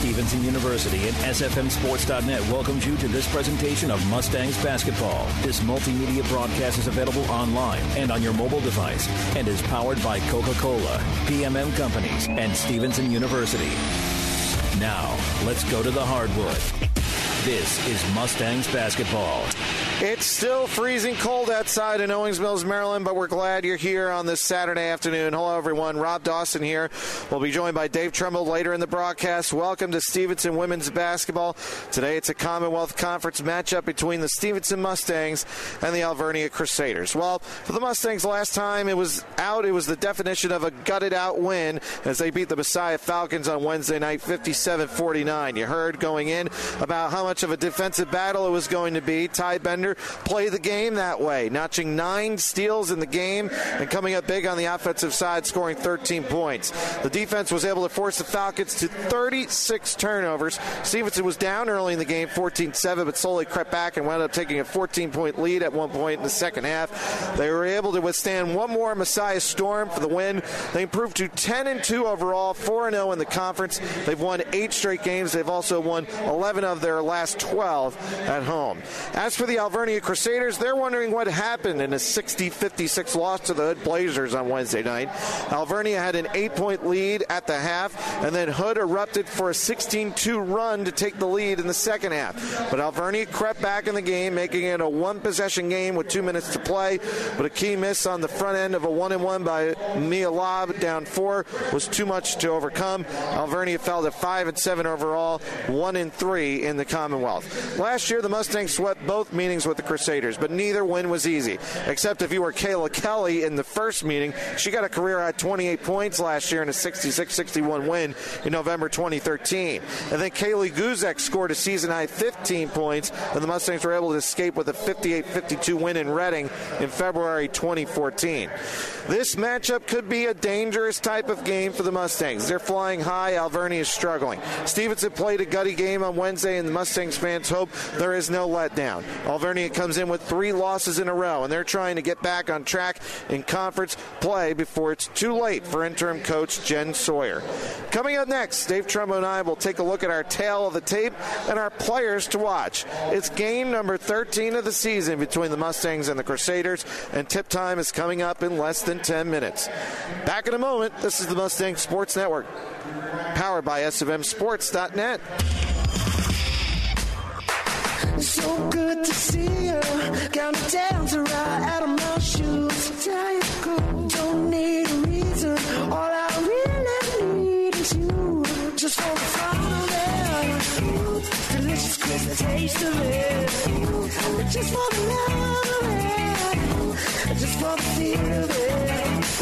Stevenson University and SFMSports.net welcomes you to this presentation of Mustangs basketball. This multimedia broadcast is available online and on your mobile device and is powered by Coca-Cola, PMM Companies, and Stevenson University. Now, let's go to the hardwood. This is Mustangs basketball. It's still freezing cold outside in Owings Mills, Maryland, but we're glad you're here on this Saturday afternoon. Hello, everyone. Rob Dawson here. We'll be joined by Dave Trumbull later in the broadcast. Welcome to Stevenson women's basketball. Today it's a Commonwealth Conference matchup between the Stevenson Mustangs and the Alvernia Crusaders. Well, for the Mustangs last time it was the definition of a gutted-out win as they beat the Messiah Falcons on Wednesday night, 57-49. You heard going in about how much of a defensive battle it was going to be. Ty Bender played the game that way, notching 9 steals in the game and coming up big on the offensive side, scoring 13 points. The defense was able to force the Falcons to 36 turnovers. Stevenson was down early in the game, 14-7, but slowly crept back and wound up taking a 14-point lead at one point in the second half. They were able to withstand one more Messiah storm for the win. They improved to 10-2 overall, 4-0 in the conference. They've won 8 straight games. They've also won 11 of their last 12 at home. As for the Alvernia Crusaders, they're wondering what happened in a 60-56 loss to the Hood Blazers on Wednesday night. Alvernia had an 8-point lead at the half, and then Hood erupted for a 16-2 run to take the lead in the second half. But Alvernia crept back in the game, making it a one-possession game with 2 minutes to play. But a key miss on the front end of a 1-and-1 by Mia Lobb, down 4, was too much to overcome. Alvernia fell to 5-7 overall, 1-3 in the Commonwealth. Last year, the Mustangs swept both meetings with the Crusaders, but neither win was easy, except if you were Kayla Kelly in the first meeting. She got a career-high 28 points last year in a 66-61 win in November 2013. And then Kaylee Guzek scored a season-high 15 points, and the Mustangs were able to escape with a 58-52 win in Reading in February 2014. This matchup could be a dangerous type of game for the Mustangs. They're flying high. Alvernia is struggling. Stevenson played a gutty game on Wednesday, and the Mustangs fans hope there is no letdown. Alvernia comes in with 3 losses in a row, and they're trying to get back on track in conference play before it's too late for interim coach Jen Sawyer. Coming up next, Dave Trumbo and I will take a look at our tale of the tape and our players to watch. It's game number 13 of the season between the Mustangs and the Crusaders, and tip time is coming up in less than 10 minutes. Back in a moment. This is the Mustang Sports Network, powered by SFMSports.net. So good to see you. Counting down to right out of my shoes. Tired, cool, don't need a reason. All I really need is you. Just for the fun of it, delicious crisp taste of it. Just for the love of it, just for the feel of it.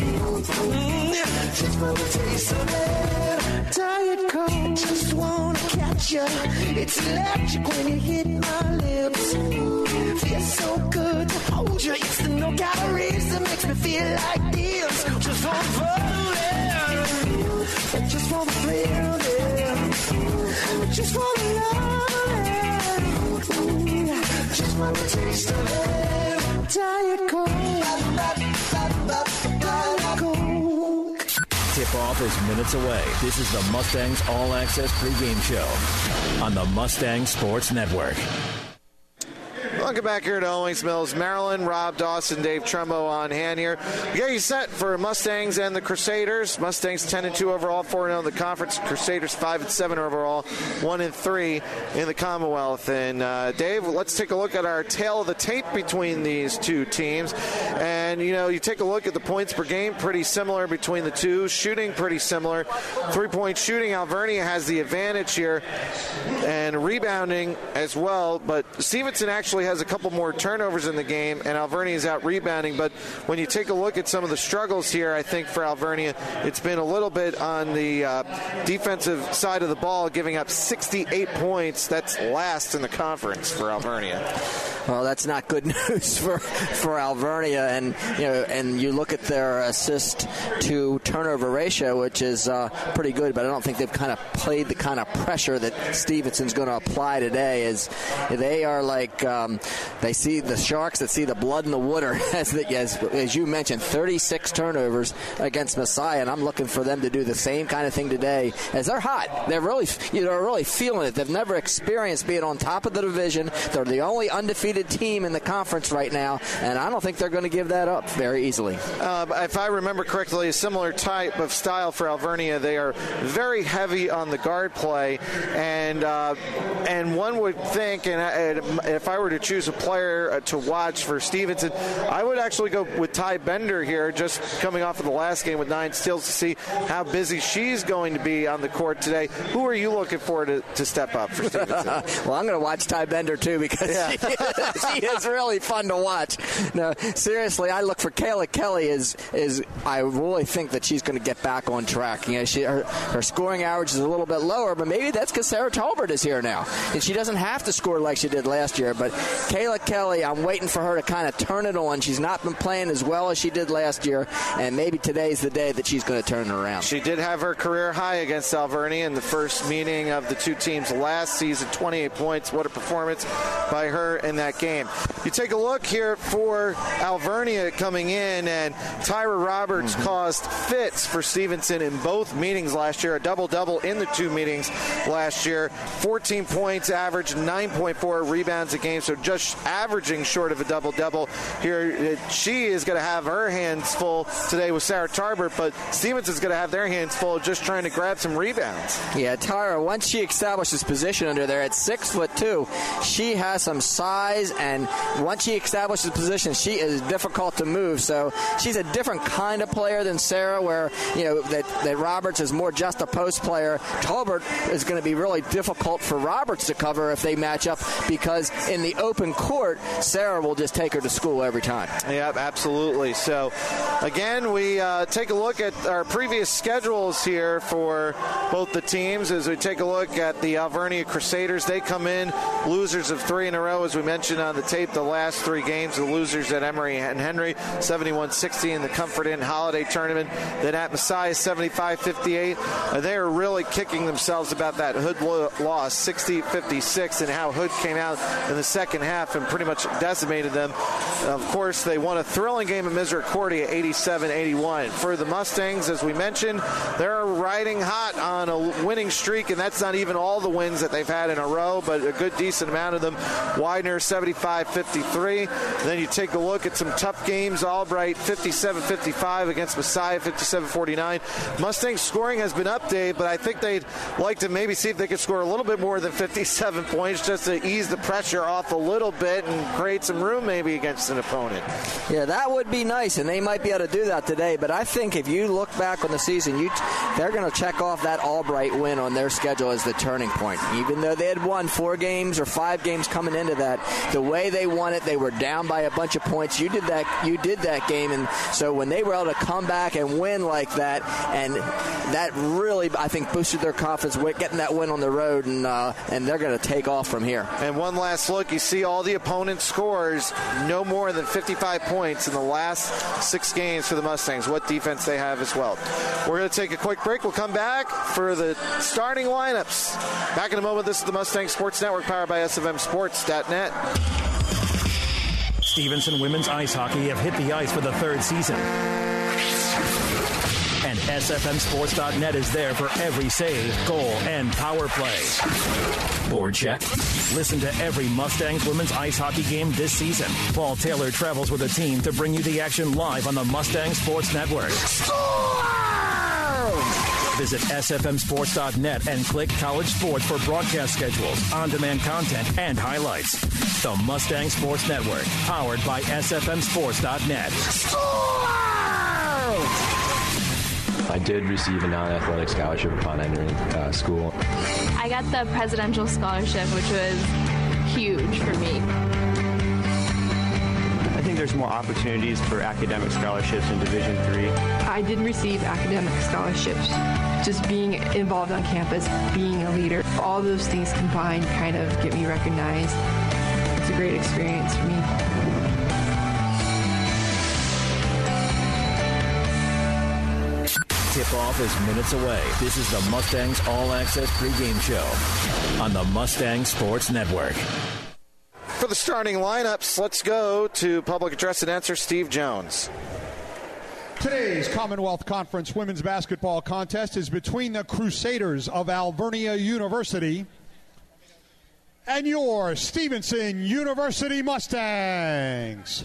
Just for the taste of it. Tired, cold, just wanna catch ya. It's electric when you hit my lips. Feels so good to hold you. It's the no calories that makes me feel like this. Just for the fun of it, just for the thrill of it, just for the love of it, just for the taste of it. Tired, cold, Tip-off is minutes away. This is the Mustangs All Access pregame show on the Mustang Sports Network. Welcome back here to Owings Mills, Maryland. Rob Dawson, Dave Trumbo on hand here. We got you set for Mustangs and the Crusaders. Mustangs 10-2 overall, 4-0 in the conference. Crusaders 5-7 overall, 1-3 in the Commonwealth. And Dave, let's take a look at our tale of the tape between these two teams. And you take a look at the points per game, pretty similar between the two. Shooting pretty similar. 3-point shooting, Alvernia has the advantage here, and rebounding as well. But Stevenson actually has a couple more turnovers in the game, and Alvernia is out rebounding. But when you take a look at some of the struggles here, I think for Alvernia, it's been a little bit on the defensive side of the ball, giving up 68 points. That's last in the conference for Alvernia. Well, that's not good news for Alvernia, and you look at their assist to turnover ratio, which is pretty good, but I don't think they've kind of played the kind of pressure that Stevenson's going to apply today. As they are like they see the Sharks that see the blood in the water, as you mentioned, 36 turnovers against Messiah, and I'm looking for them to do the same kind of thing today. As they're hot, they're really feeling it. They've never experienced being on top of the division. They're the only undefeated team in the conference right now, and I don't think they're going to give that up very easily. If I remember correctly, a similar type of style for Alvernia. They are very heavy on the guard play, and one would think, and if I were to choose a player to watch for Stevenson, I would actually go with Ty Bender here, just coming off of the last game with 9 steals, to see how busy she's going to be on the court today. Who are you looking for to step up for Stevenson? Well, I'm going to watch Ty Bender too, because she is really fun to watch. No, seriously, I look for Kayla Kelly. I really think that she's going to get back on track. Her scoring average is a little bit lower, but maybe that's because Sarah Tolbert is here now, and she doesn't have to score like she did last year. But Kayla Kelly, I'm waiting for her to kind of turn it on. She's not been playing as well as she did last year, and maybe today's the day that she's going to turn it around. She did have her career high against Alvernia in the first meeting of the two teams last season, 28 points. What a performance by her in that game. You take a look here for Alvernia coming in, and Tyra Roberts caused fits for Stevenson in both meetings last year, a double-double in the two meetings last year, 14 points average, 9.4 rebounds a game, so just averaging short of a double-double here. She is going to have her hands full today with Sarah Tarbert, but Stevenson's going to have their hands full just trying to grab some rebounds. Yeah, Tyra, once she establishes position under there at 6'2", she has some size, and once she establishes position, she is difficult to move. So she's a different kind of player than Sarah, where that Roberts is more just a post player. Tolbert is going to be really difficult for Roberts to cover if they match up, because in the open court, Sarah will just take her to school every time. Yeah, absolutely. So again, we take a look at our previous schedules here for both the teams as we take a look at the Alvernia Crusaders. They come in losers of 3 in a row, as we mentioned on the tape. The last 3 games, the losers at Emory and Henry, 71-60 in the Comfort Inn Holiday Tournament. Then at Messiah, 75-58. They are really kicking themselves about that Hood loss, 60-56, and how Hood came out in the second half and pretty much decimated them. Of course, they won a thrilling game at Misericordia, 87-81. For the Mustangs, as we mentioned, they're riding hot on a winning streak, and that's not even all the wins that they've had in a row, but a good decent amount of them. Widener, 75-53. Then you take a look at some tough games. Albright, 57-55 against Messiah, 57-49. Mustangs scoring has been up, Dave, but I think they'd like to maybe see if they could score a little bit more than 57 points just to ease the pressure off a little bit and create some room maybe against an opponent. Yeah, that would be nice, and they might be able to do that today. But I think if you look back on the season, they're going to check off that Albright win on their schedule as the turning point. Even though they had won 4 games or 5 games coming into that, the way they won it, they were down by a bunch of points. You did that game, and so when they were able to come back and win like that, and that really, I think, boosted their confidence with getting that win on the road, and they're going to take off from here. And one last look, you see all the opponent scores, no more than 55 points in the last 6 games for the Mustangs. What defense they have as well. We're going to take a quick break. We'll come back for the starting lineups. Back in a moment. This is the Mustang Sports Network, powered by SFMSports.net. Stevenson women's ice hockey have hit the ice for the 3rd season. And SFMSports.net is there for every save, goal, and power play. Board check. Listen to every Mustangs women's ice hockey game this season. Paul Taylor travels with a team to bring you the action live on the Mustang Sports Network. Visit SFMSports.net and click College Sports for broadcast schedules, on-demand content, and highlights. The Mustang Sports Network, powered by SFMSports.net. I did receive a non-athletic scholarship upon entering school. I got the presidential scholarship, which was huge for me. I think there's more opportunities for academic scholarships in Division III. I did receive academic scholarships. Just being involved on campus, being a leader, all those things combined kind of get me recognized. It's a great experience for me. Tip-off is minutes away. This is the Mustangs All-Access pregame show on the Mustang Sports Network. For the starting lineups, let's go to public address announcer Steve Jones. Today's Commonwealth Conference women's basketball contest is between the Crusaders of Alvernia University and your Stevenson University Mustangs.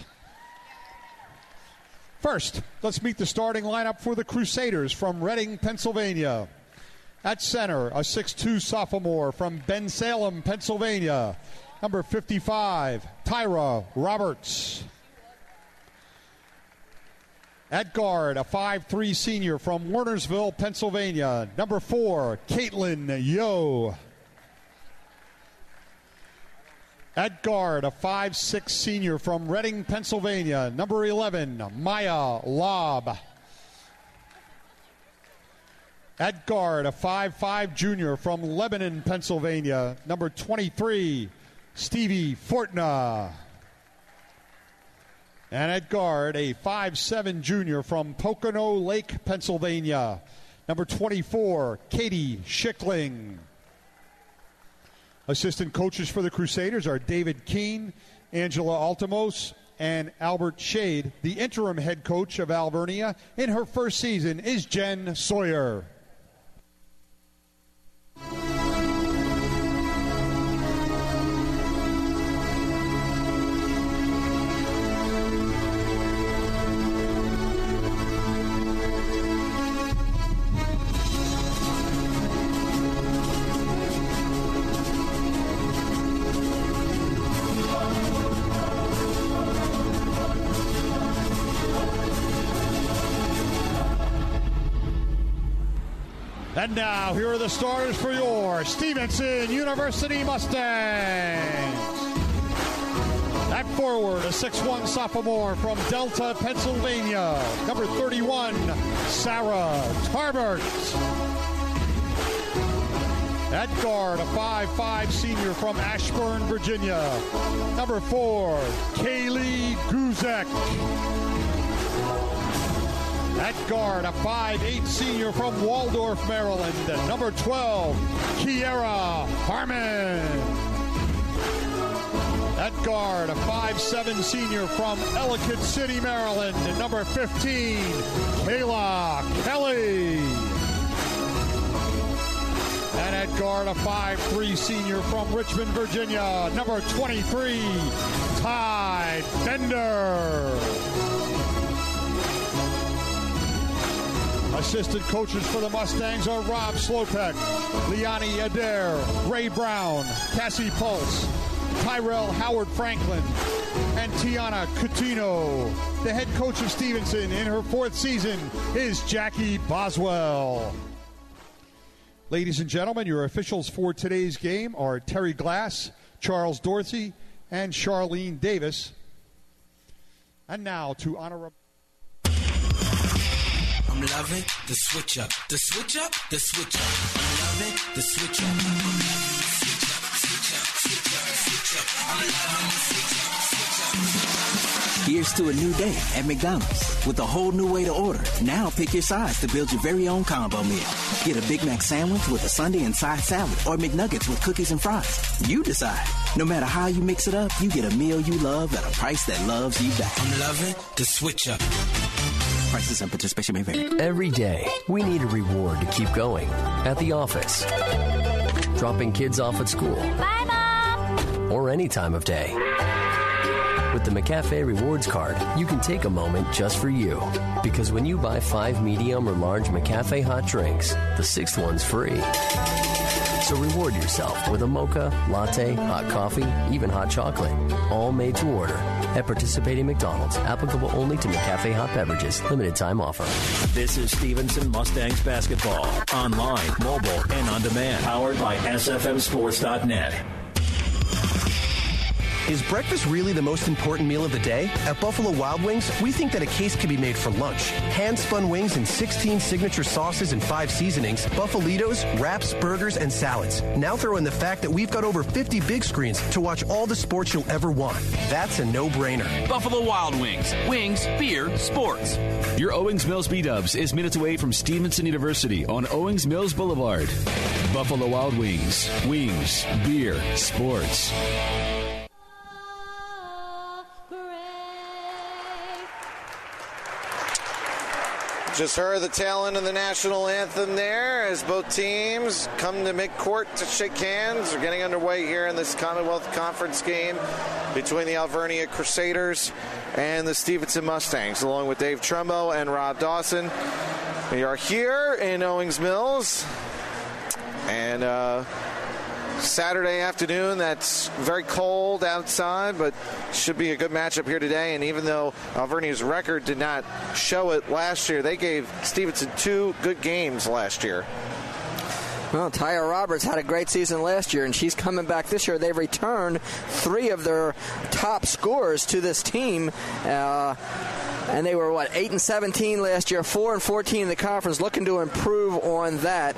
First, let's meet the starting lineup for the Crusaders from Reading, Pennsylvania. At center, a 6'2 sophomore from Bensalem, Pennsylvania, number 55, Tyra Roberts. At guard, a 5'3 senior from Wernersville, Pennsylvania, number 4, Caitlin Yo. At guard, a 5'6 senior from Reading, Pennsylvania, number 11, Maya Lobb. At guard, a 5'5 junior from Lebanon, Pennsylvania, number 23, Stevie Fortna. And at guard, a 5'7 junior from Pocono Lake, Pennsylvania, number 24, Katie Schickling. Assistant coaches for the Crusaders are David Keene, Angela Altimos, and Albert Shade. The interim head coach of Alvernia in her first season is Jen Sawyer. And now, here are the starters for your Stevenson University Mustangs. At forward, a 6'1 sophomore from Delta, Pennsylvania, number 31, Sarah Tarbert. At guard, a 5'5 senior from Ashburn, Virginia, number 4, Kaylee Guzek. At guard, a 5'8 senior from Waldorf, Maryland, number 12, Kiera Harmon. At guard, a 5'7 senior from Ellicott City, Maryland, number 15, Kayla Kelly. And at guard, a 5'3 senior from Richmond, Virginia, number 23, Ty Bender. Assistant coaches for the Mustangs are Rob Slopek, Liani Adair, Ray Brown, Cassie Pulse, Tyrell Howard Franklin, and Tiana Coutinho. The head coach of Stevenson in her fourth season is Jackie Boswell. Ladies and gentlemen, your officials for today's game are Terry Glass, Charles Dorsey, and Charlene Davis. And now to honor... I'm loving the switch up, the switch up, the switch up. I'm loving the switch up. I'm loving the switch up, switch up, switch up, switch up. I'm loving the switch up, switch up. Here's to a new day at McDonald's with a whole new way to order. Now pick your size to build your very own combo meal. Get a Big Mac sandwich with a Sunday and side salad or McNuggets with cookies and fries. You decide. No matter how you mix it up, you get a meal you love at a price that loves you back. I'm loving the switch up. Prices and participation may vary. Every day, we need a reward to keep going. At the office, dropping kids off at school. Bye, Mom! Or any time of day. With the McCafe Rewards Card, you can take a moment just for you. Because when you buy 5 medium or large McCafe hot drinks, the 6th one's free. So reward yourself with a mocha, latte, hot coffee, even hot chocolate. All made to order. At participating McDonald's. Applicable only to McCafe hot beverages. Limited time offer. This is Stevenson Mustangs basketball. Online, mobile, and on demand. Powered by SFMSports.net. Is breakfast really the most important meal of the day? At Buffalo Wild Wings, we think that a case can be made for lunch. Hand-spun wings in 16 signature sauces and 5 seasonings, Buffalitos, wraps, burgers, and salads. Now throw in the fact that we've got over 50 big screens to watch all the sports you'll ever want. That's a no-brainer. Buffalo Wild Wings. Wings, beer, sports. Your Owings Mills B-Dubs is minutes away from Stevenson University on Owings Mills Boulevard. Buffalo Wild Wings. Wings, beer, sports. Just heard the tail end of the national anthem there as both teams come to midcourt to shake hands. We're getting underway here in this Commonwealth Conference game between the Alvernia Crusaders and the Stevenson Mustangs, along with Dave Trumbo and Rob Dawson. We are here in Owings Mills, and Saturday afternoon. That's very cold outside, but should be a good matchup here today. And even though Alvernia's record did not show it last year, they gave Stevenson 2 good games last year. Well, Tyra Roberts had a great season last year, and she's coming back this year. They've returned 3 of their top scorers to this team. And they were, 8-17 last year, 4-14 in the conference, looking to improve on that.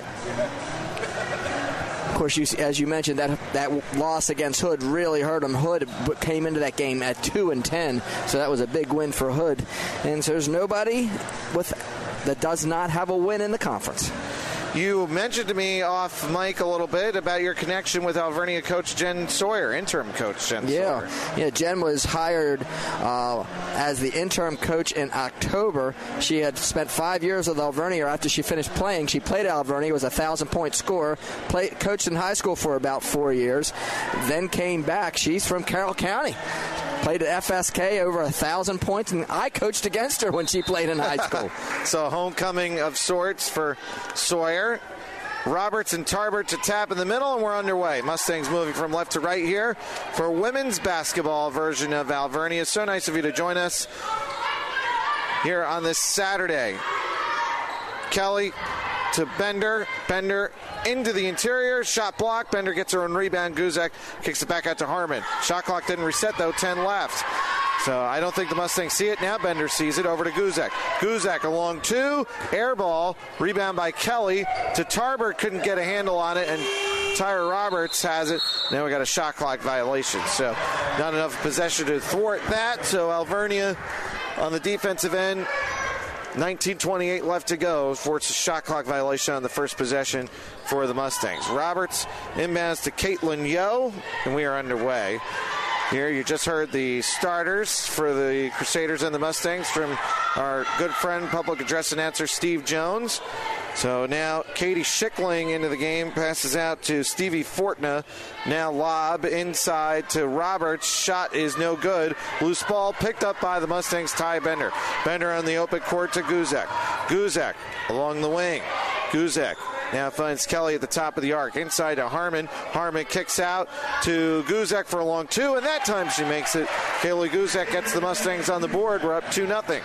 Of course, as you mentioned, that loss against Hood really hurt them. Hood came into that game at 2-10, so that was a big win for Hood. And so there's nobody that does not have a win in the conference. You mentioned to me off mic a little bit about your connection with Alvernia coach Jen Sawyer, interim coach Jen Sawyer. Yeah, Jen was hired as the interim coach in October. She had spent 5 years with Alvernia. After she finished playing, she played at Alvernia, was a 1,000-point scorer, coached in high school for about 4 years, then came back. She's from Carroll County. Played at FSK, over 1,000 points, and I coached against her when she played in high school. So homecoming of sorts for Sawyer. Roberts and Tarbert to tap in the middle, and we're underway. Mustangs moving from left to right here for women's basketball version of Alvernia. So nice of you to join us here on this Saturday. Kelly to Bender. Bender into the interior. Shot block. Bender gets her own rebound. Guzek kicks it back out to Harmon. Shot clock didn't reset, though. 10 left. So I don't think the Mustangs see it. Now Bender sees it. Over to Guzek. Guzek along 2. Air ball. Rebound by Kelly to Tarbert. Couldn't get a handle on it. And Tyra Roberts has it. Now we got a shot clock violation. So not enough possession to thwart that. So Alvernia on the defensive end. 19:28 left to go. Forces a shot clock violation on the first possession for the Mustangs. Roberts inbounds to Caitlin Yo, and we are underway. Here you just heard the starters for the Crusaders and the Mustangs from our good friend, public address announcer Steve Jones. So now Katie Schickling into the game, passes out to Stevie Fortna. Now lob inside to Roberts. Shot is no good. Loose ball picked up by the Mustangs' Ty Bender. Bender on the open court to Guzek. Guzek along the wing. Guzek now finds Kelly at the top of the arc. Inside to Harmon. Harmon kicks out to Guzek for a long 2, and that time she makes it. Kaylee Guzek gets the Mustangs on the board. We're up 2-0.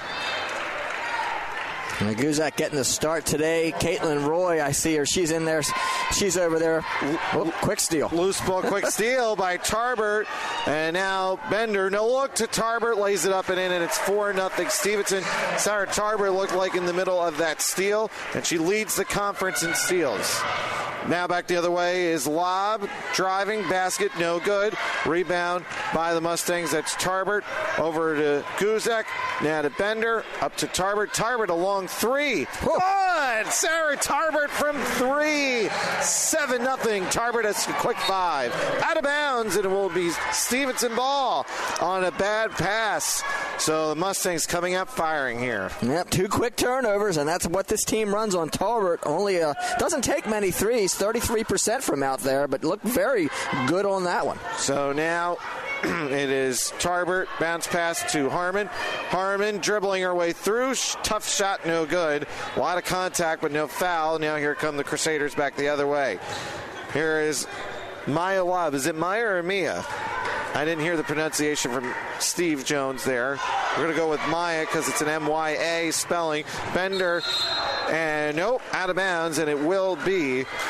And Guzak getting the start today. Caitlin Roy, I see her. She's in there. She's over there. Quick steal. Loose ball, quick steal by Tarbert. And now Bender. No look to Tarbert. Lays it up and in, and it's 4-0 Stevenson. Sarah Tarbert looked like in the middle of that steal, and she leads the conference in steals. Now back the other way is Lob. Driving, basket, no good. Rebound by the Mustangs. That's Tarbert. Over to Guzek. Now to Bender. Up to Tarbert. Tarbert a long 3. Good! Sarah Tarbert from 3. 7-0. Tarbert has a quick 5. Out of bounds, and it will be Stevenson ball on a bad pass. So the Mustangs coming up firing here. Yep, 2 quick turnovers, and that's what this team runs on. Tarbert only doesn't take many threes, 33% from out there, but looked very good on that one. So now it is Tarbert, bounce pass to Harmon. Harmon dribbling her way through. Tough shot, no good. A lot of contact, but no foul. Now here come the Crusaders back the other way. Here is Maya Love. Is it Maya or Mia? I didn't hear the pronunciation from Steve Jones there. We're going to go with Maya because it's an M-Y-A spelling. Bender, and nope, out of bounds, and it will be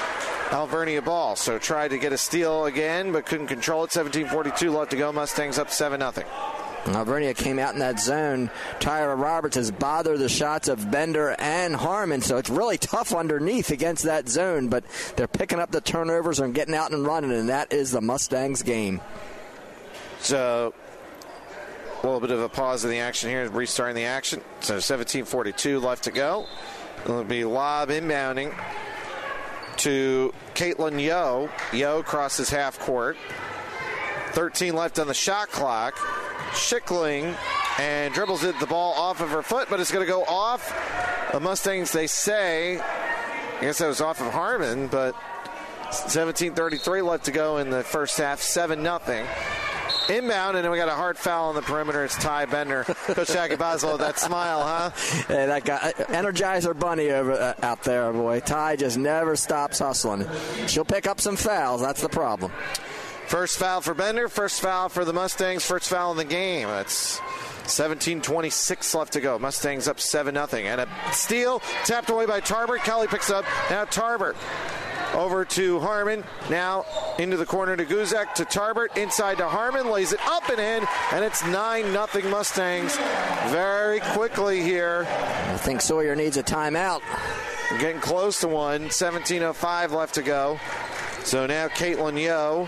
Alvernia ball. So tried to get a steal again, but couldn't control it. 17:42 left to go. Mustangs up 7-0. Alvernia came out in that zone. Tyra Roberts has bothered the shots of Bender and Harmon, so it's really tough underneath against that zone, but they're picking up the turnovers and getting out and running, and that is the Mustangs game. So a little bit of a pause in the action here, restarting the action. So 17:42 left to go. It'll be lob inbounding to Caitlin Yo. Yo crosses half court. 13 left on the shot clock. Schickling and dribbles the ball off of her foot, but it's going to go off. The Mustangs, they say, I guess that was off of Harmon, but 17:33 left to go in the first half, 7-0. Inbound, and then we got a hard foul on the perimeter. It's Ty Bender. Coach Jackie Boswell, that smile, huh? Hey, that guy, Energizer Bunny out there, boy. Ty just never stops hustling. She'll pick up some fouls. That's the problem. First foul for Bender, first foul for the Mustangs, first foul in the game. It's 17:26 left to go. Mustangs up 7-0. And a steal tapped away by Tarbert. Kelly picks it up. Now Tarbert over to Harmon. Now into the corner to Guzek, to Tarbert. Inside to Harmon. Lays it up and in. And it's 9-0 Mustangs very quickly here. I think Sawyer needs a timeout. Getting close to one. 17:05 left to go. So now Caitlin Yo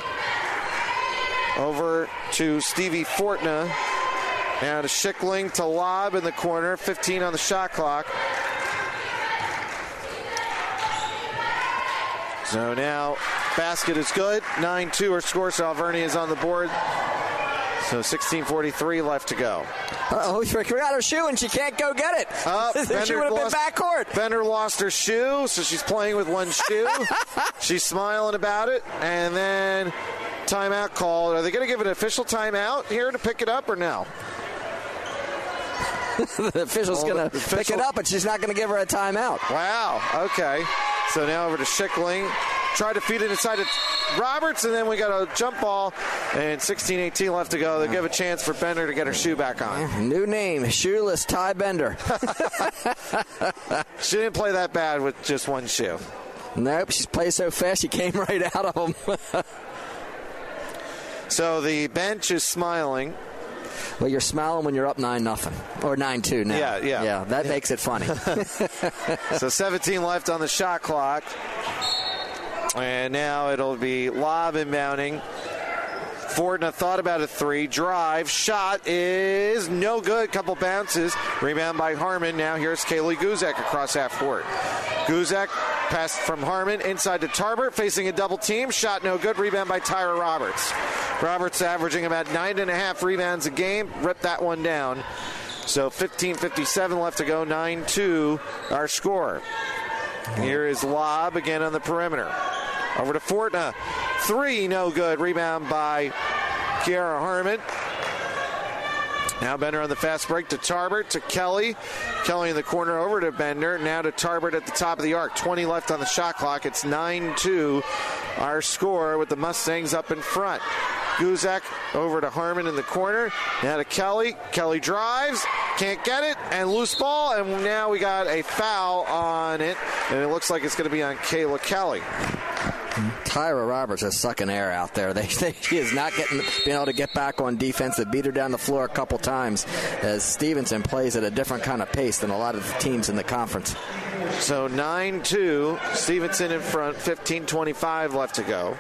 over to Stevie Fortna. Now to Schickling, to lob in the corner. 15 on the shot clock. So now basket is good. 9-2 her score. So Alvernia is on the board. So 16:43 left to go. Oh, she forgot her shoe and she can't go get it. She would have been backcourt. Bender lost her shoe, so she's playing with one shoe. She's smiling about it. And then timeout called. Are they going to give an official timeout here to pick it up or no? The official's going to pick it up, but she's not going to give her a timeout. Wow. Okay. So now over to Schickling. Tried to feed it inside to Roberts, and then we got a jump ball, and 16:18 left to go. They give a chance for Bender to get her shoe back on. New name, Shoeless Ty Bender. She didn't play that bad with just one shoe. Nope, she played so fast she came right out of them. So the bench is smiling. Well, you're smiling when you're up 9-0 or 9-2 now. Yeah, that makes it funny. So 17 left on the shot clock. And now it'll be lob inbounding. Fortna thought about a three. Drive. Shot is no good. Couple bounces. Rebound by Harmon. Now here's Kaylee Guzek across half court. Guzek passed from Harmon inside to Tarbert, facing a double team. Shot no good. Rebound by Tyra Roberts. Roberts averaging about 9.5 rebounds a game. Ripped that one down. So 15:57 left to go. 9-2 our score. Here is lob again on the perimeter. Over to Fortna. Three, no good. Rebound by Kiara Harmon. Now Bender on the fast break to Tarbert, to Kelly. Kelly in the corner over to Bender. Now to Tarbert at the top of the arc. 20 left on the shot clock. It's 9-2 our score with the Mustangs up in front. Guzek over to Harmon in the corner. Now to Kelly. Kelly drives. Can't get it. And loose ball. And now we got a foul on it. And it looks like it's going to be on Kayla Kelly. Tyra Roberts is sucking air out there. She is not being able to get back on defense. They beat her down the floor a couple times as Stevenson plays at a different kind of pace than a lot of the teams in the conference. So 9-2. Stevenson in front. 15:25 left to go.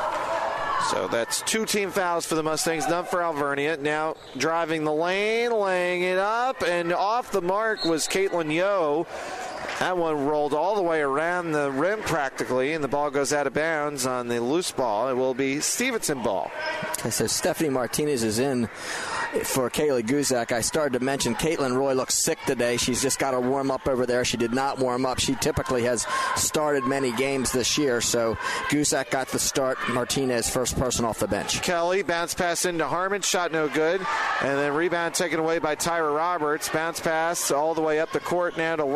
So that's two team fouls for the Mustangs, none for Alvernia. Now driving the lane, laying it up, and off the mark was Caitlin Yo. That one rolled all the way around the rim practically, and the ball goes out of bounds on the loose ball. It will be Stevenson ball. Okay, so Stephanie Martinez is in for Kaylee Guzek. I started to mention Caitlin Roy looks sick today. She's just got to warm up over there. She did not warm up. She typically has started many games this year, so Guzek got the start. Martinez, first person off the bench. Kelly, bounce pass into Harmon, shot no good, and then rebound taken away by Tyra Roberts. Bounce pass all the way up the court now to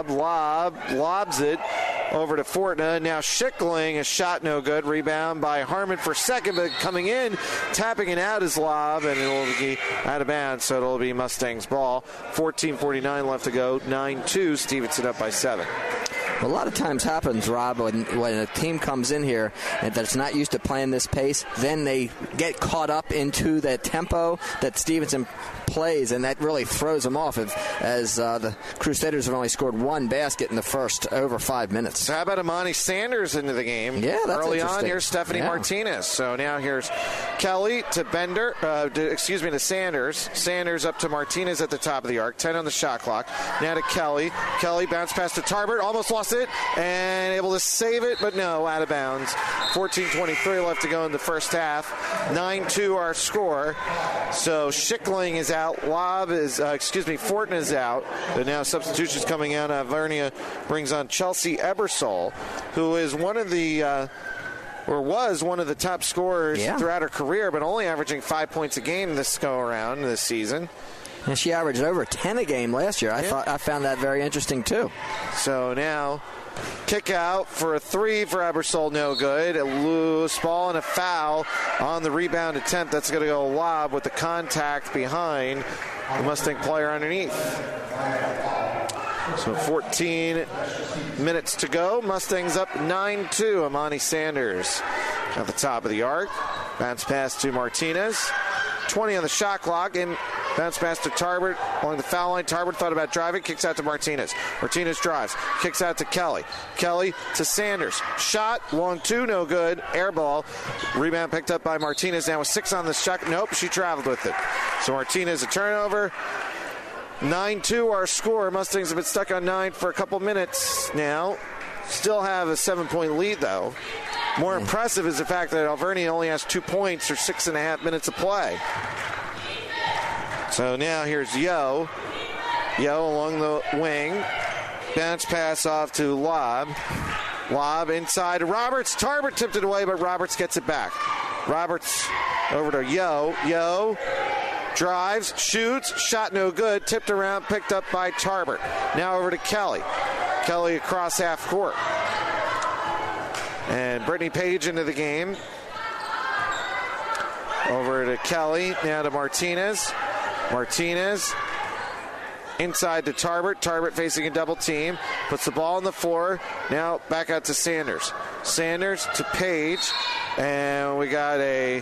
lobs it over to Fortna. Now Schickling, a shot no good. Rebound by Harmon for second, but coming in, tapping it out is lob, and it will be out of bounds, so it'll be Mustangs ball. 14:49 left to go. 9-2, Stevenson up by 7. A lot of times happens, Rob, when a team comes in here and that's not used to playing this pace, then they get caught up into the tempo that Stevenson plays, and that really throws them off as the Crusaders have only scored one basket in the first over 5 minutes. So how about Amani Sanders into the game? Yeah, that's early on. interesting. Here's Stephanie Martinez. So now here's Kelly to Bender, to Sanders. Sanders up to Martinez at the top of the arc. 10 on the shot clock. Now to Kelly. Kelly bounced past to Tarbert, almost lost it, and able to save it, but no, out of bounds. 14:23 left to go in the first half. 9-2 our score. So Schickling is out. Fortin is out. And now substitutions coming out. Alvernia brings on Chelsea Ebersol, who is one of the was one of the top scorers throughout her career, but only averaging 5 points a game this go-around this season. And she averaged over 10 a game last year. I found that very interesting, too. So now, kick out for a three for Ebersol, no good. A loose ball and a foul on the rebound attempt. That's going to go lob with the contact behind the Mustang player underneath. So 14 minutes to go. Mustangs up 9-2. Amani Sanders at the top of the arc. Bounce pass to Martinez. 20 on the shot clock, and bounce pass to Tarbert along the foul line. Tarbert thought about driving, kicks out to Martinez. Martinez drives, kicks out to Kelly. Kelly to Sanders. Shot, 1-2, no good. Air ball. Rebound picked up by Martinez. Now with 6 on the shot. Nope, she traveled with it. So Martinez, a turnover. 9-2 our score. Mustangs have been stuck on 9 for a couple minutes now. Still have a 7-point lead, though. More impressive is the fact that Alvernia only has 2 points or 6.5 minutes of play. So now here's Yo. Yo along the wing. Bounce pass off to Lob. Lob inside to Roberts. Tarbert tipped it away, but Roberts gets it back. Roberts over to Yo. Yo drives, shoots, shot no good. Tipped around, picked up by Tarbert. Now over to Kelly. Kelly across half court. And Brittany Page into the game. Over to Kelly. Now to Martinez. Martinez inside to Tarbert. Tarbert facing a double team. Puts the ball on the floor. Now back out to Sanders. Sanders to Page. And we got a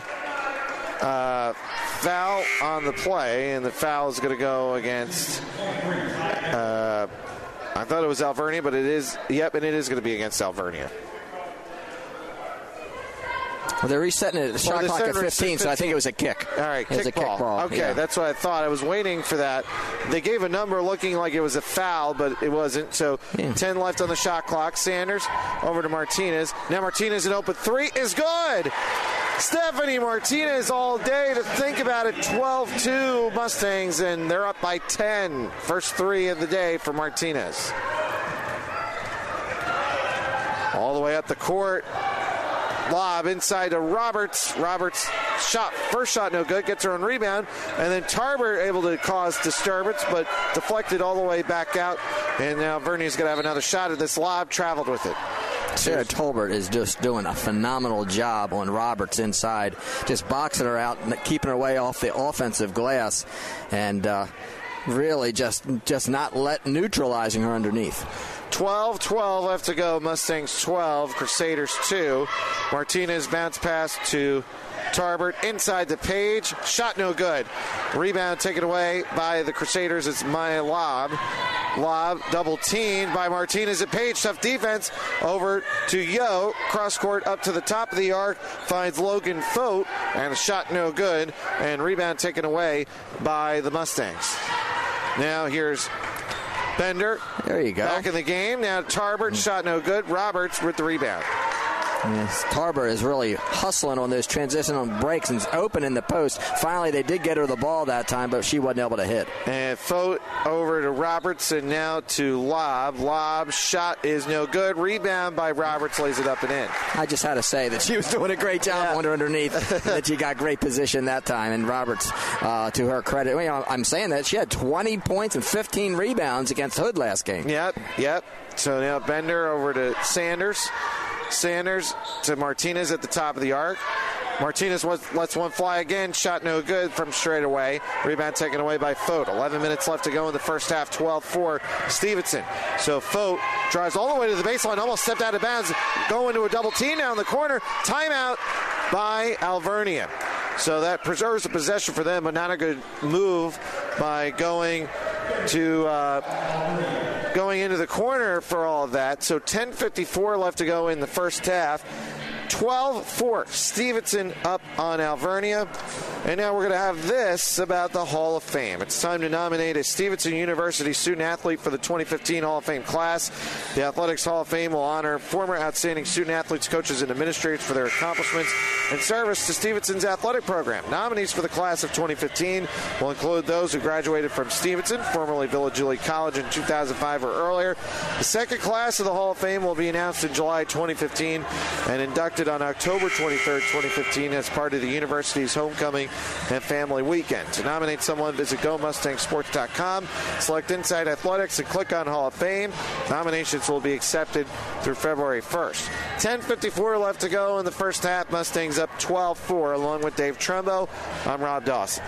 foul on the play. And the foul is going to go against... I thought it was Alvernia, but it is... Yep, and it is going to be against Alvernia. Well, they're resetting it. The shot clock at 15, so I think it was a kick. All right, kick ball. Okay, that's what I thought. I was waiting for that. They gave a number looking like it was a foul, but it wasn't. So 10 left on the shot clock. Sanders over to Martinez. Now Martinez, an open three is good. Stephanie Martinez all day to think about it. 12-2 Mustangs, and they're up by 10. First three of the day for Martinez. All the way up the court. Lob inside to Roberts. Roberts first shot no good, gets her own rebound, and then Tarbert able to cause disturbance, but deflected all the way back out, and now Vernia's going to have another shot at this lob, traveled with it. Sarah Tolbert is just doing a phenomenal job on Roberts inside, just boxing her out and keeping her away off the offensive glass, and really just not neutralizing her underneath. 12-12 left to go. Mustangs 12, Crusaders 2. Martinez bounce pass to Tarbert inside the Page. Shot no good. Rebound taken away by the Crusaders. It's Maya Lob. Lob double teamed by Martinez at Page. Tough defense. Over to Yo. Cross court up to the top of the arc. Finds Logan Fote. And a shot no good. And rebound taken away by the Mustangs. Now here's Bender. There you go. Back in the game. Now Tarbert, shot no good. Roberts with the rebound. Yes, Tarbert is really hustling on those transitional breaks and open in the post. Finally, they did get her the ball that time, but she wasn't able to hit. And Fote over to Roberts, and now to Lob. Lob shot is no good. Rebound by Roberts, lays it up and in. I just had to say that she was doing a great job on her underneath, that she got great position that time. And Roberts, to her credit, I'm saying that she had 20 points and 15 rebounds against Hood last game. Yep. So now Bender over to Sanders. Sanders to Martinez at the top of the arc. Martinez lets one fly again. Shot no good from straight away. Rebound taken away by Fote. 11 minutes left to go in the first half. 12-4 Stevenson. So Fote drives all the way to the baseline. Almost stepped out of bounds. Going to a double team now in the corner. Timeout by Alvernia. So that preserves the possession for them, but not a good move by going into the corner for all of that. So 10:54 left to go in the first half. 12-4 Stevenson up on Alvernia. And now we're going to have this about the Hall of Fame. It's time to nominate a Stevenson University student athlete for the 2015 Hall of Fame class. The Athletics Hall of Fame will honor former outstanding student athletes, coaches, and administrators for their accomplishments and service to Stevenson's athletic program. Nominees for the class of 2015 will include those who graduated from Stevenson, formerly Village Ely College, in 2005 or earlier. The second class of the Hall of Fame will be announced in July 2015 and inducted on October 23rd, 2015 as part of the university's homecoming and family weekend. To nominate someone, visit GoMustangSports.com, select Inside Athletics, and click on Hall of Fame. Nominations will be accepted through February 1st. 10:54 left to go in the first half. Mustangs up 12-4 along with Dave Trumbo. I'm Rob Dawson.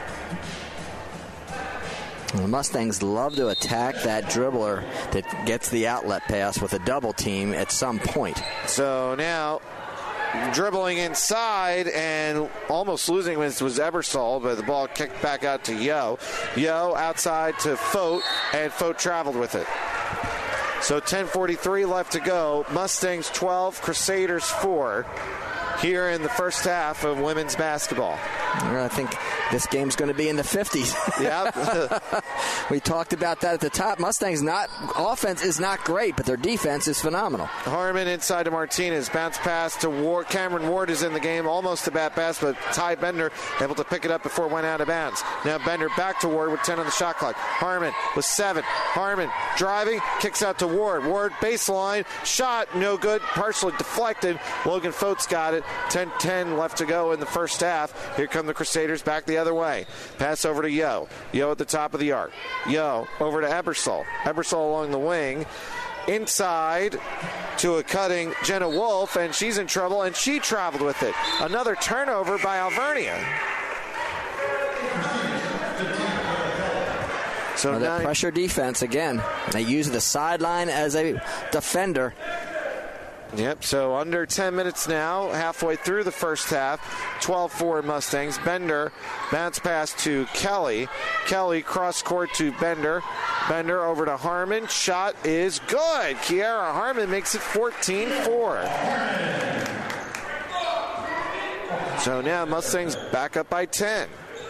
The Mustangs love to attack that dribbler that gets the outlet pass with a double team at some point. So now dribbling inside and almost losing was Ebersol, but the ball kicked back out to Yo. Yo outside to Fote, and Fote traveled with it. So 10:43 left to go. Mustangs 12, Crusaders 4 here in the first half of women's basketball. I think this game's going to be in the 50s. Yep. We talked about that at the top. Mustangs' offense is not great, but their defense is phenomenal. Harmon inside to Martinez. Bounce pass to Ward. Cameron Ward is in the game. Almost a bad pass, but Ty Bender able to pick it up before it went out of bounds. Now Bender back to Ward with 10 on the shot clock. Harmon with 7. Harmon driving, kicks out to Ward. Ward baseline. Shot no good. Partially deflected. Logan Fote's got it. 10-10 left to go in the first half. Here come the Crusaders back the other way. Pass over to Yo. Yo at the top of the arc. Yo over to Ebersol. Ebersol along the wing. Inside to a cutting Jenna Wolf, and she's in trouble, and she traveled with it. Another turnover by Alvernia. So the pressure defense again. They use the sideline as a defender. Yep, so under 10 minutes now, halfway through the first half. 12-4 Mustangs. Bender, bounce pass to Kelly. Kelly cross court to Bender. Bender over to Harmon. Shot is good. Kiara Harmon makes it 14-4. So now Mustangs back up by 10.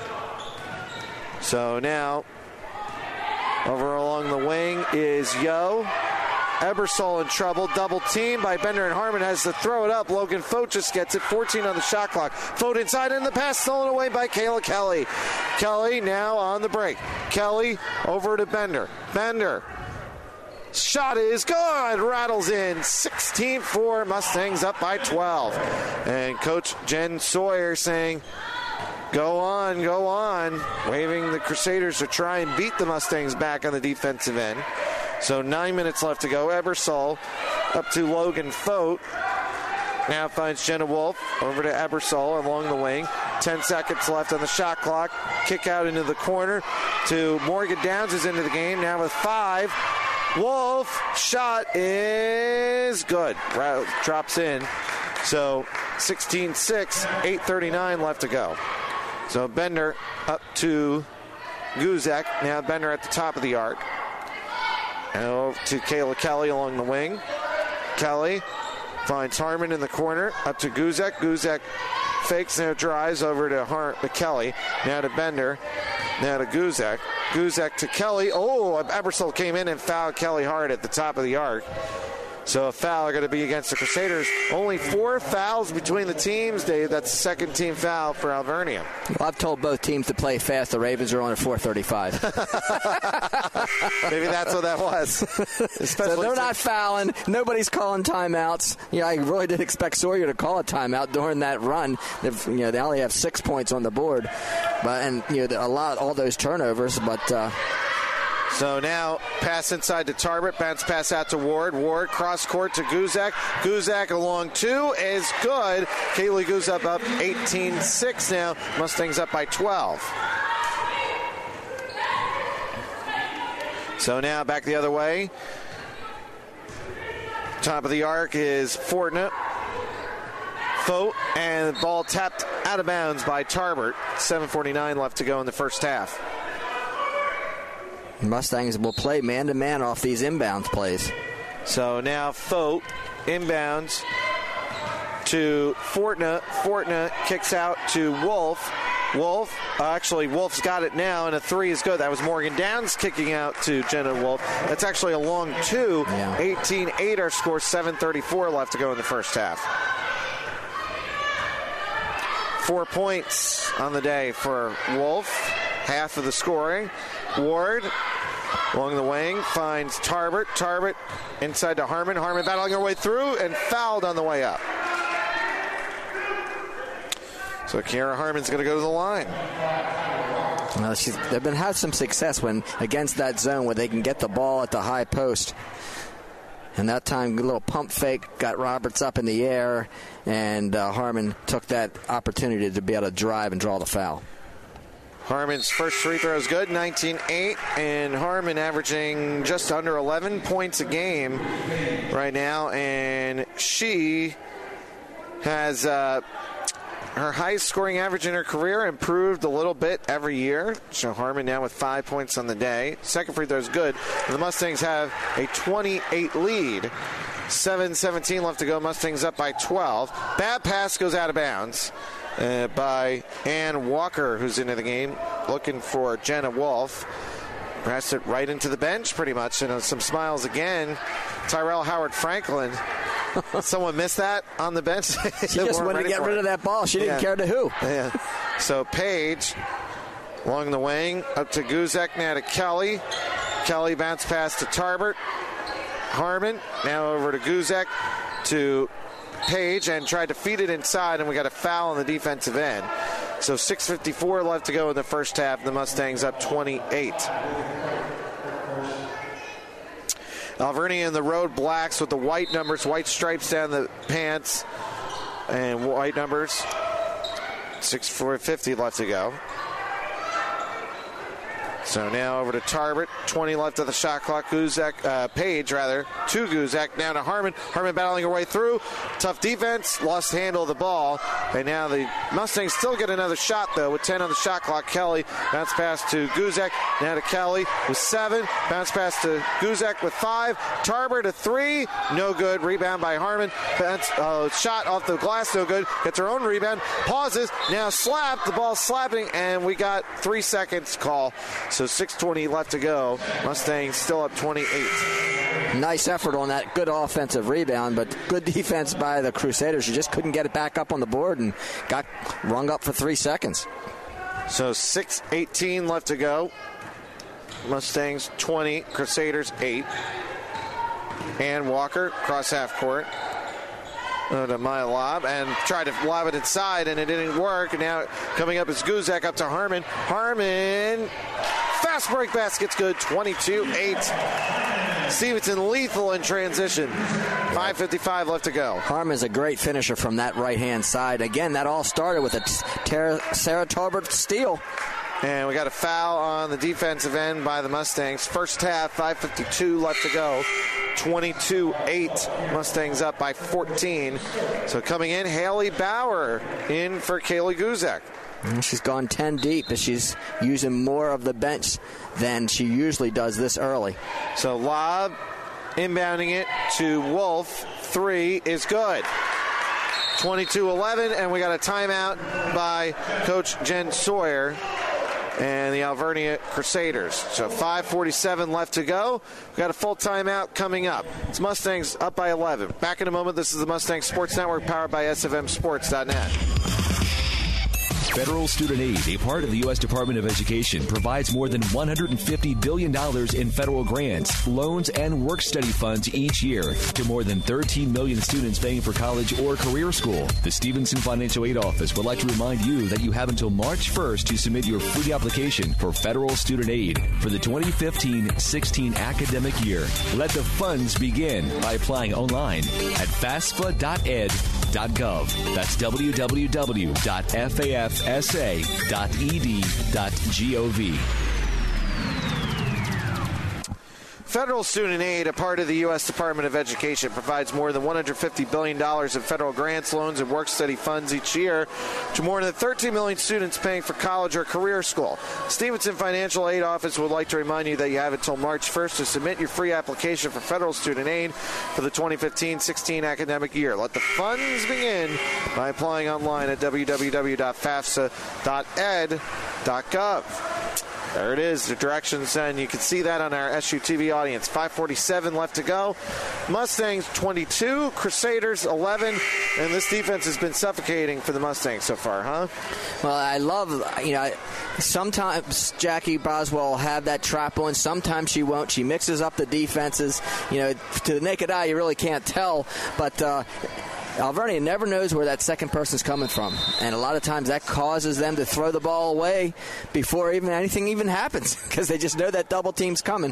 So now over along the wing is Yo. Ebersol in trouble. Double team by Bender, and Harmon has to throw it up. Logan Fote just gets it. 14 on the shot clock. Fote inside, and the pass stolen away by Kayla Kelly. Kelly now on the break. Kelly over to Bender. Bender. Shot is good. Rattles in. 16-4. Mustangs up by 12. And Coach Jen Sawyer saying, go on, go on. Waving the Crusaders to try and beat the Mustangs back on the defensive end. So 9 minutes left to go. Ebersol up to Logan Fote. Now finds Jenna Wolf over to Ebersol along the wing. 10 seconds left on the shot clock. Kick out into the corner to Morgan Downs, who's into the game now with 5. Wolf, shot is good. Drops in. So 16-6, 8:39 left to go. So Bender up to Guzek. Now Bender at the top of the arc. Over to Kayla Kelly along the wing. Kelly finds Harmon in the corner. Up to Guzek. Guzek fakes, now drives over to Kelly. Now to Bender. Now to Guzek. Guzek to Kelly. Oh, Ebersol came in and fouled Kelly hard at the top of the arc. So a foul going to be against the Crusaders. Only 4 fouls between the teams, Dave. That's the second team foul for Alvernia. Well, I've told both teams to play fast. The Ravens are on at 4:35. Maybe that's what that was. So they're not fouling. Nobody's calling timeouts. I really did expect Sawyer to call a timeout during that run. They only have 6 points on the board, but all those turnovers, but. So now pass inside to Tarbert, bounce pass out to Ward. Ward cross court to Guzak. Guzak along 2 is good. Kaylee Guzak up 18-6 now. Mustangs up by 12. So now back the other way. Top of the arc is Fortna. Fote, and the ball tapped out of bounds by Tarbert. 7:49 left to go in the first half. Mustangs will play man-to-man off these inbounds plays. So now Fote inbounds to Fortna. Fortna kicks out to Wolf. Wolf's got it now, and a 3 is good. That was Morgan Downs kicking out to Jenna Wolf. That's actually a long 2. 18-8 our score, 7:34 left to go in the first half. 4 points on the day for Wolf, half of the scoring. Ward along the wing finds Tarbert. Tarbert inside to Harmon. Harmon battling her way through and fouled on the way up. So Kiara Harmon's going to go to the line. They've had some success when against that zone where they can get the ball at the high post. And that time, a little pump fake got Roberts up in the air, and Harmon took that opportunity to be able to drive and draw the foul. Harmon's first free throw is good, 19-8, and Harmon averaging just under 11 points a game right now, and she has her highest scoring average in her career, improved a little bit every year. So Harmon now with 5 points on the day. Second free throw is good. The Mustangs have a 28 lead. 7:17 left to go. Mustangs up by 12. Bad pass goes out of bounds by Ann Walker, who's into the game, looking for Jenna Wolf. Passed it right into the bench pretty much, and some smiles again. Tyrell Howard Franklin. Someone missed that on the bench. She just wanted to get rid of that ball. She didn't care to who. Yeah. So Page along the wing up to Guzak, now to Kelly. Kelly bounce pass to Tarbert. Harmon now over to Guzak to Page and tried to feed it inside, and we got a foul on the defensive end. So 6:54 left to go in the first half. The Mustangs up 28. Alvernia in the road blacks with the white numbers, white stripes down the pants, and white numbers. 6:50 left to go. So now over to Tarbert. 20 left of the shot clock. Guzak, Page rather, to Guzak. Now to Harmon. Harmon battling her way through. Tough defense. Lost handle of the ball. And now the Mustangs still get another shot, though, with 10 on the shot clock. Kelly bounce pass to Guzak. Now to Kelly with 7. Bounce pass to Guzak with 5. Tarbert a 3. No good. Rebound by Harmon. Shot off the glass. No good. Gets her own rebound. Pauses. Now slapped. The ball slapping. And we got 3 seconds call. So 6:20 left to go. Mustangs still up 28. Nice effort on that good offensive rebound, but good defense by the Crusaders. You just couldn't get it back up on the board and got rung up for 3 seconds. So 6:18 left to go. Mustangs 20, Crusaders 8. Ann Walker cross half court. To Maya lob and tried to lob it inside, and it didn't work. And now coming up is Guzak up to Harmon. Harmon, fast break basket's good, 22-8. Stevenson lethal in transition. 5:55 left to go. Harmon's a great finisher from that right-hand side. Again, that all started with a Sarah Tarbert steal. And we got a foul on the defensive end by the Mustangs. First half, 5:52 left to go. 22-8. Mustangs up by 14. So coming in, Haley Bauer in for Kaylee Guzak. She's gone 10 deep, but she's using more of the bench than she usually does this early. So lob, inbounding it to Wolf. 3 is good. 22-11, and we got a timeout by Coach Jen Sawyer and the Alvernia Crusaders. So 5:47 left to go. We've got a full timeout coming up. It's Mustangs up by 11. Back in a moment. This is the Mustang Sports Network powered by SFMSports.net. Federal Student Aid, a part of the U.S. Department of Education, provides more than $150 billion in federal grants, loans, and work-study funds each year to more than 13 million students paying for college or career school. The Stevenson Financial Aid Office would like to remind you that you have until March 1st to submit your free application for federal student aid for the 2015-16 academic year. Let the funds begin by applying online at FAFSA.ed.gov. That's www.fafsa.ed.gov. Federal student aid, a part of the U.S. Department of Education, provides more than $150 billion in federal grants, loans, and work-study funds each year to more than 13 million students paying for college or career school. Stevenson Financial Aid Office would like to remind you that you have until March 1st to submit your free application for federal student aid for the 2015-16 academic year. Let the funds begin by applying online at www.fafsa.ed.gov. There it is, the directions, and you can see that on our SUTV audience. 5:47 left to go. Mustangs 22, Crusaders 11, and this defense has been suffocating for the Mustangs so far, huh? Well, I love, sometimes Jackie Boswell will have that trap on. Sometimes she won't. She mixes up the defenses. To the naked eye, you really can't tell, but Alvernia never knows where that second person's coming from, and a lot of times that causes them to throw the ball away before anything happens because they just know that double team's coming.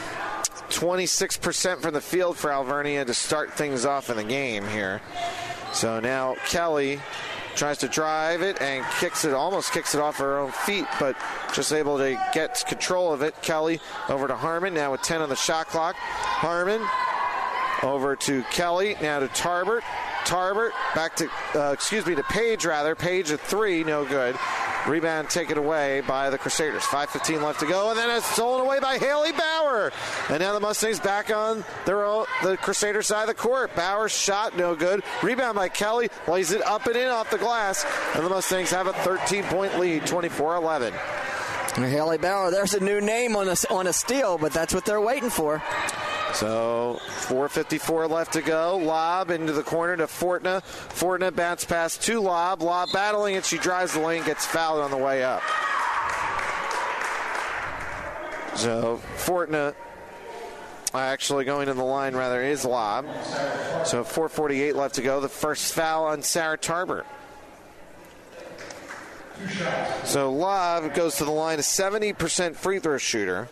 26% from the field for Alvernia to start things off in the game here. So now Kelly tries to drive it and almost kicks it off her own feet, but just able to get control of it. Kelly over to Harmon, now with 10 on the shot clock. Harmon over to Kelly, now to Tarbert. Tarbert back to Page, rather. Page at 3, no good. Rebound taken away by the Crusaders. 5:15 left to go, and then it's stolen away by Haley Bauer. And now the Mustangs back on the Crusader side of the court. Bauer's shot, no good. Rebound by Kelly, lays it up and in off the glass, and the Mustangs have a 13-point lead, 24-11. Haley Bauer, there's a new name on a steal, but that's what they're waiting for. So 4:54 left to go. Lob into the corner to Fortna. Fortna bounce pass to Lob. Lob battling it. She drives the lane, gets fouled on the way up. So Fortna actually going to the line, rather, is Lob. So 4:48 left to go. The first foul on Sarah Tarbert. So Lob goes to the line, a 70% free throw shooter.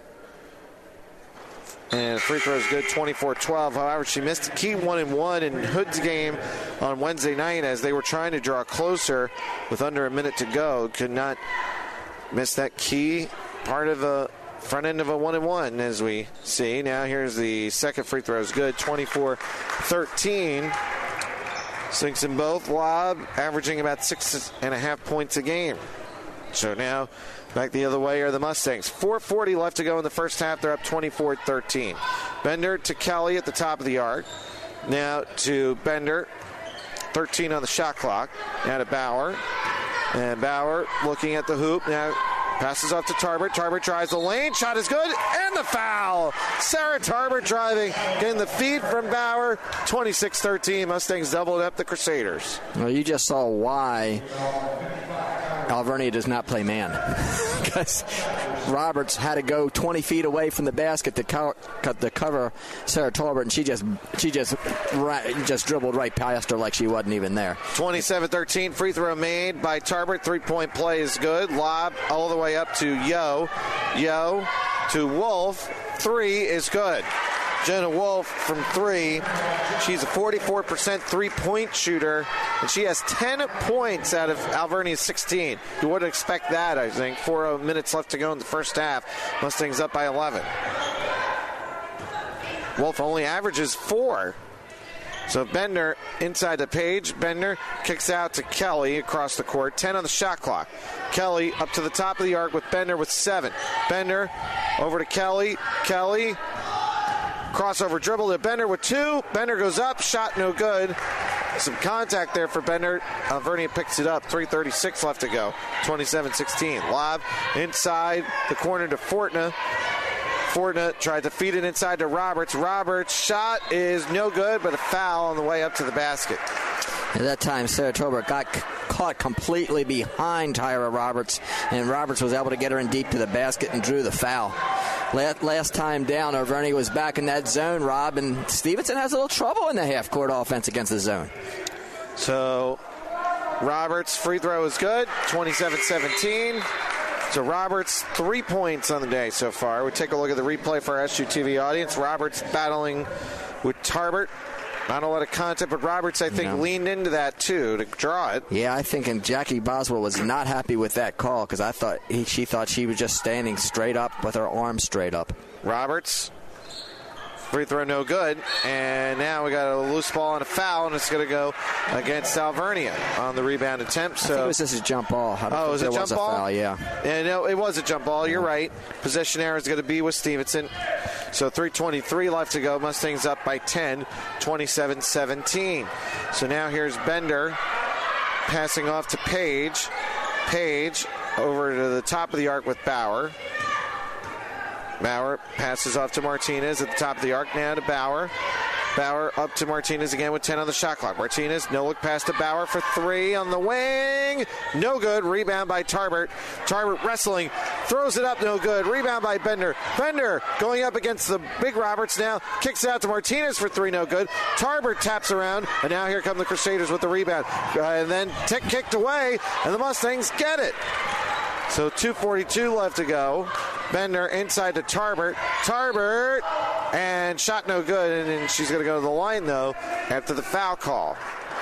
And free throw is good, 24-12. However, she missed a key 1-and-1 in Hood's game on Wednesday night as they were trying to draw closer with under a minute to go. Could not miss that key part of the front end of a 1-and-1, as we see. Now here's the second free throw is good, 24-13. Sinks in both. Lob averaging about 6.5 points a game. So now back the other way are the Mustangs. 4:40 left to go in the first half. They're up 24-13. Bender to Kelly at the top of the arc. Now to Bender. 13 on the shot clock. Now to Bauer. And Bauer looking at the hoop. Now passes off to Tarbert. Tarbert drives the lane. Shot is good. And the foul. Sarah Tarbert driving. Getting the feed from Bauer. 26-13. Mustangs doubled up the Crusaders. Well, you just saw why Alvernia does not play man. Because Roberts had to go 20 feet away from the basket to cover Sarah Tarbert, and she just dribbled right past her like she wasn't even there. 27-13, free throw made by Tarbert. 3-point play is good. Lob all the way up to Yo. Yo to Wolf. 3 is good. Jenna Wolf from 3. She's a 44% three-point shooter, and she has 10 points out of Alvernia's 16. You wouldn't expect that, I think. 4 minutes left to go in the first half. Mustangs up by 11. Wolf only averages 4. So Bender inside the Page. Bender kicks out to Kelly across the court. 10 on the shot clock. Kelly up to the top of the arc with Bender with 7. Bender over to Kelly. Kelly crossover dribble to Bender with 2. Bender goes up. Shot no good. Some contact there for Bender. Alvernia picks it up. 3:36 left to go. 27-16. Lob inside the corner to Fortna. Fortna tried to feed it inside to Roberts. Roberts' shot is no good, but a foul on the way up to the basket. At that time, Sarah Tolbert got caught completely behind Tyra Roberts, and Roberts was able to get her in deep to the basket and drew the foul. Last time down, Alvernia was back in that zone, Rob, and Stevenson has a little trouble in the half-court offense against the zone. So Roberts' free throw is good, 27-17. So Roberts, 3 points on the day so far. We take a look at the replay for our SUTV audience. Roberts battling with Tarbert. Not a lot of contact, but Roberts, I think, leaned into that, too, to draw it. Yeah, I think, and Jackie Boswell was not happy with that call because she thought she was just standing straight up with her arms straight up. Roberts, free throw no good, and now we got a loose ball and a foul, and it's going to go against Alvernia on the rebound attempt. So I think it was just a jump ball. It was a jump ball? Foul, yeah. No, it was a jump ball. You're right. Possession error is going to be with Stevenson. So 3:23 left to go. Mustangs up by 10, 27-17. So now here's Bender passing off to Page. Page over to the top of the arc with Bauer. Bauer passes off to Martinez at the top of the arc. Now to Bauer. Bauer up to Martinez again with 10 on the shot clock. Martinez, no look pass to Bauer for 3 on the wing. No good. Rebound by Tarbert. Tarbert wrestling. Throws it up. No good. Rebound by Bender. Bender going up against the big Roberts now. Kicks it out to Martinez for 3. No good. Tarbert taps around. And now here come the Crusaders with the rebound. And then kicked away. And the Mustangs get it. So 2:42 left to go. Bender inside to Tarbert. Tarbert, and shot no good. And she's going to go to the line, though, after the foul call.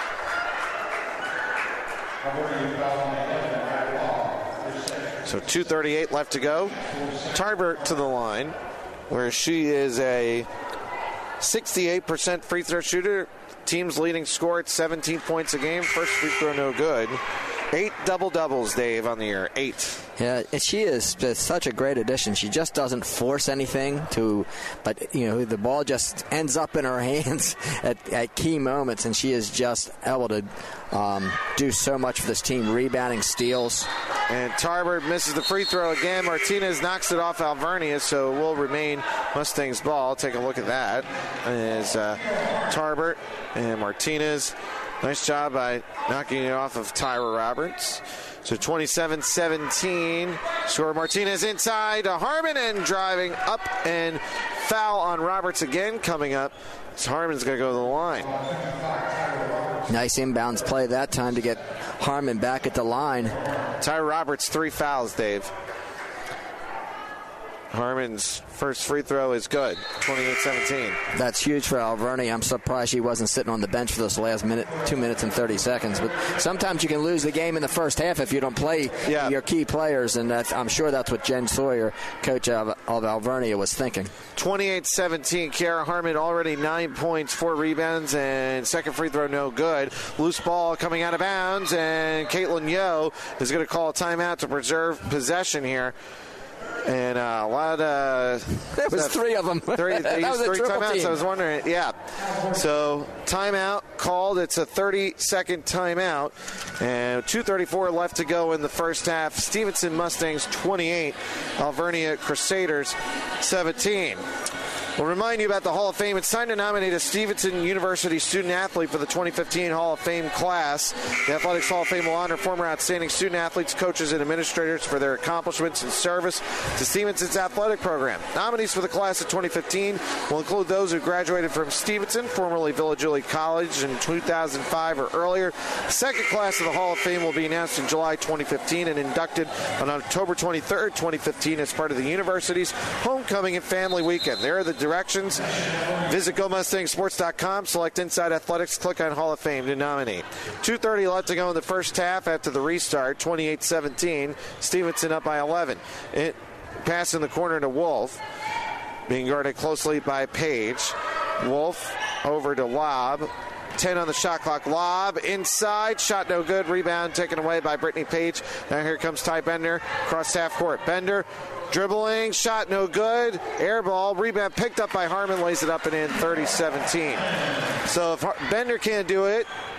So 2:38 left to go. Tarbert to the line, where she is a 68% free throw shooter. Team's leading scorer at 17 points a game. First free throw no good. 8 double-doubles, Dave, on the year. 8. Yeah, she is just such a great addition. She just doesn't force anything but the ball just ends up in her hands at key moments, and she is just able to do so much for this team, rebounding, steals. And Tarbert misses the free throw again. Martinez knocks it off Alvernia, so it will remain Mustangs ball. Take a look at that. As Tarbert and Martinez. Nice job by knocking it off of Tyra Roberts. So 27-17. Score Martinez inside to Harmon and driving up, and foul on Roberts again coming up. So Harmon's going to go to the line. Nice inbounds play that time to get Harmon back at the line. Tyra Roberts, 3 fouls, Dave. Harmon's first free throw is good, 28-17. That's huge for Alvernia. I'm surprised she wasn't sitting on the bench for this last 2 minutes and 30 seconds. But sometimes you can lose the game in the first half if you don't play your key players, and I'm sure that's what Jen Sawyer, coach of Alvernia, was thinking. 28-17. Kiara Harmon already 9 points, 4 rebounds, and second free throw no good. Loose ball coming out of bounds, and Caitlin Yo is going to call a timeout to preserve possession here. And a lot of... There was 3 of them. They used 3 timeouts. Team. I was wondering. Yeah. So timeout called. It's a 30-second timeout. And 2:34 left to go in the first half. Stevenson Mustangs 28. Alvernia Crusaders 17. We'll remind you about the Hall of Fame. It's time to nominate a Stevenson University student-athlete for the 2015 Hall of Fame class. The Athletics Hall of Fame will honor former outstanding student-athletes, coaches, and administrators for their accomplishments and service to Stevenson's athletic program. Nominees for the class of 2015 will include those who graduated from Stevenson, formerly Village Ely College, in 2005 or earlier. The second class of the Hall of Fame will be announced in July 2015 and inducted on October 23rd, 2015 as part of the university's Homecoming and Family Weekend. There are the directions. Visit GoMustangSports.com, select Inside Athletics, click on Hall of Fame to nominate. 2:30 left to go in the first half after the restart, 28-17. Stevenson up by 11. Pass in the corner to Wolf, being guarded closely by Page. Wolf over to Lobb. 10 on the shot clock. Lob inside. Shot no good. Rebound taken away by Brittany Page. Now here comes Ty Bender. Cross half court. Bender dribbling. Shot no good. Air ball. Rebound picked up by Harmon. Lays it up and in. 30-17. So if Bender can't do it,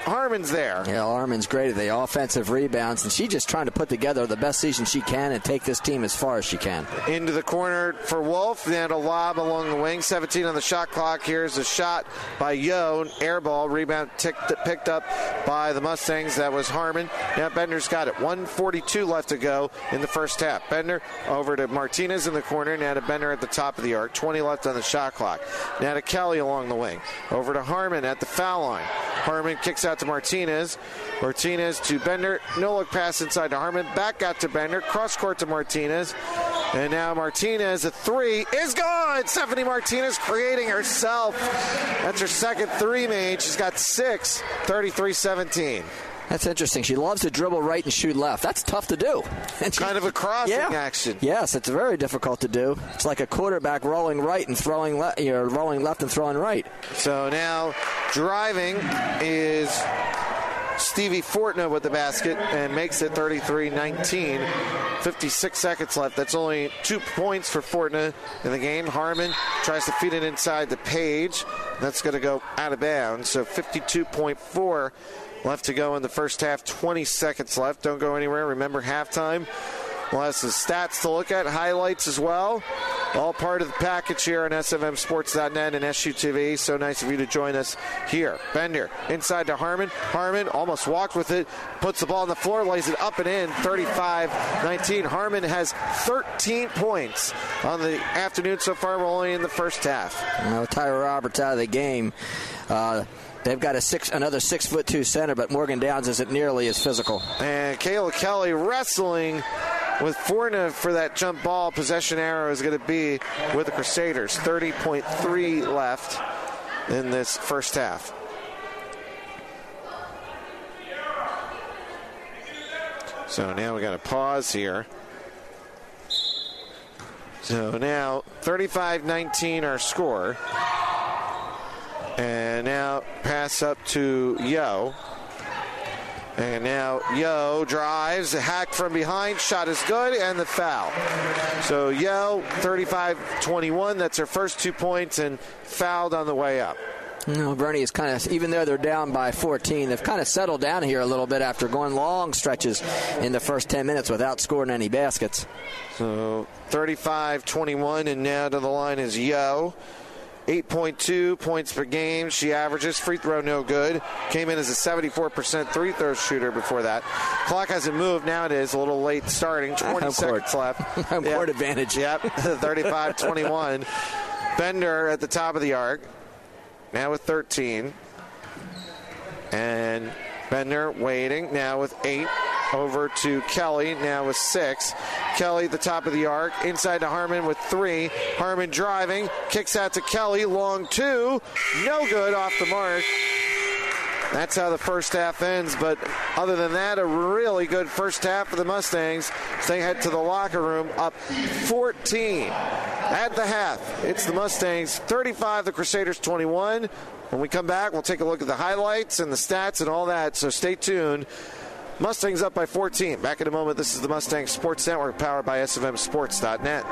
Harmon's there. Yeah, Harmon's great at the offensive rebounds, and she's just trying to put together the best season she can and take this team as far as she can. Into the corner for Wolf, then a lob along the wing. 17 on the shot clock. Here's a shot by Yo. Air ball. Rebound picked up by the Mustangs. That was Harmon. Now Bender's got it. 1:42 left to go in the first half. Bender over to Martinez in the corner. Now to Bender at the top of the arc. 20 left on the shot clock. Now to Kelly along the wing. Over to Harmon at the foul line. Harmon kicks out to Martinez. Martinez to Bender. No look pass inside to Harmon. Back out to Bender. Cross court to Martinez. And now Martinez, a three, is gone. Stephanie Martinez creating herself. That's her second three made. She's got 6, 33-17. That's interesting. She loves to dribble right and shoot left. That's tough to do. And kind of a crossing action. Yes, it's very difficult to do. It's like a quarterback rolling right and throwing left, rolling left and throwing right. So now driving is Stevie Fortna with the basket and makes it 33-19. 56 seconds left. That's only 2 points for Fortna in the game. Harmon tries to feed it inside to Page. That's going to go out of bounds. So 52.4 left to go in the first half. 20 seconds left. Don't go anywhere. Remember, halftime. We'll have some stats to look at, highlights as well. All part of the package here on SFMSports.net and SUTV. So nice of you to join us here. Bender inside to Harmon. Harmon almost walked with it, puts the ball on the floor, lays it up and in, 35-19. Harmon has 13 points on the afternoon so far. We're only in the first half. Now, Tyra Roberts out of the game. They've got another 6'2" center, but Morgan Downs isn't nearly as physical. And Kayla Kelly wrestling with Fortna for that jump ball. Possession arrow is going to be with the Crusaders. 30.3 left in this first half. So now we got a pause here. So now 35-19 our score. And now pass up to Yo. And now Yo drives, a hack from behind, shot is good, and the foul. So Yo, 35-21, that's her first 2 points, and fouled on the way up. Bernie is kind of, even though they're down by 14, they've kind of settled down here a little bit after going long stretches in the first 10 minutes without scoring any baskets. So 35-21, and now to the line is Yo. 8.2 points per game. She averages. Free throw no good. Came in as a 74% free throw shooter before that. Clock hasn't moved. Now it is a little late starting. 20 seconds left. Home court advantage. Yep. 35-21. Bender at the top of the arc. Now with 13. And Bender waiting. Now with 8. Over to Kelly, now with 6. Kelly at the top of the arc, inside to Harmon with 3. Harmon driving, kicks out to Kelly, long 2. No good, off the mark. That's how the first half ends, but other than that, a really good first half for the Mustangs. They head to the locker room up 14 at the half. It's the Mustangs 35, the Crusaders 21. When we come back, we'll take a look at the highlights and the stats and all that, so stay tuned. Mustangs up by 14. Back in a moment. This is the Mustang Sports Network, powered by SFMSports.net.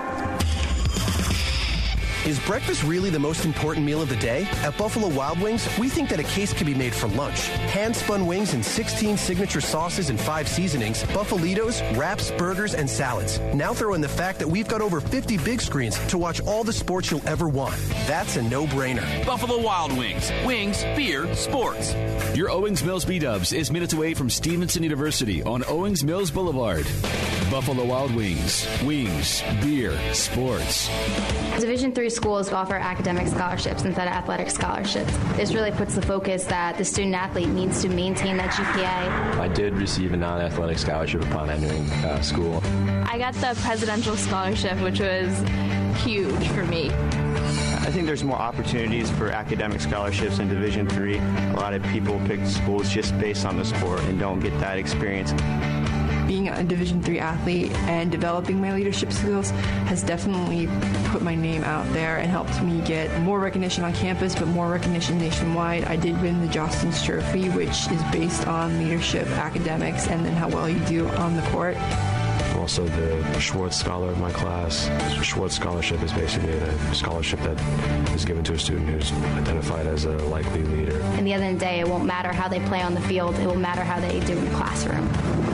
Is breakfast really the most important meal of the day? At Buffalo Wild Wings, we think that a case can be made for lunch. Hand-spun wings in 16 signature sauces and 5 seasonings, Buffalitos, wraps, burgers, and salads. Now throw in the fact that we've got over 50 big screens to watch all the sports you'll ever want. That's a no-brainer. Buffalo Wild Wings. Wings, beer, sports. Your Owings Mills B-Dubs is minutes away from Stevenson University on Owings Mills Boulevard. Buffalo Wild Wings. Wings, beer, sports. Division III schools offer academic scholarships instead of athletic scholarships. This really puts the focus that the student athlete needs to maintain that GPA. I did receive a non-athletic scholarship upon entering school. I got the presidential scholarship, which was huge for me. I think there's more opportunities for academic scholarships in Division III. A lot of people pick schools just based on the sport and don't get that experience. Being a Division III athlete and developing my leadership skills has definitely put my name out there and helped me get more recognition on campus, but more recognition nationwide. I did win the Jostens Trophy, which is based on leadership, academics, and then how well you do on the court. I'm also the Schwartz Scholar of my class. Schwartz Scholarship is basically a scholarship that is given to a student who's identified as a likely leader. At the end of the day, it won't matter how they play on the field. It will matter how they do in the classroom.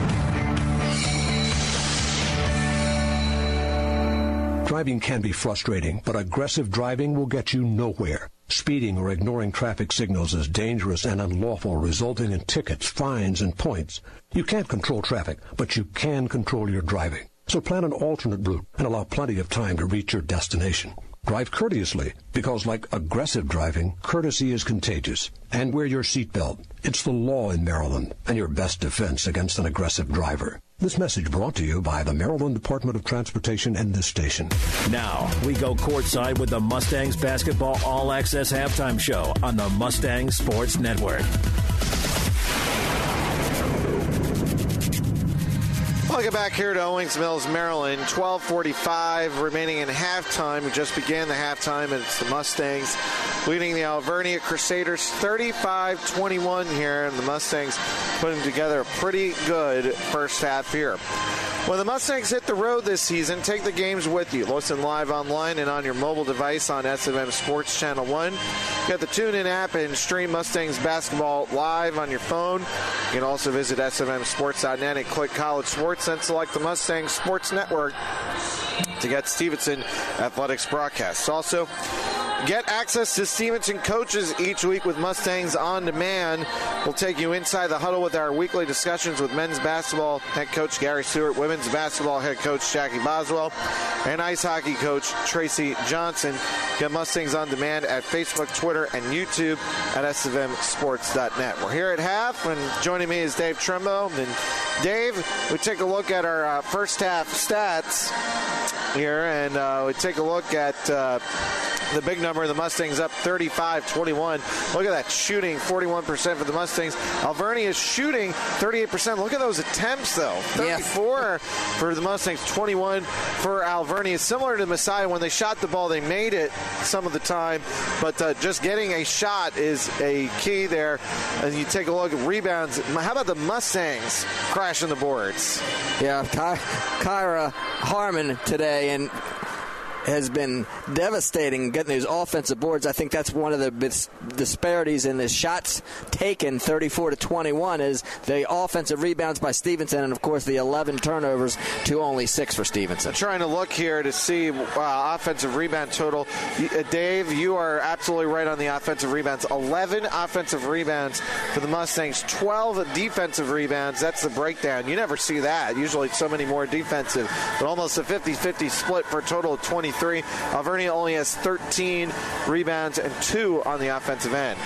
Driving can be frustrating, but aggressive driving will get you nowhere. Speeding or ignoring traffic signals is dangerous and unlawful, resulting in tickets, fines, and points. You can't control traffic, but you can control your driving. So plan an alternate route and allow plenty of time to reach your destination. Drive courteously, because like aggressive driving, courtesy is contagious. And wear your seatbelt. It's the law in Maryland, and your best defense against an aggressive driver. This message brought to you by the Maryland Department of Transportation and this station. Now, we go courtside with the Mustangs Basketball All Access Halftime Show on the Mustang Sports Network. Welcome back here to Owings Mills, Maryland. 12:45 remaining in halftime. We just began the halftime, and it's the Mustangs leading the Alvernia Crusaders 35-21 here, and the Mustangs putting together a pretty good first half here. When the Mustangs hit the road this season, take the games with you. Listen live online and on your mobile device on SFM Sports Channel 1. Get the TuneIn app and stream Mustangs basketball live on your phone. You can also visit SFMSports.net and click College Sports and select the Mustangs Sports Network to get Stevenson Athletics broadcasts. Also, get access to Stevenson coaches each week with Mustangs On Demand. We'll take you inside the huddle with our weekly discussions with men's basketball head coach Gary Stewart, women's basketball head coach Jackie Boswell, and ice hockey coach Tracy Johnson. Get Mustangs On Demand at Facebook, Twitter, and YouTube at SFMSports.net. We're here at half, and joining me is Dave Trumbo. And Dave, we take a look at our first half stats here, and we take a look at the big number. The Mustangs up 35-21. Look at that shooting, 41% for the Mustangs. Alvernia is shooting 38%. Look at those attempts, though. 34 for the Mustangs, 21 for Alvernia. Similar to Messiah, when they shot the ball, they made it some of the time, but just getting a shot is a key there. And you take a look at rebounds. How about the Mustangs crashing the boards? Yeah, Kyra Harmon today, and has been devastating getting these offensive boards. I think that's one of the disparities in the shots taken, 34-21, is the offensive rebounds by Stevenson, and of course the 11 turnovers to only 6 for Stevenson. I'm trying to look here to see offensive rebound total. Dave, you are absolutely right on the offensive rebounds. 11 offensive rebounds for the Mustangs, 12 defensive rebounds. That's the breakdown. You never see that. Usually it's so many more defensive, but almost a 50-50 split for a total of 23. Alvernia only has 13 rebounds and 2 on the offensive end.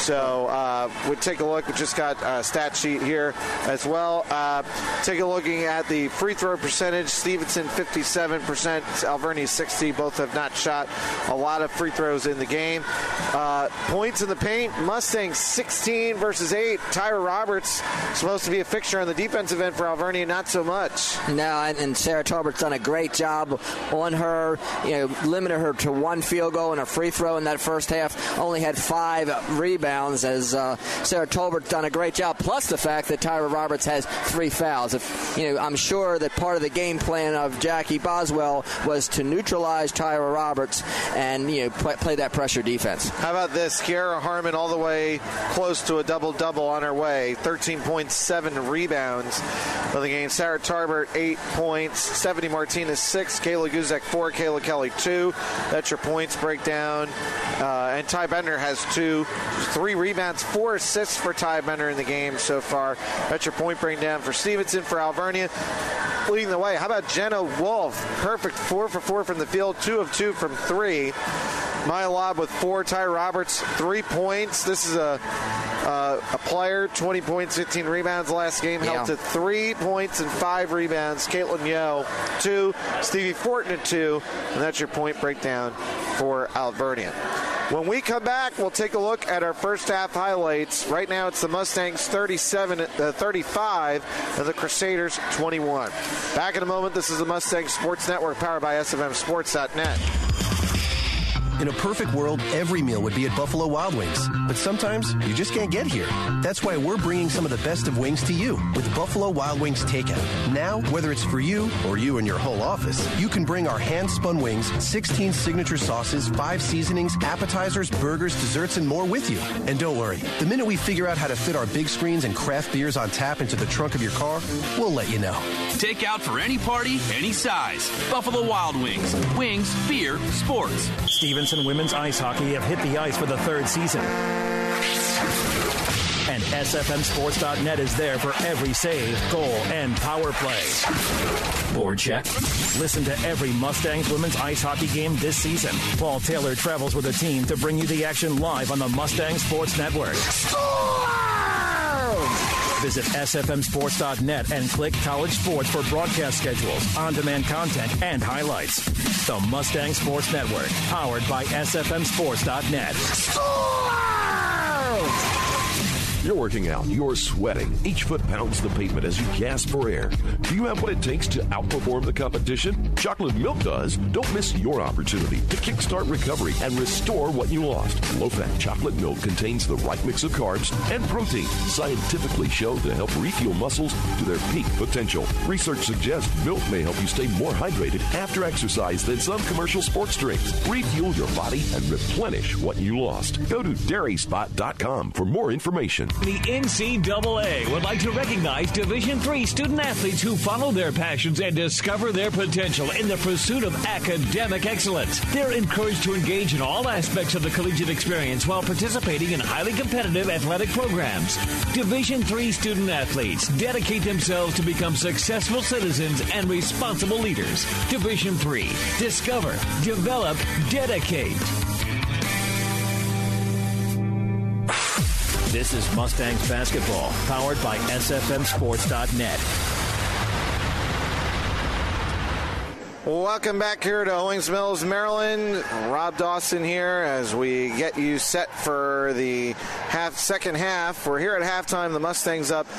So we'll take a look. We just got a stat sheet here as well. Take a looking at the free throw percentage. Stevenson 57%, Alvernia 60. Both have not shot a lot of free throws in the game. Points in the paint. Mustangs 16 versus 8. Tyra Roberts supposed to be a fixture on the defensive end for Alvernia. Not so much. No, and Sarah Tarbert's done a great job on her. Limited her to 1 field goal and a free throw in that first half. Only had 5 rebounds, as Sarah Tolbert's done a great job, plus the fact that Tyra Roberts has 3 fouls. I'm sure that part of the game plan of Jackie Boswell was to neutralize Tyra Roberts and play that pressure defense. How about this? Kiara Harmon all the way close to a double-double on her way. 13.7 rebounds for the game. Sarah Tarbert, 8 points. Stephanie Martinez, 6. Kayla Guzek, 4. Kayla Kelly, 2. That's your points breakdown. And Ty Bender has 2. 3 rebounds, 4 assists for Ty Bender in the game so far. That's your point breakdown for Stevenson. For Alvernia, leading the way. How about Jenna Wolf? Perfect, 4 for 4 from the field, 2 of 2 from 3. Maya Lobb with 4. Ty Roberts, 3 points. This is a player, 20 points, 15 rebounds last game, held to 3 points and 5 rebounds. Caitlin Yo, 2. Stevie Fortin at 2. And that's your point breakdown for Alvernia. When we come back, we'll take a look at our first half highlights. Right now, it's the Mustangs 35 and the Crusaders 21. Back in a moment. This is the Mustang Sports Network, powered by SFMSports.net. In a perfect world, every meal would be at Buffalo Wild Wings. But sometimes you just can't get here. That's why we're bringing some of the best of wings to you with Buffalo Wild Wings Takeout. Now, whether it's for you or you and your whole office, you can bring our hand-spun wings, 16 signature sauces, 5 seasonings, appetizers, burgers, desserts, and more with you. And don't worry, the minute we figure out how to fit our big screens and craft beers on tap into the trunk of your car, we'll let you know. Take out for any party, any size. Buffalo Wild Wings. Wings, beer, sports. Stevenson women's ice hockey have hit the ice for the 3rd season. And SFMSports.net is there for every save, goal, and power play. Board check. Listen to every Mustangs women's ice hockey game this season. Paul Taylor travels with a team to bring you the action live on the Mustang Sports Network. Visit SFMSports.net and click College Sports for broadcast schedules, on-demand content, and highlights. The Mustang Sports Network, powered by SFMSports.net. You're working out, you're sweating. Each foot pounds the pavement as you gasp for air. Do you have what it takes to outperform the competition? Chocolate Milk does. Don't miss your opportunity to kickstart recovery and restore what you lost. Low-fat chocolate milk contains the right mix of carbs and protein, scientifically shown to help refuel muscles to their peak potential. Research suggests milk may help you stay more hydrated after exercise than some commercial sports drinks. Refuel your body and replenish what you lost. Go to dairyspot.com for more information. The NCAA would like to recognize Division III student athletes who follow their passions and discover their potential in the pursuit of academic excellence. They're encouraged to engage in all aspects of the collegiate experience while participating in highly competitive athletic programs. Division III student athletes dedicate themselves to become successful citizens and responsible leaders. Division III. Discover, develop, dedicate. This is Mustangs basketball, powered by SFMSports.net. Welcome back here to Owings Mills, Maryland. Rob Dawson here as we get you set for the second half. We're here at halftime. The Mustangs up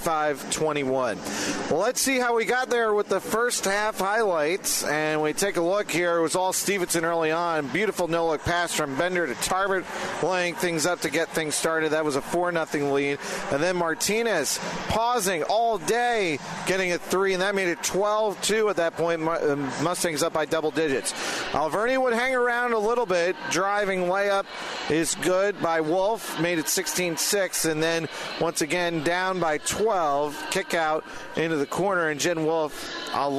35-21. Well, let's see how we got there with the first half highlights. And we take a look here. It was all Stevenson early on. Beautiful no-look pass from Bender to Tarbert, laying things up to get things started. That was a 4-0 lead. And then Martinez pausing all day, getting a 3, and that made it 12-2 at that point. Mustangs up by double digits. Alvernia would hang around a little bit. Driving layup is good by Wolf. Made it 16-6. And then once again down by 12. Kick out into the corner. And Jenna Wolf, a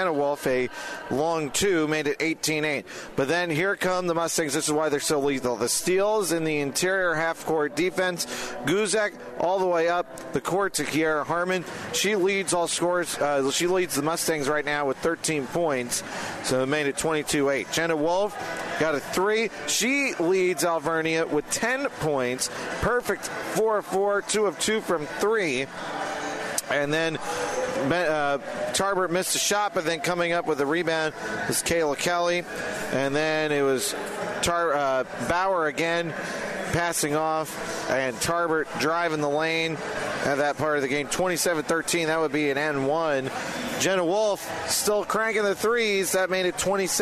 long 2, made it 18-8. But then here come the Mustangs. This is why they're so lethal. The steals in the interior half-court defense. Guzek all the way up the court to Kiara Harmon. She leads all scores. She leads the Mustangs right now with 13 points. So it made it 22-8. Jenna Wolf got a 3. She leads Alvernia with 10 points. Perfect 4 of 4, 2 of 2 from 3. And then Tarbert missed a shot, but then coming up with a rebound was Kayla Kelly. And then it was Bauer again passing off, and Tarbert driving the lane at that part of the game. 27-13, that would be an N1. Jenna Wolf still cranking the threes. That made it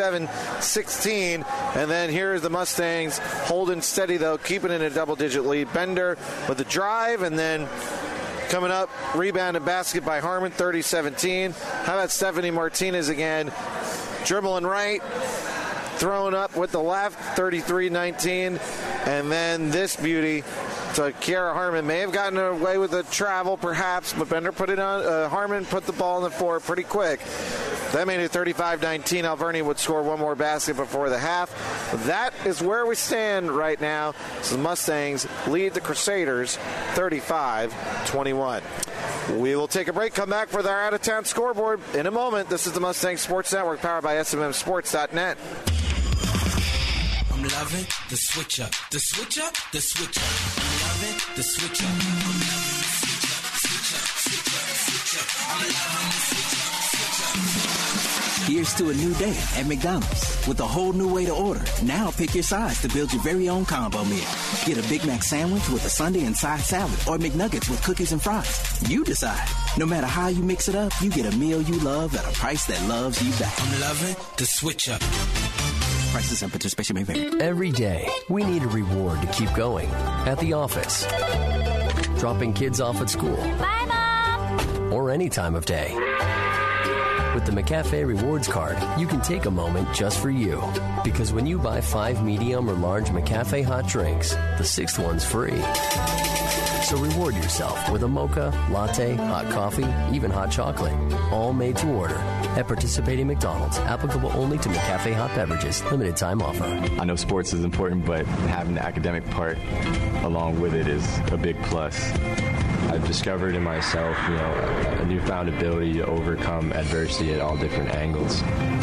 27-16. And then here's the Mustangs holding steady, though, keeping it in a double-digit lead. Bender with the drive, and then coming up, rebound and basket by Harmon, 30-17. How about Stephanie Martinez again? Dribbling right, throwing up with the left, 33-19. And then this beauty. So Kiara Harmon may have gotten away with the travel, perhaps, but Bender put it on. Harmon put the ball in the floor pretty quick. That made it 35-19. Alvernia would score one more basket before the half. That is where we stand right now. So the Mustangs lead the Crusaders 35-21. We will take a break, come back for our out-of-town scoreboard in a moment. This is the Mustang Sports Network, powered by SFMSports.net. I'm loving the switch up, the switch up, the switch up. I'm loving the switch up. I'm loving the switch up, switch up, switch up, switch up. I'm loving the switch up, switch up. Here's to a new day at McDonald's with a whole new way to order. Now pick your size to build your very own combo meal. Get a Big Mac sandwich with a sundae and side salad, or McNuggets with cookies and fries. You decide. No matter how you mix it up, you get a meal you love at a price that loves you back. I'm loving the switch up. Prices and participation may vary. Every day, we need a reward to keep going. At the office, dropping kids off at school. Bye, Mom! Or any time of day. With the McCafe Rewards Card, you can take a moment just for you. Because when you buy 5 medium or large McCafe hot drinks, the 6th one's free. So reward yourself with a mocha, latte, hot coffee, even hot chocolate. All made to order at participating McDonald's. Applicable only to McCafe hot beverages. Limited time offer. I know sports is important, but having the academic part along with it is a big plus. I've discovered in myself, a newfound ability to overcome adversity at all different angles.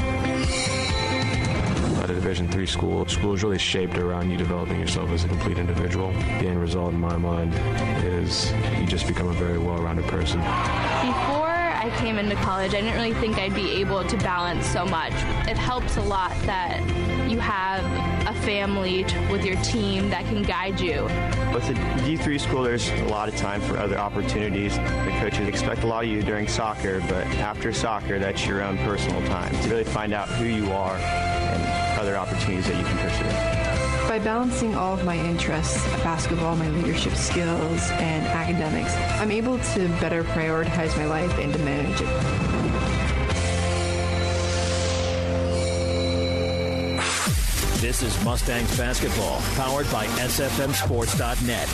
At a Division III school is really shaped around you developing yourself as a complete individual. The end result, in my mind, is you just become a very well-rounded person. Before I came into college, I didn't really think I'd be able to balance so much. It helps a lot that you have a family with your team that can guide you. With a D3 school, there's a lot of time for other opportunities. The coaches expect a lot of you during soccer, but after soccer, that's your own personal time to really find out who you are and other opportunities that you can pursue. By balancing all of my interests, basketball, my leadership skills, and academics, I'm able to better prioritize my life and to manage it. This is Mustangs basketball, powered by SFMSports.net.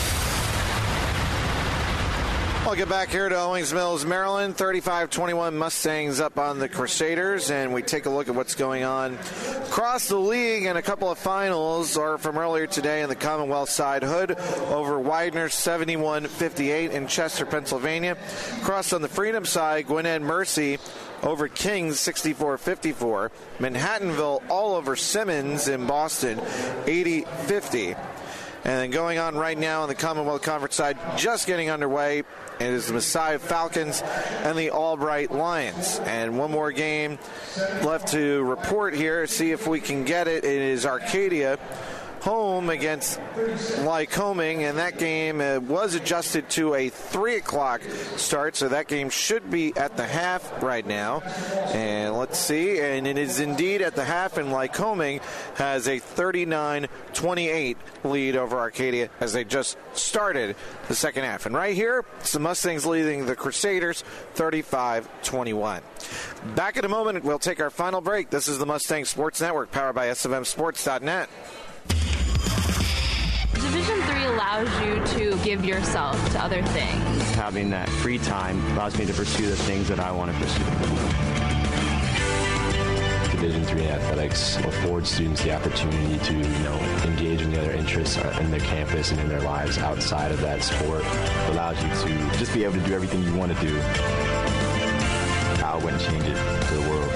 Welcome back here to Owings Mills, Maryland. 35-21 Mustangs up on the Crusaders, and we take a look at what's going on across the league. And a couple of finals are from earlier today in the Commonwealth side. Hood over Widener 71-58 in Chester, Pennsylvania. Across on the Freedom side, Gwinnett Mercy over Kings 64-54. Manhattanville all over Simmons in Boston 80-50. And then going on right now on the Commonwealth Conference side, just getting underway, it is the Messiah Falcons and the Albright Lions. And one more game left to report here, see if we can get it. It is Arcadia home against Lycoming, and that game was adjusted to a 3 o'clock start, so that game should be at the half right now. And let's see, and it is indeed at the half, and Lycoming has a 39-28 lead over Arcadia as they just started the second half. And right here, it's the Mustangs leading the Crusaders 35-21. Back in a moment, we'll take our final break. This is the Mustang Sports Network, powered by SFMSports.net. Division III allows you to give yourself to other things. Having that free time allows me to pursue the things that I want to pursue. Division III athletics affords students the opportunity to, engage in the other interests in their campus and in their lives outside of that sport. It allows you to just be able to do everything you want to do. I wouldn't change it to the world.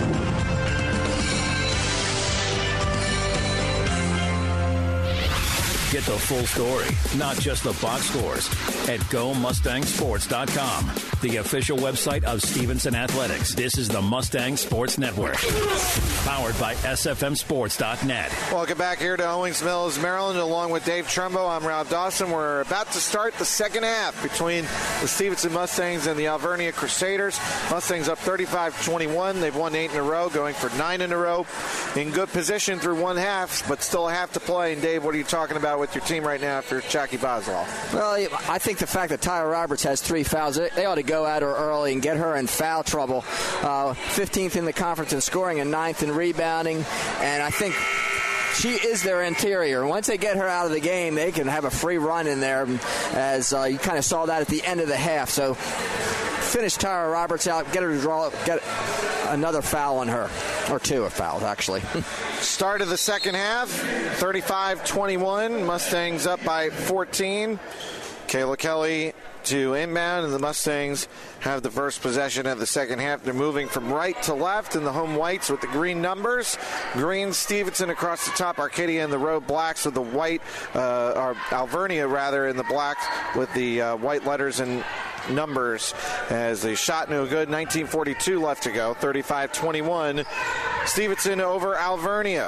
Get the full story, not just the box scores, at GoMustangSports.com, the official website of Stevenson Athletics. This is the Mustang Sports Network, powered by SFMSports.net. Welcome back here to Owings Mills, Maryland, along with Dave Trumbo. I'm Rob Dawson. We're about to start the second half between the Stevenson Mustangs and the Alvernia Crusaders. Mustangs up 35-21. They've won 8 in a row, going for 9 in a row. In good position through one half, but still a half to play. And Dave, what are you talking about with your team right now after Jackie Boswell? Well, I think the fact that Tyra Roberts has 3 fouls, they ought to go at her early and get her in foul trouble. 15th in the conference in scoring and 9th in rebounding. And I think she is their interior. Once they get her out of the game, they can have a free run in there, as you kind of saw that at the end of the half. So finish Tyra Roberts out, get her to draw, get another foul on her, or 2 fouls, actually. Start of the second half, 35-21. Mustangs up by 14. Kayla Kelly to inbound, and the Mustangs have the first possession of the second half. They're moving from right to left in the home whites with the green numbers. Green, Stevenson across the top, Arcadia in the road blacks with the white, or Alvernia rather, in the blacks with the white letters and numbers, as the shot no good. 19:42 left to go. 35-21. Stevenson over Alvernia.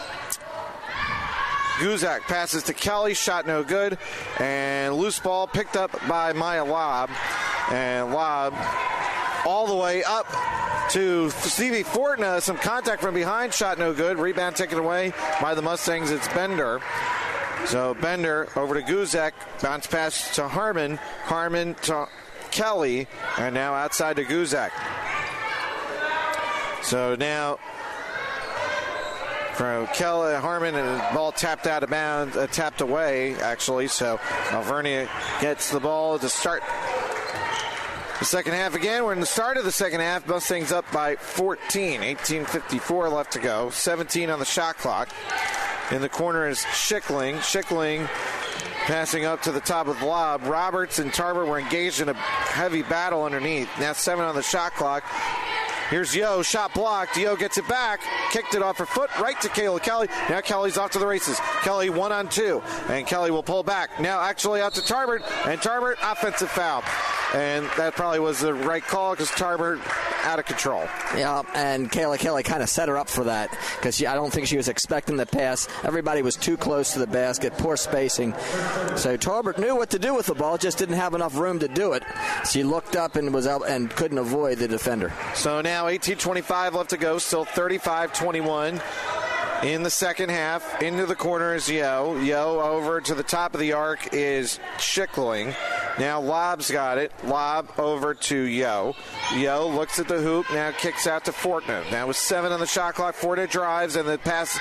Guzak passes to Kelly, shot no good, and loose ball picked up by Maya Lobb, and Lobb all the way up to Stevie Fortna. Some contact from behind, shot no good. Rebound taken away by the Mustangs. It's Bender. So Bender over to Guzek. Bounce pass to Harmon. Harmon to Kelly. And now outside to Guzek. So now from Kelly, Harmon, and the ball tapped out of bounds, tapped away, actually. So Alvernia gets the ball to start the second half again. We're in the start of the second half. Mustangs up by 14. 18:54 left to go. 17 on the shot clock. In the corner is Schickling. Schickling passing up to the top of the lob. Roberts and Tarver were engaged in a heavy battle underneath. Now 7 on the shot clock. Here's Yo, shot blocked. Yo gets it back, kicked it off her foot, right to Kayla Kelly. Now Kelly's off to the races. Kelly 1-on-2, and Kelly will pull back. Now actually out to Tarbert, and Tarbert, offensive foul. And that probably was the right call because Tarbert out of control. Yeah, and Kayla Kelly kind of set her up for that because I don't think she was expecting the pass. Everybody was too close to the basket, poor spacing. So Tarbert knew what to do with the ball, just didn't have enough room to do it. She looked up and was out and couldn't avoid the defender. So now 18:25 left to go, still 35-21 in the second half. Into the corner is Yo. Yo over to the top of the arc is Schickling. Now Lob's got it. Lob over to Yo. Yo looks at the hoop, now kicks out to Fortner. Now with 7 on the shot clock, Fortner drives, and the pass,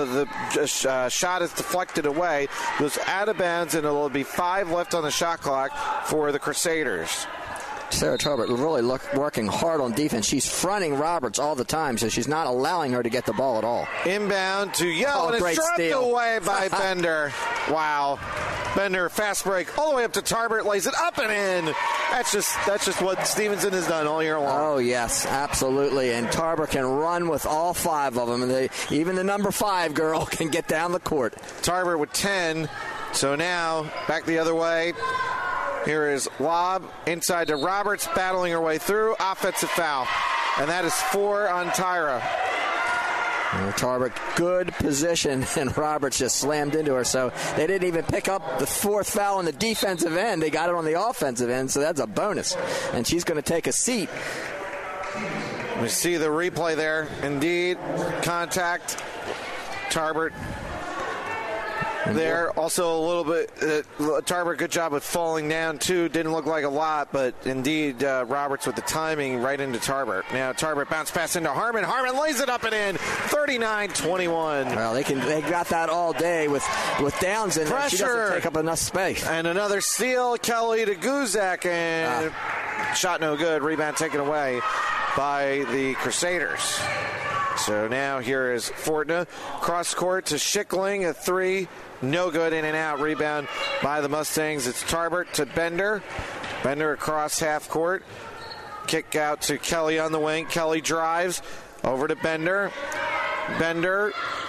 shot is deflected away. Goes out of bounds, and it'll be 5 left on the shot clock for the Crusaders. Sarah Tarbert really working hard on defense. She's fronting Roberts all the time, so she's not allowing her to get the ball at all. Inbound to Yo, and it's stripped away by Bender. Wow. Bender, fast break, all the way up to Tarbert, lays it up and in. That's just what Stevenson has done all year long. Oh, yes, absolutely. And Tarbert can run with all 5 of them. And even the number 5 girl can get down the court. Tarbert with 10. So now, back the other way. Here is Lob inside to Roberts, battling her way through. Offensive foul. And that is 4 on Tyra. Tarbert, good position, and Roberts just slammed into her. So they didn't even pick up the 4th foul on the defensive end. They got it on the offensive end, so that's a bonus. And she's going to take a seat. We see the replay there. Indeed, contact. Tarbert there. Also a little bit, Tarbert, good job with falling down too. Didn't look like a lot, but indeed Roberts with the timing right into Tarbert. Now Tarbert bounce pass into Harmon. Harmon lays it up and in. 39-21. Well, they got that all day with Downs in there. She doesn't take up enough space. And another steal. Kelly to Guzek, and shot no good. Rebound taken away by the Crusaders. So now here is Fortna. Cross court to Schickling, a 3. No good, in and out. Rebound by the Mustangs. It's Tarbert to Bender. Bender across half court. Kick out to Kelly on the wing. Kelly drives over to Bender. Bender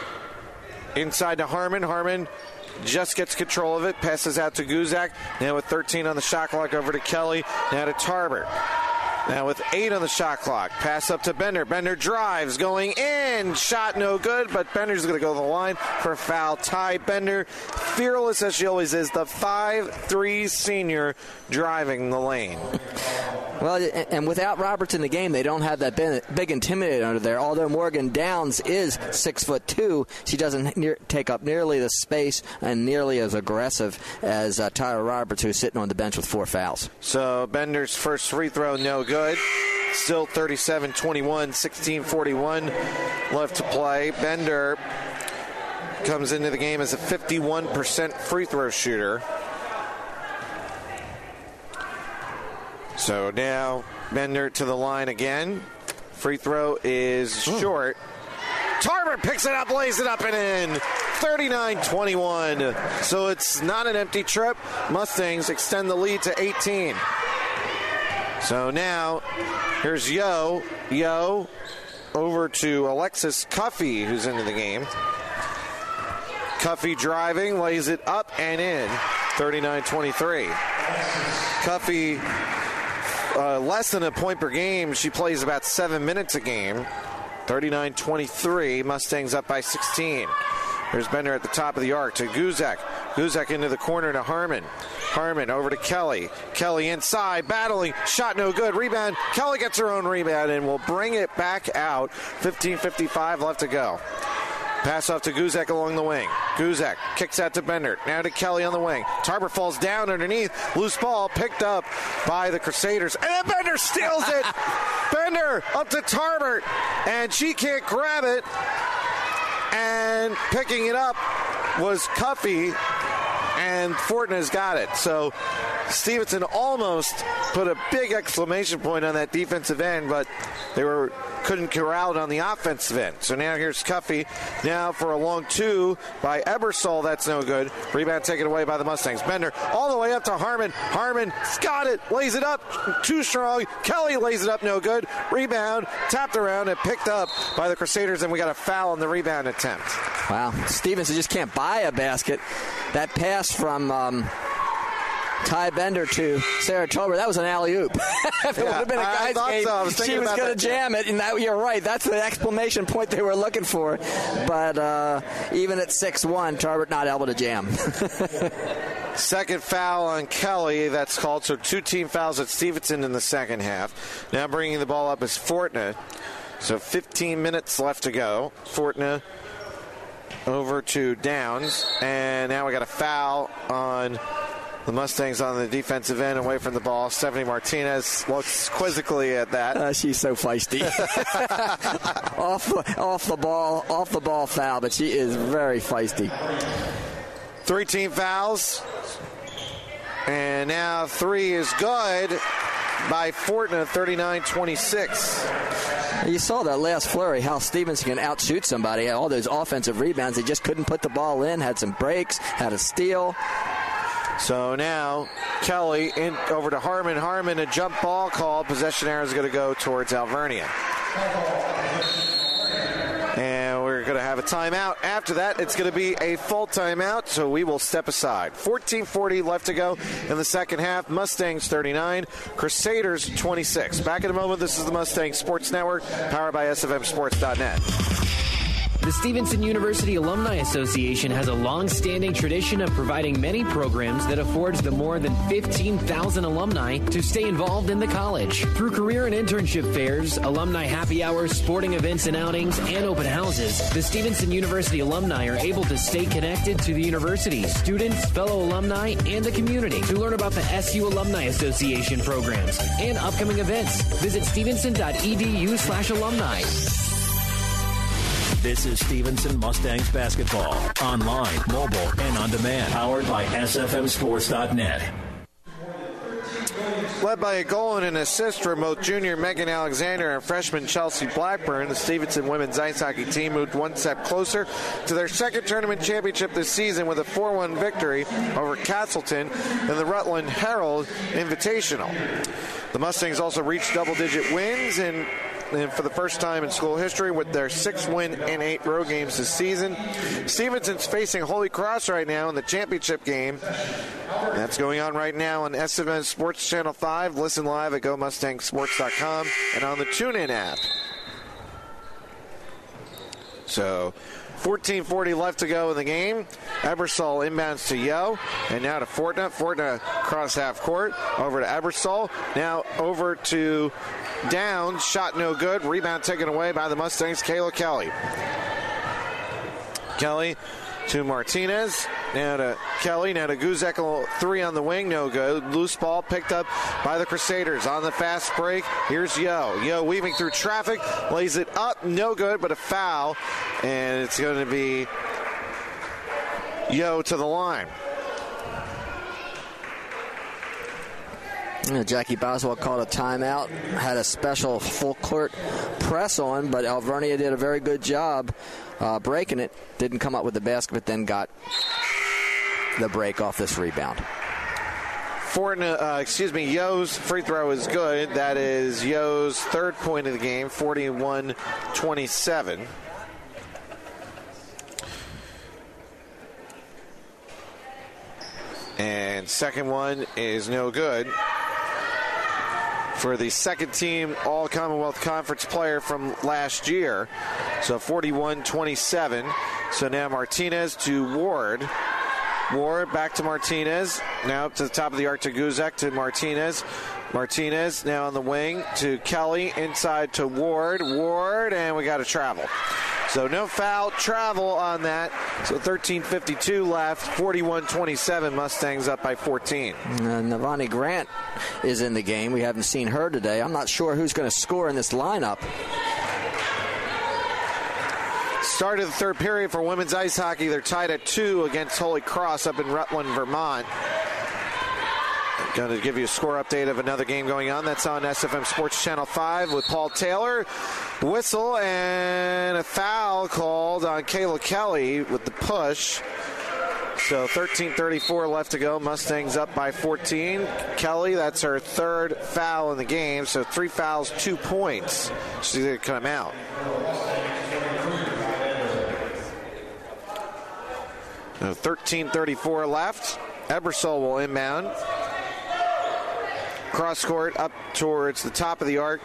inside to Harmon. Harmon just gets control of it. Passes out to Guzak. Now with 13 on the shot clock, over to Kelly. Now to Tarbert. Now with 8 on the shot clock, pass up to Bender. Bender drives, going in. Shot no good, but Bender's going to go to the line for a foul. Ty Bender, fearless as she always is, the 5'3" senior driving the lane. Well, and without Roberts in the game, they don't have that big intimidator under there. Although Morgan Downs is 6'2", she doesn't take up nearly the space and nearly as aggressive as Tyra Roberts, who's sitting on the bench with 4 fouls. So Bender's first free throw, no good. Still 37-21, 16:41 left to play. Bender comes into the game as a 51% free throw shooter. So now Bender to the line again. Free throw is short. Tarbert picks it up, lays it up and in. 39-21. So it's not an empty trip. Mustangs extend the lead to 18. So now here's Yo. Yo over to Alexis Cuffey, who's into the game. Cuffey driving, lays it up and in. 39-23. Cuffey, less than a point per game. She plays about 7 minutes a game. 39-23. Mustangs up by 16. Here's Bender at the top of the arc to Guzek. Guzek into the corner to Harmon. Harmon over to Kelly. Kelly inside, battling, shot no good. Rebound. Kelly gets her own rebound and will bring it back out. 15:55 left to go. Pass off to Guzek along the wing. Guzek kicks out to Bender. Now to Kelly on the wing. Tarbert falls down underneath. Loose ball picked up by the Crusaders. And then Bender steals it. Bender up to Tarbert. And she can't grab it. And picking it up was Cuffey. And Fortna's got it. So Stevenson almost put a big exclamation point on that defensive end, but they couldn't corral it on the offensive end. So now here's Cuffey. Now for a long two by Ebersol. That's no good. Rebound taken away by the Mustangs. Bender all the way up to Harmon. Harmon's got it. Lays it up. Too strong. Kelly lays it up. No good. Rebound. Tapped around and picked up by the Crusaders, and we got a foul on the rebound attempt. Wow. Stevenson just can't buy a basket. That pass from Ty Bender to Sarah Tolbert, that was an alley-oop. If it would have been a guy's game, she was going to jam it. And you're right. That's the exclamation point they were looking for. But even at 6'1", Tolbert not able to jam. Second foul on Kelly. That's called. So 2 team fouls at Stevenson in the second half. Now bringing the ball up is Fortna. So 15 minutes left to go. Fortna over to Downs. And now we got a foul on the Mustangs on the defensive end, away from the ball. Stephanie Martinez looks quizzically at that. She's so feisty. off the ball foul, but she is very feisty. 3 team fouls. And now 3 is good by Fortna, 39-26. You saw that last flurry, how Stevenson can outshoot somebody. All those offensive rebounds, they just couldn't put the ball in, had some breaks, had a steal. So now Kelly over to Harmon. Harmon, a jump ball call. Possession arrow is going to go towards Alvernia. And we're going to have a timeout. After that, it's going to be a full timeout, so we will step aside. 14:40 left to go in the second half. Mustangs 39, Crusaders 26. Back in a moment. This is the Mustang Sports Network, powered by SFMSports.net. The Stevenson University Alumni Association has a long-standing tradition of providing many programs that affords the more than 15,000 alumni to stay involved in the college. Through career and internship fairs, alumni happy hours, sporting events and outings, and open houses, the Stevenson University alumni are able to stay connected to the university, students, fellow alumni, and the community. To learn about the SU Alumni Association programs and upcoming events, visit stevenson.edu/alumni. This is Stevenson Mustangs basketball. Online, mobile, and on demand. Powered by SFMSports.net. Led by a goal and an assist from both junior Megan Alexander and freshman Chelsea Blackburn, the Stevenson women's ice hockey team moved one step closer to their second tournament championship this season with a 4-1 victory over Castleton in the Rutland Herald Invitational. The Mustangs also reached double-digit wins and for the first time in school history with their 6 win and 8 road games this season. Stevenson's facing Holy Cross right now in the championship game. That's going on right now on SFM Sports Channel 5. Listen live at GoMustangSports.com and on the TuneIn app. So 14:40 left to go in the game. Ebersol inbounds to Yo, and now to Fortna. Fortna cross half court, over to Ebersol. Now over to Downs, shot no good. Rebound taken away by the Mustangs, Kayla Kelly. Kelly to Martinez. Now to Kelly. Now to Guzek. 3 on the wing. No good. Loose ball picked up by the Crusaders on the fast break. Here's Yo. Yo weaving through traffic. Lays it up. No good, but a foul. And it's going to be Yo to the line. Jackie Boswell called a timeout, had a special full court press on, but Alvernia did a very good job breaking it. Didn't come up with the basket, but then got the break off this rebound. Yo's free throw is good. That is Yo's third point of the game, 41-27. And second one is no good for the second team All-Commonwealth Conference player from last year. So 41-27. So now Martinez to Ward. Ward back to Martinez. Now up to the top of the arc to Guzek to Martinez. Martinez now on the wing to Kelly. Inside to Ward. Ward, and we got a travel. So no foul travel on that. So 13:52 left. 41-27. Mustangs up by 14. Navani Grant is in the game. We haven't seen her today. I'm not sure who's going to score in this lineup. Start of the third period for women's ice hockey. They're tied at 2 against Holy Cross up in Rutland, Vermont. Going to give you a score update of another game going on. That's on SFM Sports Channel 5 with Paul Taylor. Whistle and a foul called on Kayla Kelly with the push. So 13:34 left to go. Mustangs up by 14. Kelly, that's her third foul in the game. So 3 fouls, 2 points. She's going to come out. 13:34 left. Ebersol will inbound. Cross court up towards the top of the arc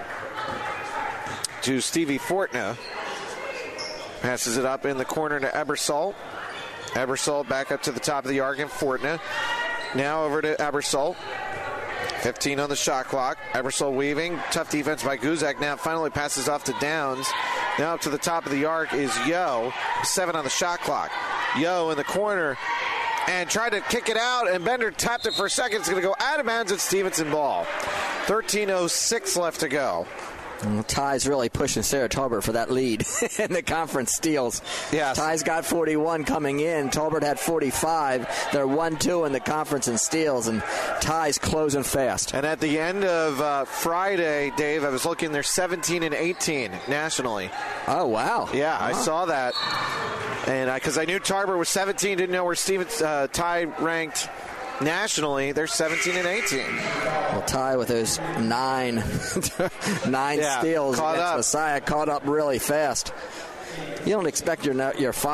to Stevie Fortna. Passes it up in the corner to Ebersol. Ebersol back up to the top of the arc and Fortna. Now over to Ebersol. 15 on the shot clock. Ebersol weaving. Tough defense by Guzek. Now finally passes off to Downs. Now up to the top of the arc is Yo. 7 on the shot clock. Yo in the corner and tried to kick it out, and Bender tapped it for a second. It's going to go out of bounds at Stevenson ball. 13:06 left to go. Well, Ty's really pushing Sarah Talbert for that lead in the conference steals. Yes. Ty's got 41 coming in. Talbert had 45. They're 1-2 in the conference in steals, and Ty's closing fast. And at the end of Friday, Dave, I was looking, they're 17 and 18 nationally. Oh, wow. Yeah, I saw that. And because I knew Talbert was 17, didn't know where Ty ranked nationally. They're 17 and 18. Well, Ty with those nine steals against Messiah caught up really fast. You don't expect your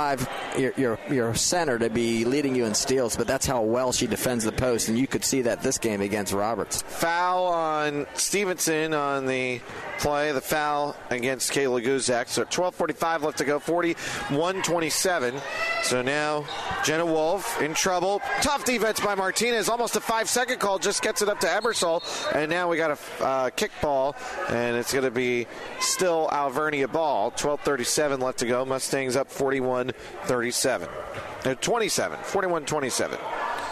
center to be leading you in steals, but that's how well she defends the post, and you could see that this game against Roberts. Foul on Stevenson on the play, the foul against Kayla Guzek. So 12:45 left to go, 41-27. So now Jenna Wolf in trouble. Tough defense by Martinez, almost a 5-second call, just gets it up to Ebersol, and now we got a kick ball, and it's going to be still Alvernia ball. 12:37 left to go. Mustangs up 41-37. 41-27.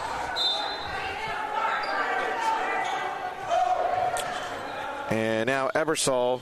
And now Ebersol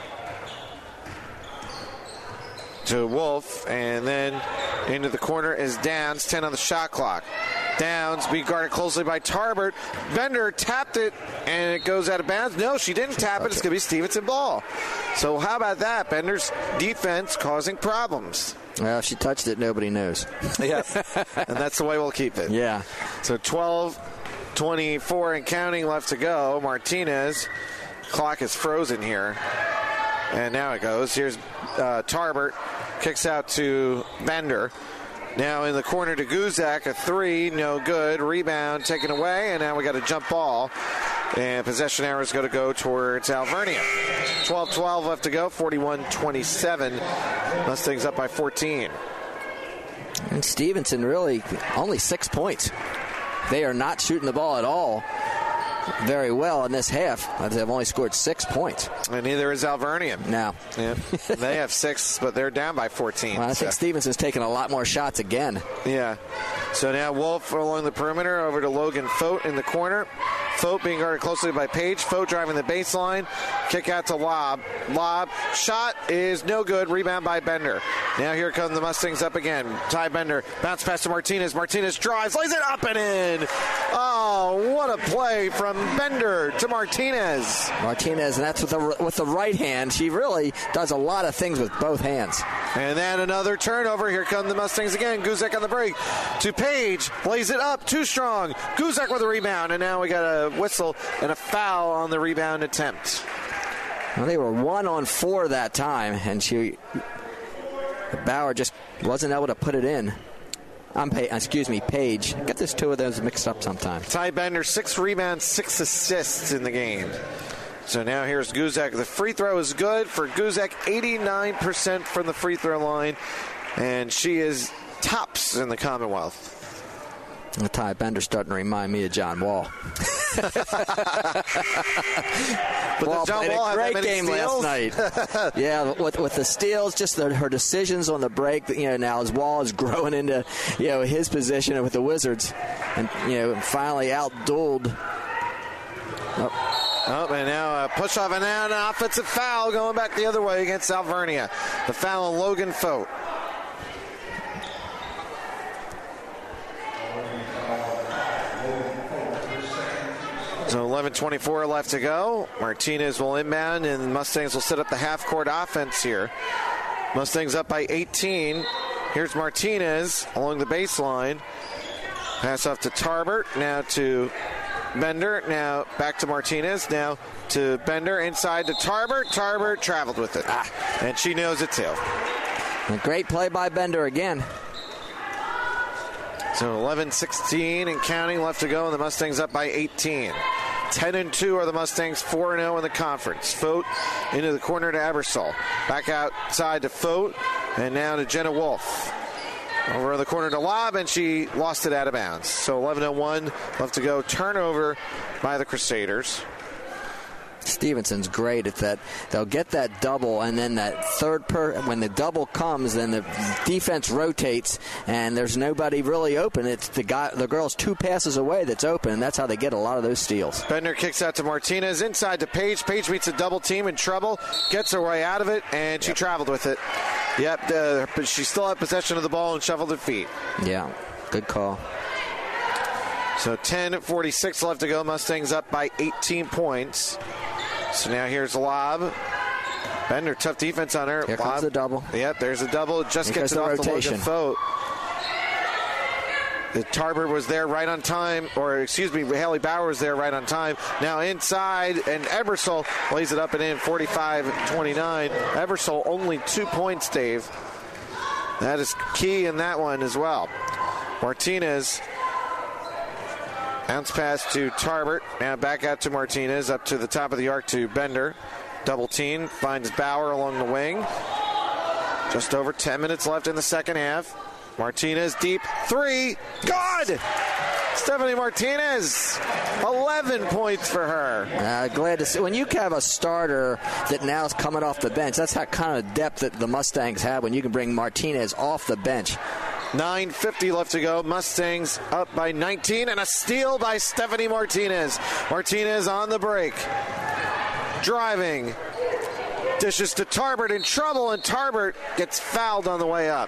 to Wolf, and then into the corner is Downs. 10 on the shot clock. Downs being guarded closely by Tarbert. Bender tapped it, and it goes out of bounds. No, she didn't tap it. It's going to be Stevenson ball. So how about that? Bender's defense causing problems. Well, if she touched it, nobody knows. Yeah, and that's the way we'll keep it. Yeah. So 12:24 and counting left to go. Martinez. Clock is frozen here. And now it goes. Here's Tarbert. Kicks out to Bender. Now in the corner to Guzek. A 3. No good. Rebound taken away. And now we got a jump ball. And possession arrow is going to go towards Alvernia. 12:12 left to go. 41-27. Mustangs up by 14. And Stevenson really only 6 points. They are not shooting the ball at all very well in this half. They've only scored 6 points. And neither is Alvernia. No. Yeah. They have 6, but they're down by 14. Well, I think Stevenson's taking a lot more shots again. Yeah. So now Wolf along the perimeter over to Logan Fote in the corner. Fote being guarded closely by Page. Fote driving the baseline. Kick out to Lob. Lob. Shot is no good. Rebound by Bender. Now here come the Mustangs up again. Ty Bender. Bounce pass to Martinez. Martinez drives. Lays it up and in. Oh, what a play from Bender to Martinez. Martinez, and that's with the right hand. She really does a lot of things with both hands. And then another turnover. Here come the Mustangs again. Guzek on the break to Page. Lays it up. Too strong. Guzek with a rebound. And now we got a whistle and a foul on the rebound attempt. Well, they were 1 on 4 that time, and Bauer just wasn't able to put it in. Page. Get those two of those mixed up sometimes. Ty Bender, 6 rebounds, 6 assists in the game. So now here's Guzek. The free throw is good for Guzek, 89% from the free throw line, and she is tops in the Commonwealth. Ty Bender's starting to remind me of John Wall. But Wall John played Wall a great have that many game steals? last night. Yeah, with the steals, just her decisions on the break. Now as Wall is growing into his position with the Wizards, and finally outdueled. And now a push-off and now an offensive foul going back the other way against Alvernia. The foul on Logan Fote. So 11:24 left to go. Martinez will inbound, and the Mustangs will set up the half-court offense here. Mustangs up by 18. Here's Martinez along the baseline. Pass off to Tarbert, now to Bender, now back to Martinez, now to Bender, inside to Tarbert. Tarbert traveled with it, and she knows it too. A great play by Bender again. So 11:16 and counting left to go, and the Mustangs up by 18. 10-2 are the Mustangs, 4-0 in the conference. Fote into the corner to Ebersol. Back outside to Fote, and now to Jenna Wolf. Over in the corner to Lob, and she lost it out of bounds. So 11:01 left to go. Turnover by the Crusaders. Stevenson's great at that. They'll get that double, and then that when the double comes, then the defense rotates, and there's nobody really open. It's the girl's 2 passes away that's open, and that's how they get a lot of those steals. Bender kicks out to Martinez, inside to Page. Page meets a double team in trouble, gets her way out of it, and she traveled with it. But she still had possession of the ball and shoveled her feet. Yeah, good call. So 10:46 left to go. Mustangs up by 18 points. So now here's Lob. Bender, tough defense on her. Here comes the double. Yep, there's a double. Just Here gets it the off rotation. the Logan Fote. Tarbert was there right on time, Haley Bauer was there right on time. Now inside, and Ebersol lays it up and in, 45-29. Ebersol only 2 points, Dave. That is key in that one as well. Martinez, bounce pass to Tarbert. Now back out to Martinez, up to the top of the arc to Bender. Double team, finds Bauer along the wing. Just over 10 minutes left in the second half. Martinez deep, 3, good! Stephanie Martinez, 11 points for her. Glad to see. When you have a starter that now is coming off the bench, that's that kind of depth that the Mustangs have when you can bring Martinez off the bench. 9:50 left to go. Mustangs up by 19, and a steal by Stephanie Martinez. Martinez on the break. Driving. Dishes to Tarbert, in trouble, and Tarbert gets fouled on the way up.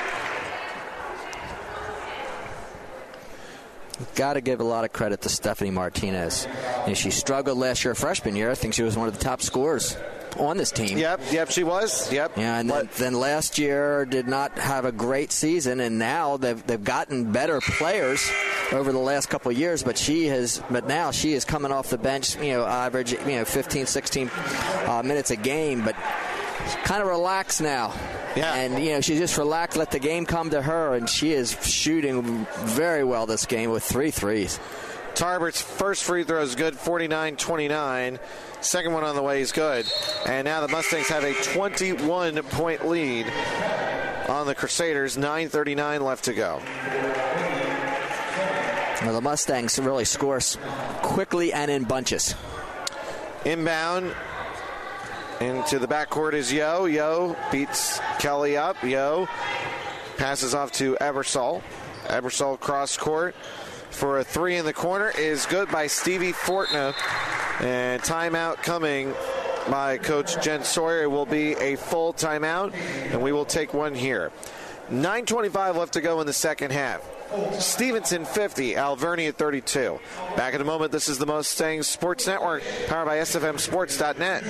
Got to give a lot of credit to Stephanie Martinez. She struggled last year, freshman year. I think she was one of the top scorers on this team. Yep, she was. Yep. Yeah, and then last year did not have a great season, and now they've gotten better players over the last couple of years, but now she is coming off the bench, average 15, 16 minutes a game, but kind of relaxed now. Yeah. And, she just relaxed, let the game come to her, and she is shooting very well this game with 3 threes. Tarbert's first free throw is good, 49-29. Second one on the way is good. And now the Mustangs have a 21-point lead on the Crusaders. 9:39 left to go. Well, the Mustangs really score quickly and in bunches. Inbound into the backcourt is Yo. Yo beats Kelly up. Yo passes off to Ebersol. Ebersol cross court for a 3 in the corner is good by Stevie Fortna. And timeout coming by Coach Jen Sawyer. It will be a full timeout, and we will take one here. 9:25 left to go in the second half. Stevenson 50, Alvernia 32. Back in a moment. This is the Mustangs Sports Network, powered by SFMSports.net.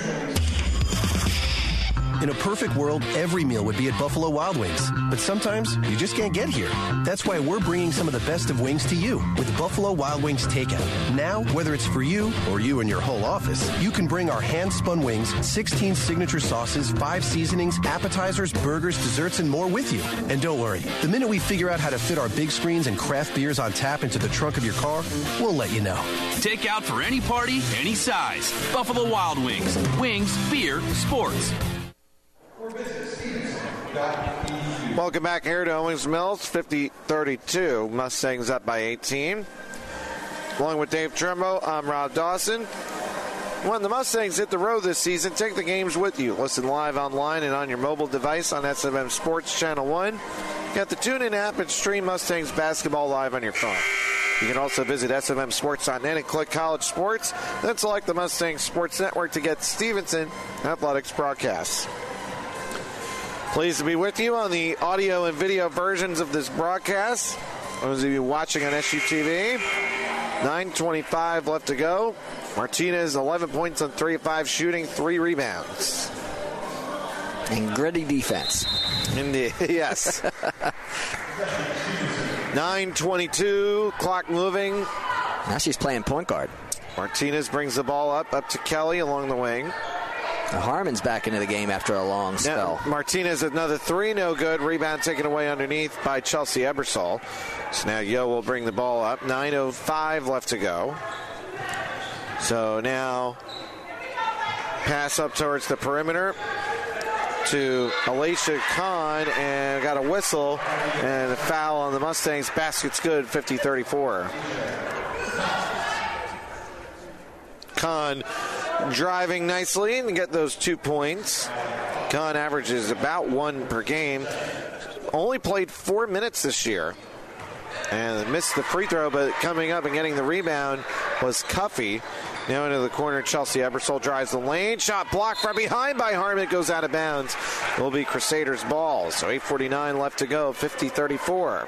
In a perfect world, every meal would be at Buffalo Wild Wings. But sometimes you just can't get here. That's why we're bringing some of the best of wings to you with Buffalo Wild Wings Takeout. Now, whether it's for you or you and your whole office, you can bring our hand-spun wings, 16 signature sauces, 5 seasonings, appetizers, burgers, desserts, and more with you. And don't worry, the minute we figure out how to fit our big screens and craft beers on tap into the trunk of your car, we'll let you know. Take out for any party, any size. Buffalo Wild Wings. Wings, beer, sports. Welcome back here to Owings Mills, 50-32. Mustangs up by 18. Along with Dave Trumbo, I'm Rob Dawson. When the Mustangs hit the road this season, take the games with you. Listen live online and on your mobile device on SFM Sports Channel 1. Get the TuneIn app and stream Mustangs basketball live on your phone. You can also visit SFMSports.net and click College Sports. Then select the Mustangs Sports Network to get Stevenson Athletics broadcasts. Pleased to be with you on the audio and video versions of this broadcast. Those of you watching on SUTV, 9:25 left to go. Martinez, 11 points on 3 of 5 shooting, 3 rebounds. And gritty defense. Indeed, yes. 9:22, clock moving. Now she's playing point guard. Martinez brings the ball up to Kelly along the wing. Harmon's back into the game after a long spell. Now, Martinez, another 3, no good. Rebound taken away underneath by Chelsea Ebersol. So now Yo will bring the ball up. 9:05 left to go. So now pass up towards the perimeter to Alicia Kahn, and got a whistle and a foul on the Mustangs. Basket's good, 50-34. Kahn driving nicely and get those 2 points. Kahn averages about 1 per game. Only played 4 minutes this year. And missed the free throw, but coming up and getting the rebound was Cuffey. Now into the corner, Chelsea Ebersol drives the lane. Shot blocked from behind by Harmon. It goes out of bounds. It will be Crusaders' ball. So 8:49 left to go, 50-34.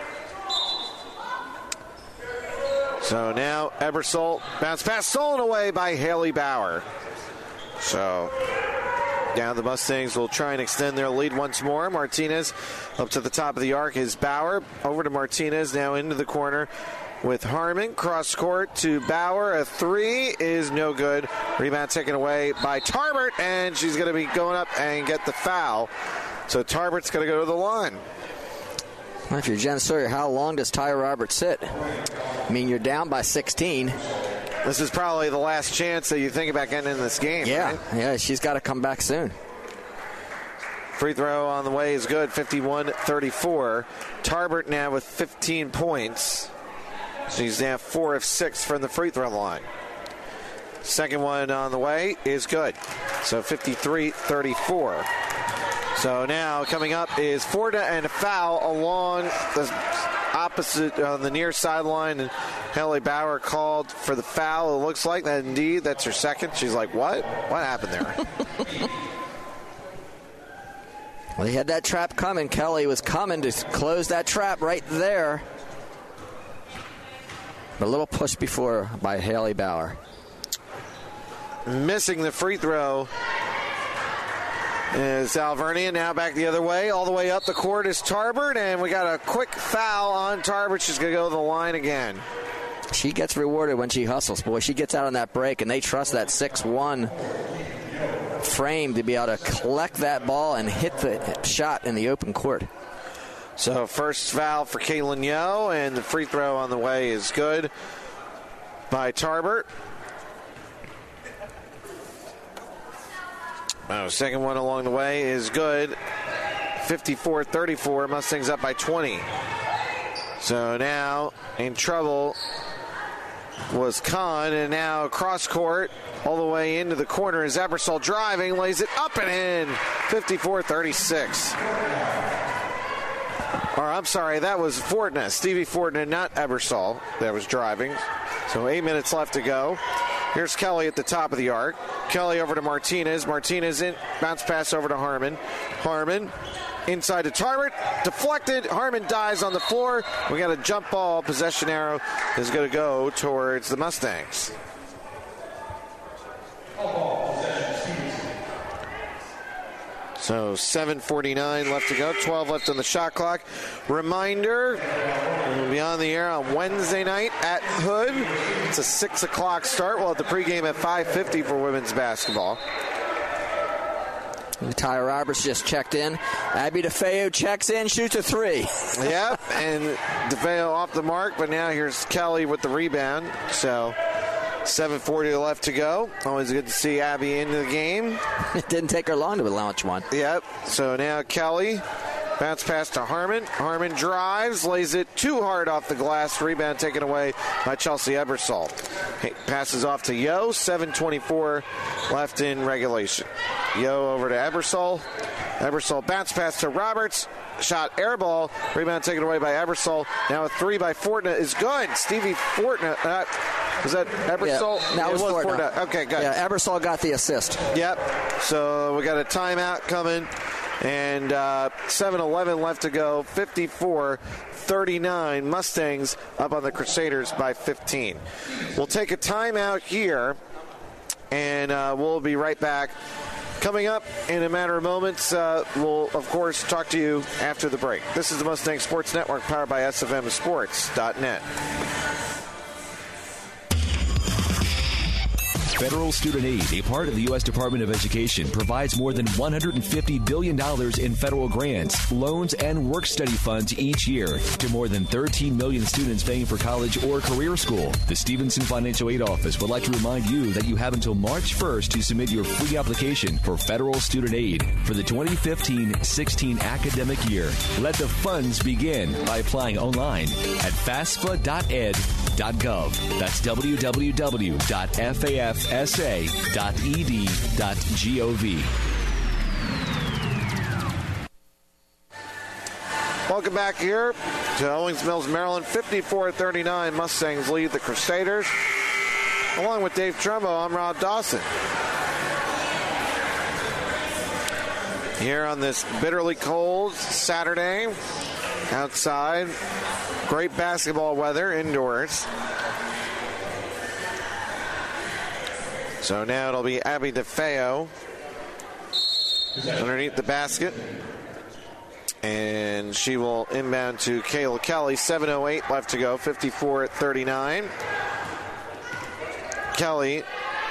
So now Ebersol, bounce pass stolen away by Haley Bauer. So down the Mustangs will try and extend their lead once more. Martinez up to the top of the arc is Bauer. Over to Martinez, now into the corner with Harmon. Cross court to Bauer. A 3 is no good. Rebound taken away by Tarbert, and she's going to be going up and get the foul. So Tarbert's going to go to the line. Well, if you're Jen Sawyer, how long does Ty Roberts sit? I mean, you're down by 16. This is probably the last chance that you think about getting in this game. Yeah, right? yeah, she's got to come back soon. Free throw on the way is good, 51-34. Tarbert now with 15 points. She's now 4 of 6 from the free throw line. Second one on the way is good. So 53-34. So now coming up is Forda and a foul along the opposite on the near sideline, and Haley Bauer called for the foul. It looks like that indeed that's her second. She's like, what happened there? Well, he had that trap coming. Kelly was coming to close that trap right there. But a little push before by Haley Bauer. Missing the free throw is Alvernia. Now back the other way. All the way up the court is Tarbert, and we got a quick foul on Tarbert. She's going to go to the line again. She gets rewarded when she hustles. Boy, she gets out on that break, and they trust that 6'1" frame to be able to collect that ball and hit the shot in the open court. So first foul for Kaylin Yo, and the free throw on the way is good by Tarbert. Second one along the way is good. 54-34. Mustangs up by 20. So now in trouble was Kahn, and now cross court all the way into the corner is Ebersol driving, lays it up and in. 54-36. Or I'm sorry, that was Fortna, Stevie Fortna, not Ebersol, that was driving. So 8 minutes left to go. Here's Kelly at the top of the arc. Kelly over to Martinez. Martinez in, bounce pass over to Harmon. Harmon inside to Tarbert, deflected. Harmon dies on the floor. We got a jump ball. Possession arrow is going to go towards the Mustangs. So 7:49 left to go. 12 left on the shot clock. Reminder, we'll be on the air on Wednesday night at Hood. It's a 6 o'clock start. We'll have the pregame at 5:50 for women's basketball. Ty Roberts just checked in. Abby DeFeo checks in, shoots a 3. Yep, and DeFeo off the mark, but now here's Kelly with the rebound. So 7:40 left to go. Always good to see Abby into the game. It didn't take her long to launch one. Yep. So now Kelly Bounce pass to Harmon. Harmon drives, lays it too hard off the glass. Rebound taken away by Chelsea Ebersol. Passes off to Yo. 7:24 left in regulation. Yo over to Ebersol. Ebersol bounce pass to Roberts. Shot air ball. Rebound taken away by Ebersol. Now a three by Fortna is good. Stevie Fortna. Was that Ebersol? Yeah, that was Fortna. Okay, good. Yeah, Ebersol got the assist. Yep. So we got a timeout coming. And 7:11 left to go. 54-39. Mustangs up on the Crusaders by 15. We'll take a timeout here, and we'll be right back. Coming up in a matter of moments, we'll, of course, talk to you after the break. This is the Mustang Sports Network, powered by SFMSports.net. Federal Student Aid, a part of the U.S. Department of Education, provides more than $150 billion in federal grants, loans, and work-study funds each year to more than 13 million students paying for college or career school. The Stevenson Financial Aid Office would like to remind you that you have until March 1st to submit your free application for federal student aid for the 2015-16 academic year. Let the funds begin by applying online at FAFSA.ed.gov. That's www.fafsa.ed.gov. Welcome back here to Owings Mills, Maryland. 54-39. Mustangs lead the Crusaders. Along with Dave Trumbo, I'm Rob Dawson. Here on this bitterly cold Saturday, outside. Great basketball weather indoors. So now it'll be Abby DeFeo underneath the basket. And she will inbound to Kayla Kelly. 7:08 left to go. 54-39. Kelly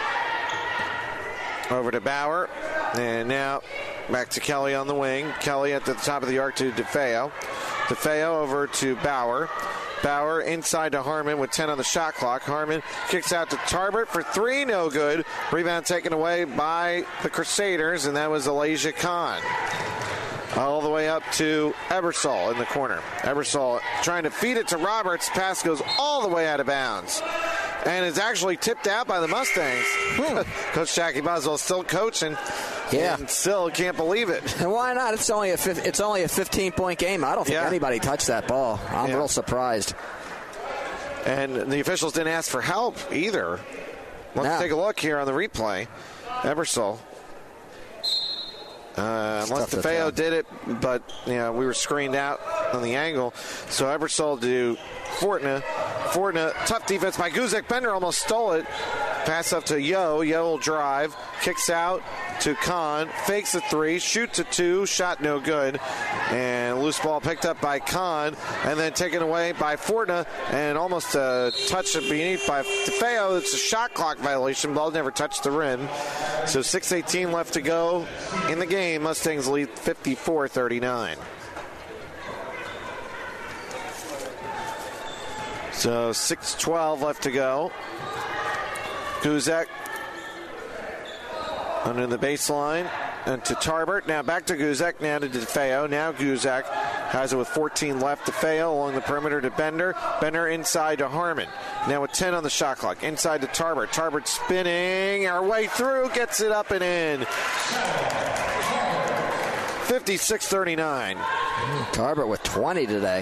over to Bauer. And now back to Kelly on the wing. Kelly at the top of the arc to DeFeo. DeFeo over to Bauer. Bauer inside to Harmon with 10 on the shot clock. Harmon kicks out to Tarbert for three, no good. Rebound taken away by the Crusaders, and that was Alasia Khan. All the way up to Ebersol in the corner. Ebersol trying to feed it to Roberts. Pass goes all the way out of bounds. And it's actually tipped out by the Mustangs. Coach Jackie Boswell still coaching. Yeah. And still can't believe it. And why not? It's only a 15-point game. I don't think anybody touched that ball. I'm real surprised. And the officials didn't ask for help either. Let's take a look here on the replay. Ebersol. Unless DeFeo did it, but we were screened out on the angle. So Ebersol to Fortna. Fortna, tough defense by Guzek. Bender almost stole it. Pass up to Yo. Yo will drive. Kicks out to Khan. Fakes a three. Shoots a two. Shot no good. And loose ball picked up by Khan. And then taken away by Fortna. And almost a touch beneath by DeFeo. It's a shot clock violation. Ball never touched the rim. So 6:18 left to go in the game. Mustangs lead 54-39. So 6:12 left to go. Guzek under the baseline and to Tarbert. Now back to Guzek. Now to DeFeo. Now Guzek has it with 14 left. DeFeo along the perimeter to Bender. Bender inside to Harmon. Now with 10 on the shot clock. Inside to Tarbert. Tarbert spinning our way through. Gets it up and in. 56-39. Tarbert with 20 today.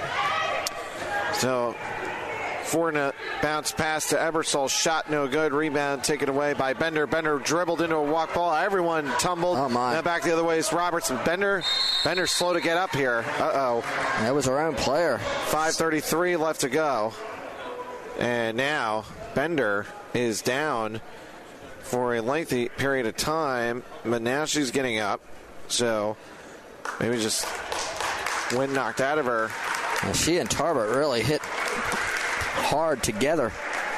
So Fortna bounce pass to Ebersol. Shot no good. Rebound taken away by Bender. Bender dribbled into a walk ball. Everyone tumbled. Oh, my. Now back the other way is Robertson. Bender's slow to get up here. Uh-oh. That was our own player. 5:33 left to go. And now Bender is down for a lengthy period of time. But now she's getting up. So maybe just wind knocked out of her. Well, she and Tarbert really hit hard together.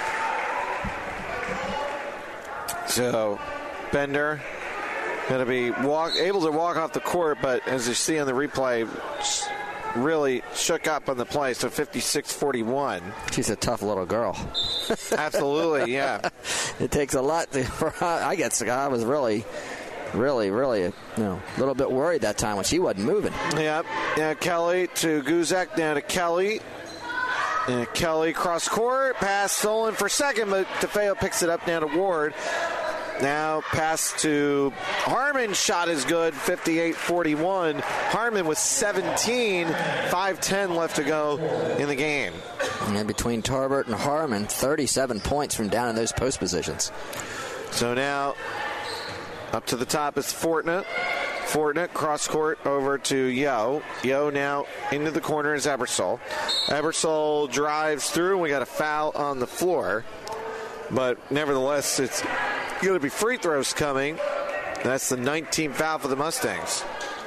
So Bender going to be able to walk off the court, but as you see on the replay, really shook up on the play. So 56-41. She's a tough little girl. Absolutely, yeah. It takes a lot. I was really really, a little bit worried that time when she wasn't moving. Yep. Yeah, Kelly to Guzak, now to Kelly. And Kelly cross court, pass stolen for second, but DeFeo picks it up now to Ward. Now pass to Harmon, shot is good, 58-41. Harmon with 17, 5:10 left to go in the game. And between Tarbert and Harmon, 37 points from down in those post positions. So now up to the top is Fortnite. Fortnite cross court over to Yo. Yo now into the corner is Ebersol. Ebersol drives through, and we got a foul on the floor. But nevertheless, it's going to be free throws coming. That's the 19th foul for the Mustangs.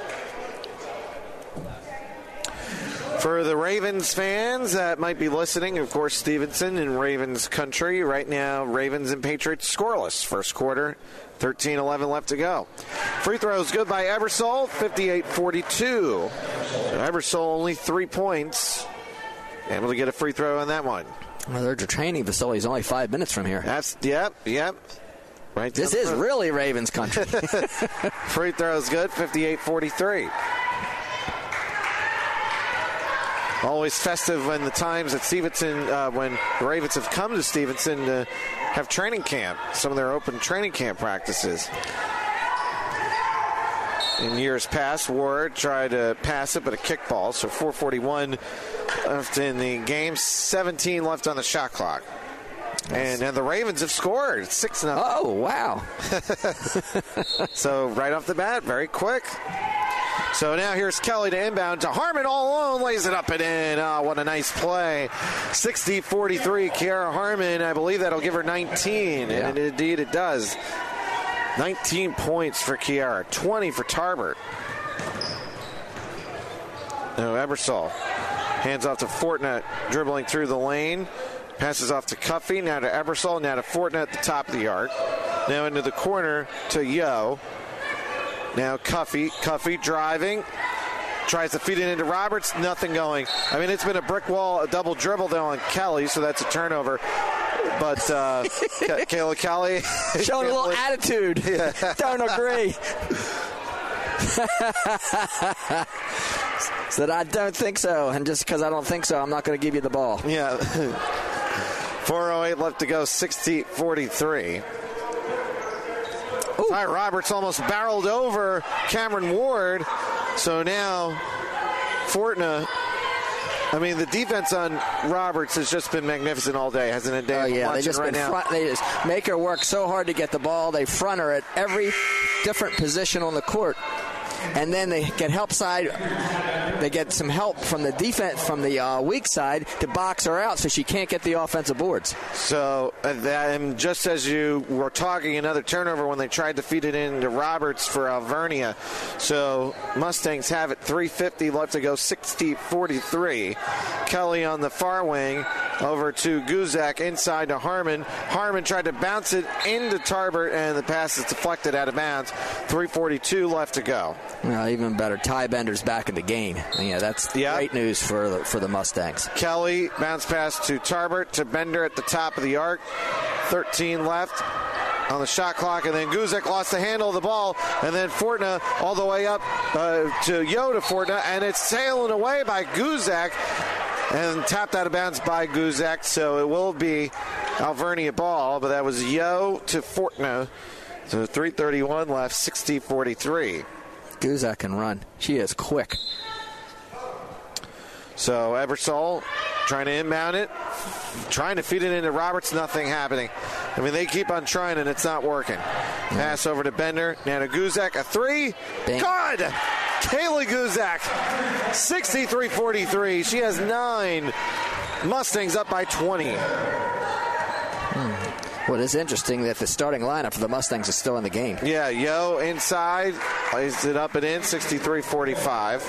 For the Ravens fans that might be listening, of course, Stevenson in Ravens country. Right now, Ravens and Patriots scoreless. First quarter, 13-11 left to go. Free throws good by Ebersol, 58-42. Ebersol only 3 points. Able to get a free throw on that one. Well, their training facility is only 5 minutes from here. Yep. Right. This is really Ravens country. Free throws good, 58-43. Always festive when the times at Stevenson, when the Ravens have come to Stevenson to have training camp, some of their open training camp practices. In years past, Ward tried to pass it, but a kickball, so 4:41 left in the game, 17 left on the shot clock. And the Ravens have scored 6-0. Oh, wow. So right off the bat, very quick. So now here's Kelly to inbound to Harmon all alone, lays it up and in. Oh, what a nice play. 60-43, Kiara Harmon. I believe that'll give her 19, and indeed it does. 19 points for Kiara, 20 for Tarbert. Now Ebersol hands off to Fortnite, dribbling through the lane. Passes off to Cuffey, now to Ebersol, now to Fortnite at the top of the arc. Now into the corner to Yo. Now Cuffey driving. Tries to feed it into Roberts, nothing going. I mean, it's been a brick wall, a double dribble there on Kelly, so that's a turnover. But Kayla Kelly showing a little attitude. Yeah. Don't agree. Said, I don't think so. And just because I don't think so, I'm not going to give you the ball. Yeah. 4:08 left to go, 60-43. Ty Roberts almost barreled over Cameron Ward. So now Fortna, I mean, the defense on Roberts has just been magnificent all day, hasn't it, Dave? Oh, yeah, they just make her work so hard to get the ball. They front her at every different position on the court. And then they get help side. They get some help from the defense, from the weak side, to box her out so she can't get the offensive boards. So, and just as you were talking, another turnover when they tried to feed it into Roberts for Alvernia. So Mustangs have it, 3:50 left to go, 60-43. Kelly on the far wing, over to Guzak, inside to Harmon. Harmon tried to bounce it into Tarbert, and the pass is deflected out of bounds. 3:42 left to go. Well, even better, Ty Bender's back in the game. Yeah, that's great news for the Mustangs. Kelly, bounce pass to Tarbert, to Bender at the top of the arc. 13 left on the shot clock, and then Guzak lost the handle of the ball, and then Fortna all the way up to Yo to Fortna, and it's sailing away by Guzak, and tapped out of bounds by Guzak, so it will be Alvernia ball, but that was Yo to Fortna. So 3:31 left, 60-43. Guzak can run. She is quick. So Ebersol trying to inbound it, trying to feed it into Roberts, nothing happening. I mean, they keep on trying and it's not working. Pass over to Bender, now to Guzak, a three. Bang. Good! Kaylee Guzak, 63-43. She has 9. Mustangs up by 20. Well, it is interesting that the starting lineup for the Mustangs is still in the game. Yeah, Yo inside, plays it up and in, 63-45.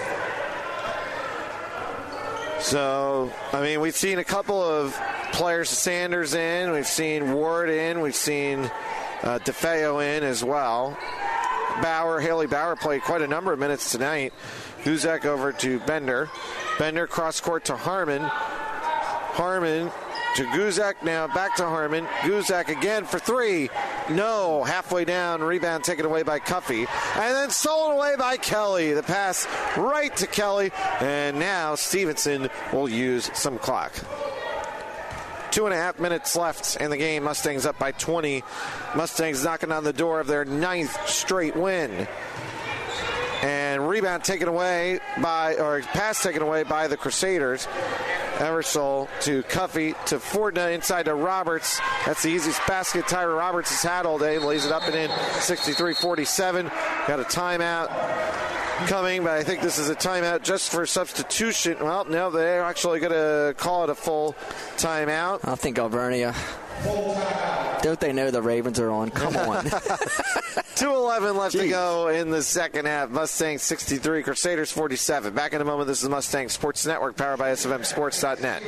So, I mean, we've seen a couple of players, Sanders in, we've seen Ward in, we've seen DeFeo in as well. Haley Bauer played quite a number of minutes tonight. Guzak over to Bender. Bender cross court to Harmon. Harmon to Guzak. Now back to Harmon. Guzak again for three. No. Halfway down. Rebound taken away by Cuffey. And then stolen away by Kelly. The pass right to Kelly. And now Stevenson will use some clock. 2.5 minutes left in the game. Mustangs up by 20. Mustangs knocking on the door of their 9th straight win. And rebound taken away pass taken away by the Crusaders. Eversole to Cuffey to Fortna inside to Roberts. That's the easiest basket Tyra Roberts has had all day. Lays it up and in. 63-47. Got a timeout coming, but I think this is a timeout just for substitution. Well, no, they're actually going to call it a full timeout. I think Alvernia. Don't they know the Ravens are on? Come on. 2:11 left to go in the second half. Mustangs 63, Crusaders 47. Back in a moment. This is Mustang Sports Network, powered by SFMSports.net.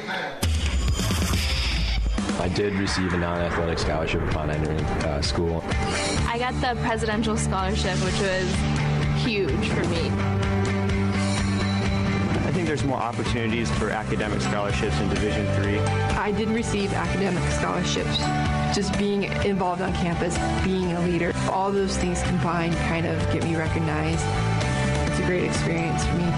I did receive a non-athletic scholarship upon entering school. I got the presidential scholarship, which was huge for me. I think there's more opportunities for academic scholarships in Division III. I did receive academic scholarships. Just being involved on campus, being a leader, all those things combined kind of get me recognized. It's a great experience for me.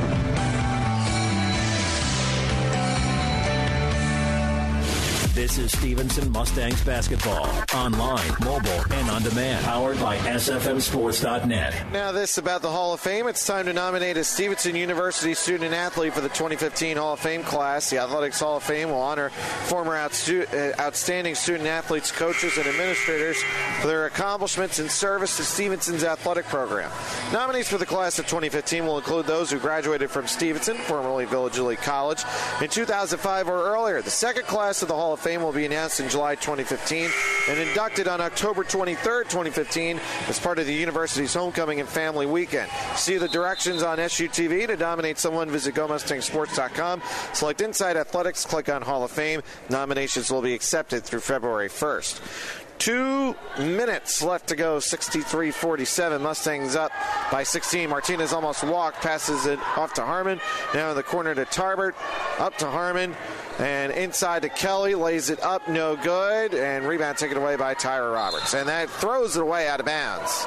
This is Stevenson Mustangs basketball. Online, mobile, and on demand. Powered by SFMSports.net. Now this about the Hall of Fame. It's time to nominate a Stevenson University student athlete for the 2015 Hall of Fame class. The Athletics Hall of Fame will honor former outstanding student athletes, coaches, and administrators for their accomplishments in service to Stevenson's athletic program. Nominees for the class of 2015 will include those who graduated from Stevenson, formerly Village Elite College, in 2005 or earlier. The second class of the Hall of Fame will be announced in July 2015 and inducted on October 23rd, 2015 as part of the university's homecoming and family weekend. See the directions on SUTV. To nominate someone, visit GoMustangSports.com. Select Inside Athletics, click on Hall of Fame. Nominations will be accepted through February 1st. 2 minutes left to go. 63-47. Mustangs up by 16. Martinez almost walked, passes it off to Harmon. Now in the corner to Tarbert. Up to Harmon. And inside to Kelly. Lays it up. No good. And rebound taken away by Tyra Roberts. And that throws it away out of bounds.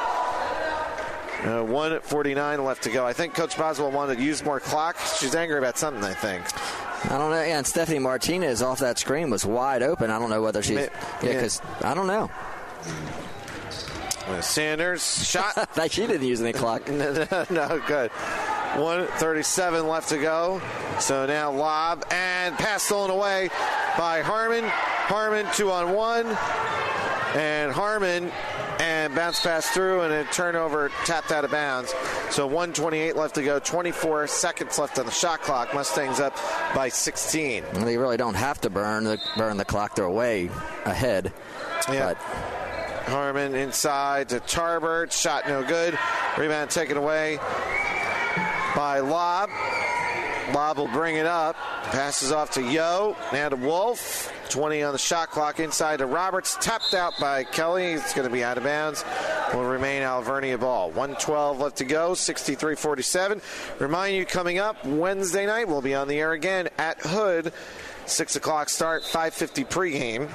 1:49 left to go. I think Coach Boswell wanted to use more clock. She's angry about something, I think. I don't know. Yeah, and Stephanie Martinez off that screen was wide open. I don't know whether she's... because I don't know. Sanders shot. She didn't use any clock. No, good. 1:37 left to go. So now lob and pass stolen away by Harmon. Harmon 2-on-1. And Harmon and bounce pass through and a turnover tapped out of bounds. So 1:28 left to go. 24 seconds left on the shot clock. Mustangs up by 16. Well, they really don't have to burn the clock. They're way ahead. Yeah. But Harmon inside to Tarbert. Shot no good. Rebound taken away by Lobb. Lobb will bring it up. Passes off to Yo. Now to Wolf. 20 on the shot clock. Inside to Roberts. Tapped out by Kelly. It's going to be out of bounds. Will remain Alvernia ball. 1:12 left to go. 63-47. Remind you, coming up Wednesday night, we'll be on the air again at Hood. 6 o'clock start. 5:50 pregame.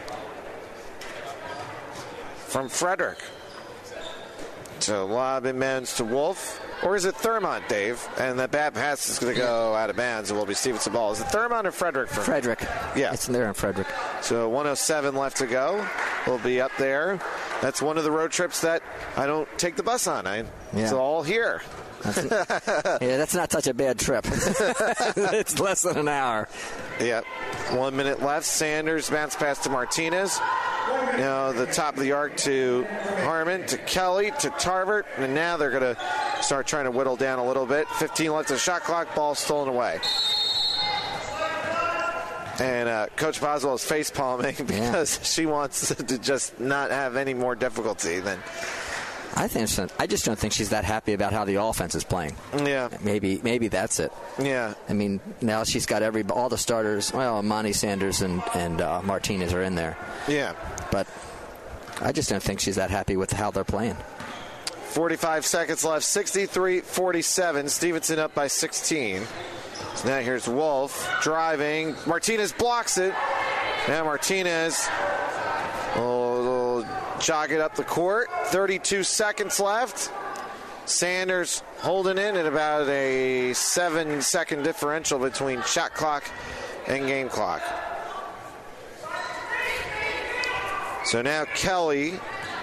From Frederick. So lob inbounds to Wolf. Or is it Thurmont, Dave? And the bad pass is going to go out of bounds. It will be Stevenson ball. Is it Thurmont or Frederick? Frederick. Yeah. It's there in Frederick. So 1:07 left to go. We'll be up there. That's one of the road trips that I don't take the bus on. It's all here. That's not such a bad trip. It's less than an hour. Yep. 1 minute left. Sanders bounce pass to Martinez. Now the top of the arc to Harmon, to Kelly, to Tarbert. And now they're going to start trying to whittle down a little bit. 15 left to the shot clock. Ball stolen away. And Coach Boswell is face palming because she wants to just not have any more difficulty than. I just don't think she's that happy about how the offense is playing. Yeah. Maybe that's it. Yeah. I mean, now she's got all the starters. Well, Amani Sanders and Martinez are in there. Yeah. But I just don't think she's that happy with how they're playing. 45 seconds left. 63-47. Stevenson up by 16. So now here's Wolf driving. Martinez blocks it. Now Martinez will jog it up the court. 32 seconds left. Sanders holding in at about a 7-second differential between shot clock and game clock. So now Kelly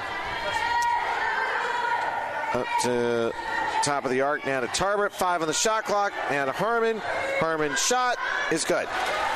up to top of the arc. Now to Tarbert. 5 on the shot clock. Now to Harmon. Harmon's shot is good.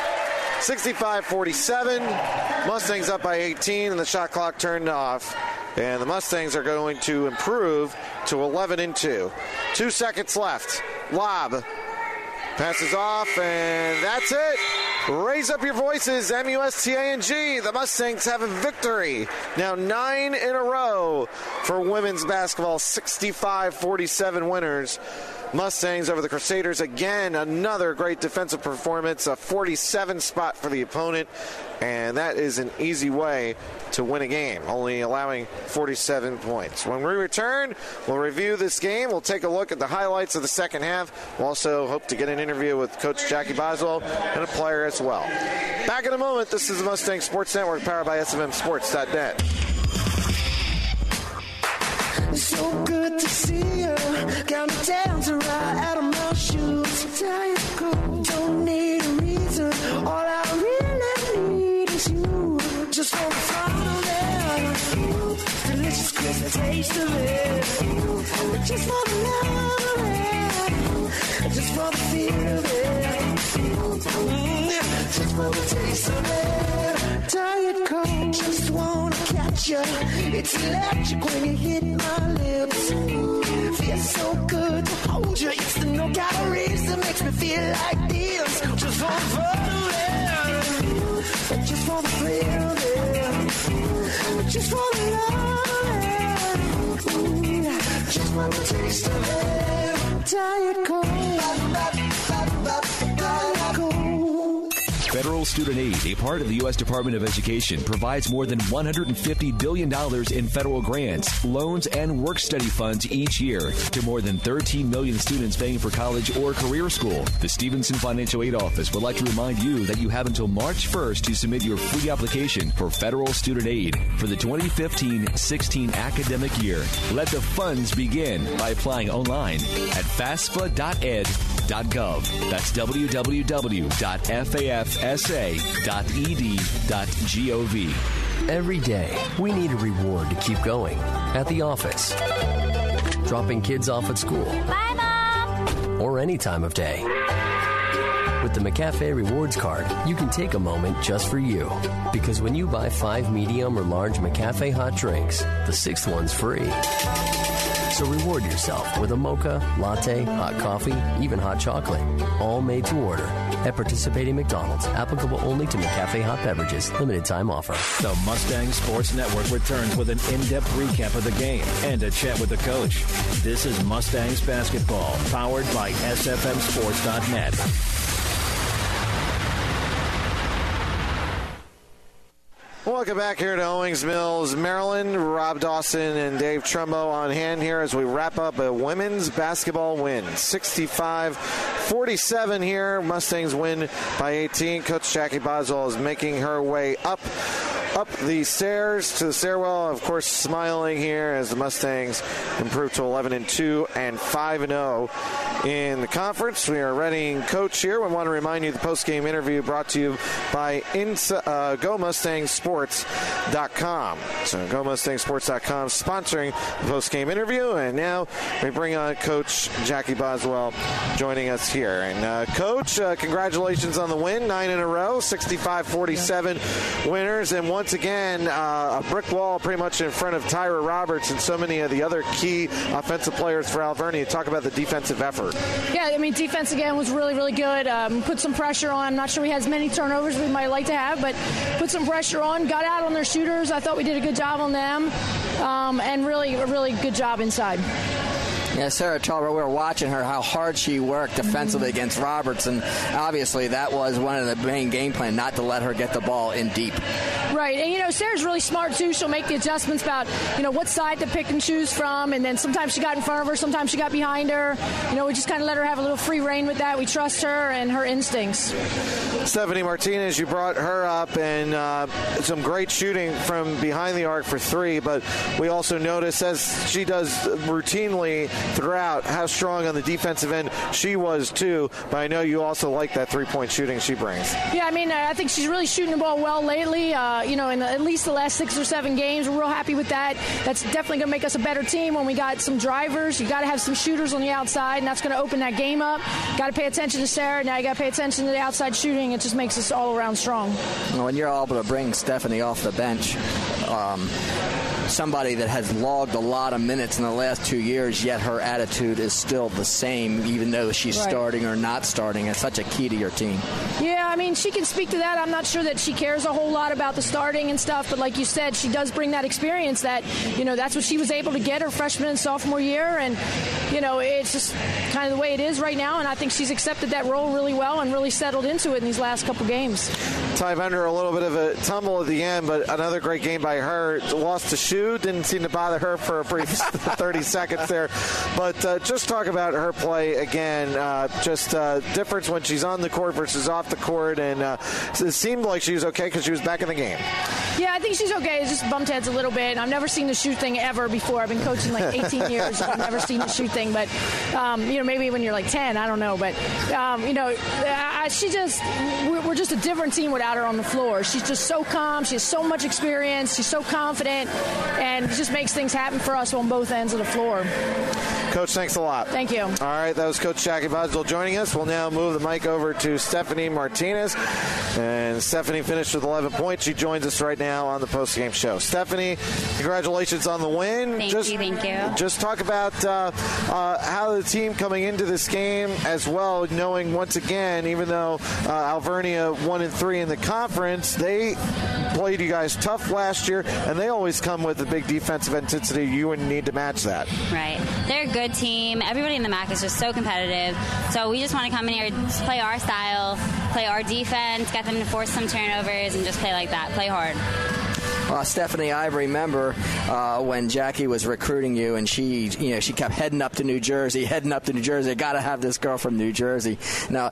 65-47. Mustangs up by 18, and the shot clock turned off. And the Mustangs are going to improve to 11-2. 2 seconds left. Lob. Passes off, and that's it. Raise up your voices, MUSTANG. The Mustangs have a victory. Now 9 in a row for women's basketball. 65-47 winners. Mustangs over the Crusaders. Again, another great defensive performance. A 47 spot for the opponent. And that is an easy way to win a game, only allowing 47 points. When we return, we'll review this game. We'll take a look at the highlights of the second half. We'll also hope to get an interview with Coach Jackie Boswell and a player as well. Back in a moment. This is the Mustang Sports Network, powered by SFMSports.net. It's so good to see you. Got me down to right out of my shoes. Tired cold, don't need a reason. All I really need is you. Just want to follow that. Delicious, crisp taste of it. Just for the love of it. Just for the feel of it. Just for the taste of it. Tired cold, just want to catch you. It's electric when you hit my lips. Feels so good to hold you. It's the no calories that makes me feel like this. Just for the fun of it. Just for the thrill of it. Just for the love of it. Just for the taste of it. Tired cold. Federal Student Aid, a part of the U.S. Department of Education, provides more than $150 billion in federal grants, loans, and work-study funds each year to more than 13 million students paying for college or career school. The Stevenson Financial Aid Office would like to remind you that you have until March 1st to submit your free application for federal student aid for the 2015-16 academic year. Let the funds begin by applying online at FAFSA.ed.gov. That's www.fafsa.ed.gov. Every day, we need a reward to keep going. At the office, dropping kids off at school. Bye, Mom! Or any time of day. With the McCafe Rewards Card, you can take a moment just for you. Because when you buy 5 medium or large McCafe hot drinks, the 6th one's free. So reward yourself with a mocha, latte, hot coffee, even hot chocolate. All made to order at participating McDonald's. Applicable only to McCafe hot beverages. Limited time offer. The Mustang Sports Network returns with an in-depth recap of the game and a chat with the coach. This is Mustangs basketball, powered by SFMSports.net. Welcome back here to Owings Mills, Maryland. Rob Dawson and Dave Trumbo on hand here as we wrap up a women's basketball win. 65-47 here. Mustangs win by 18. Coach Jackie Boswell is making her way up the stairs to the stairwell. Of course, smiling here as the Mustangs improve to 11-2 and 5-0 in the conference. We are readying coach here. We want to remind you the post-game interview brought to you by GoMustangSports.com. So GoMustangSports.com sponsoring the post-game interview. And now we bring on Coach Jackie Boswell joining us here. And Coach, congratulations on the win. 9 in a row, 65-47 winners. And once again, a brick wall pretty much in front of Tyra Roberts and so many of the other key offensive players for Alvernia. Talk about the defensive effort. Yeah, I mean, defense again was really, really good. Put some pressure on. I'm not sure we had as many turnovers as we might like to have, but put some pressure on. Got out on their shooters. I thought we did a good job on them, and really a really good job inside. Yeah, Sarah Tolbert, we were watching her, how hard she worked defensively against Roberts, and obviously that was one of the main game plan, not to let her get the ball in deep. Right, and Sarah's really smart too. She'll make the adjustments about what side to pick and choose from, and then sometimes she got in front of her, sometimes she got behind her. We just kind of let her have a little free reign with that. We trust her and her instincts. Stephanie Martinez, you brought her up, and some great shooting from behind the arc for three, but we also notice, as she does routinely throughout, how strong on the defensive end she was too. But I know you also like that three-point shooting she brings. Yeah, I think she's really shooting the ball well lately. In at least the last 6 or 7 games, we're real happy with that. That's definitely going to make us a better team when we got some drivers. You got to have some shooters on the outside, and that's going to open that game up. Got to pay attention to Sarah. Now you got to pay attention to the outside shooting. It just makes us all around strong. When you're able to bring Stephanie off the bench, somebody that has logged a lot of minutes in the last 2 years, yet her attitude is still the same, even though she's starting or not starting. It's such a key to your team. Yeah, she can speak to that. I'm not sure that she cares a whole lot about the starting and stuff, but like you said, she does bring that experience that, that's what she was able to get her freshman and sophomore year, and, it's just kind of the way it is right now, and I think she's accepted that role really well and really settled into it in these last couple games. Ty Bender, a little bit of a tumble at the end, but another great game by her. Lost to shoot, didn't seem to bother her for a brief 30 seconds there. But just talk about her play again, difference when she's on the court versus off the court, and it seemed like she was okay because she was back in the game. Yeah, I think she's okay. It's just bumped heads a little bit. I've never seen the shoot thing ever before. I've been coaching like 18 years. I've never seen the shoot thing, but maybe when you're like 10, I don't know. But we're just a different team without her on the floor. She's just so calm. She has so much experience. She's so confident, and it just makes things happen for us on both ends of the floor. Coach, thanks a lot. Thank you. All right, that was Coach Jackie Boswell joining us. We'll now move the mic over to Stephanie Martinez. And Stephanie finished with 11 points. She joins us right now on the post-game show. Stephanie, congratulations on the win. Thank you. Just talk about how the team coming into this game as well, knowing once again, even though Alvernia 1-3 in the conference, they played you guys tough last year, and they always come with a big defensive intensity. You wouldn't need to match that. Right. They're a good team. Everybody in the MAC is just so competitive. So we just want to come in here, just play our style, play our defense, get them to force some turnovers, and just play like that, play hard. Stephanie, I remember when Jackie was recruiting you, and she kept heading up to New Jersey. Got to have this girl from New Jersey. So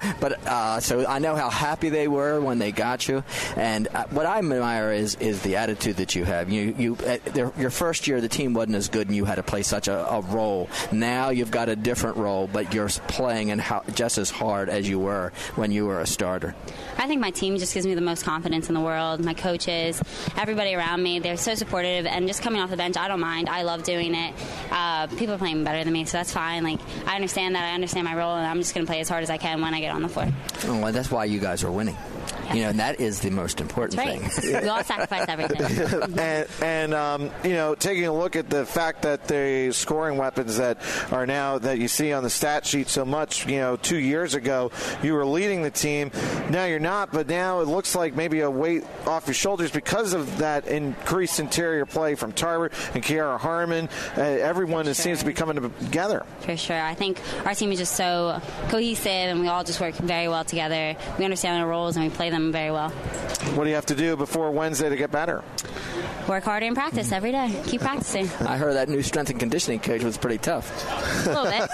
I know how happy they were when they got you, and what I admire is the attitude that you have. Your first year, the team wasn't as good, and you had to play such a role. Now you've got a different role, but you're playing just as hard as you were when you were a starter. I think my team just gives me the most confidence in the world. My coaches, everybody around me, they're so supportive, and just coming off the bench, I don't mind. I love doing it. People are playing better than me, so that's fine. I understand that. I understand my role, and I'm just going to play as hard as I can when I get on the floor. Well, that's why you guys are winning. And that is the most important thing. We all sacrifice everything. and taking a look at the fact that the scoring weapons that are now that you see on the stat sheet so much, 2 years ago, you were leading the team. Now you're not, but now it looks like maybe a weight off your shoulders because of that increased interior play from Tarbert and Kiara Harmon. Everyone seems to be coming together. For sure. I think our team is just so cohesive, and we all just work very well together. We understand our roles, and we play them very well. What do you have to do before Wednesday to get better? Work harder and practice every day. Keep practicing. I heard that new strength and conditioning coach was pretty tough. A little bit.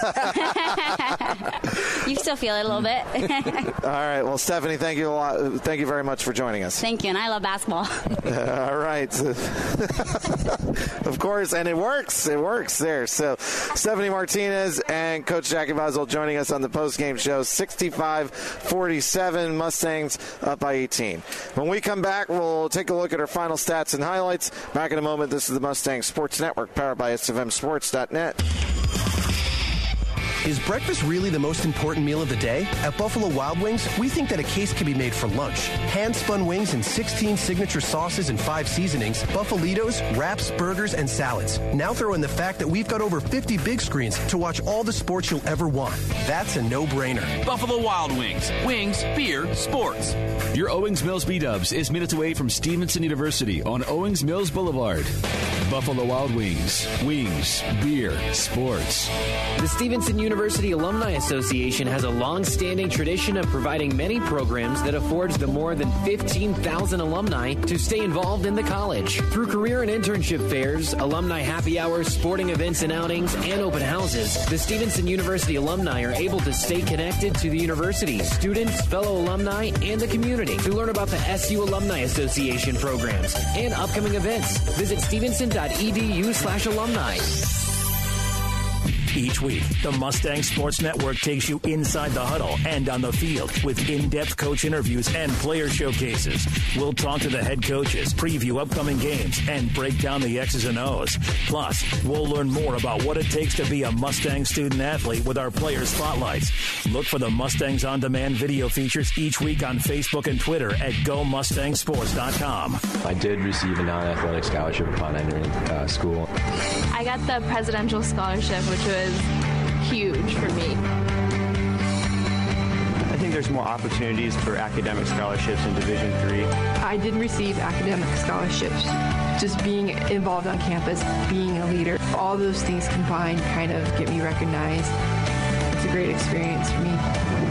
You still feel it a little bit. All right. Well, Stephanie, thank you a lot. Thank you very much for joining us. Thank you, and I love basketball. All right. Of course, and it works. It works there. So, Stephanie Martinez and Coach Jackie Boswell joining us on the postgame show. 65-47, Mustangs up by 18. When we come back, we'll take a look at our final stats and highlights. Back in a moment. This is the Mustang Sports Network, powered by SFMSports.net. Is breakfast really the most important meal of the day? At Buffalo Wild Wings, we think that a case can be made for lunch. Hand-spun wings in 16 signature sauces and 5 seasonings, Buffalitos, wraps, burgers, and salads. Now throw in the fact that we've got over 50 big screens to watch all the sports you'll ever want. That's a no-brainer. Buffalo Wild Wings. Wings, beer, sports. Your Owings Mills B-Dubs is minutes away from Stevenson University on Owings Mills Boulevard. Buffalo Wild Wings. Wings, beer, sports. The Stevenson University Alumni Association has a long-standing tradition of providing many programs that affords the more than 15,000 alumni to stay involved in the college. Through career and internship fairs, alumni happy hours, sporting events and outings, and open houses, the Stevenson University alumni are able to stay connected to the university, students, fellow alumni, and the community. To learn about the SU Alumni Association programs and upcoming events, visit stevenson.edu/alumni. Each week, the Mustang Sports Network takes you inside the huddle and on the field with in-depth coach interviews and player showcases. We'll talk to the head coaches, preview upcoming games, and break down the X's and O's. Plus, we'll learn more about what it takes to be a Mustang student-athlete with our player spotlights. Look for the Mustangs On Demand video features each week on Facebook and Twitter at GoMustangSports.com. I did receive a non-athletic scholarship upon entering school. I got the presidential scholarship, which was huge for me. I think there's more opportunities for academic scholarships in Division III. I did receive academic scholarships. Just being involved on campus, being a leader, all those things combined kind of get me recognized. It's a great experience for me.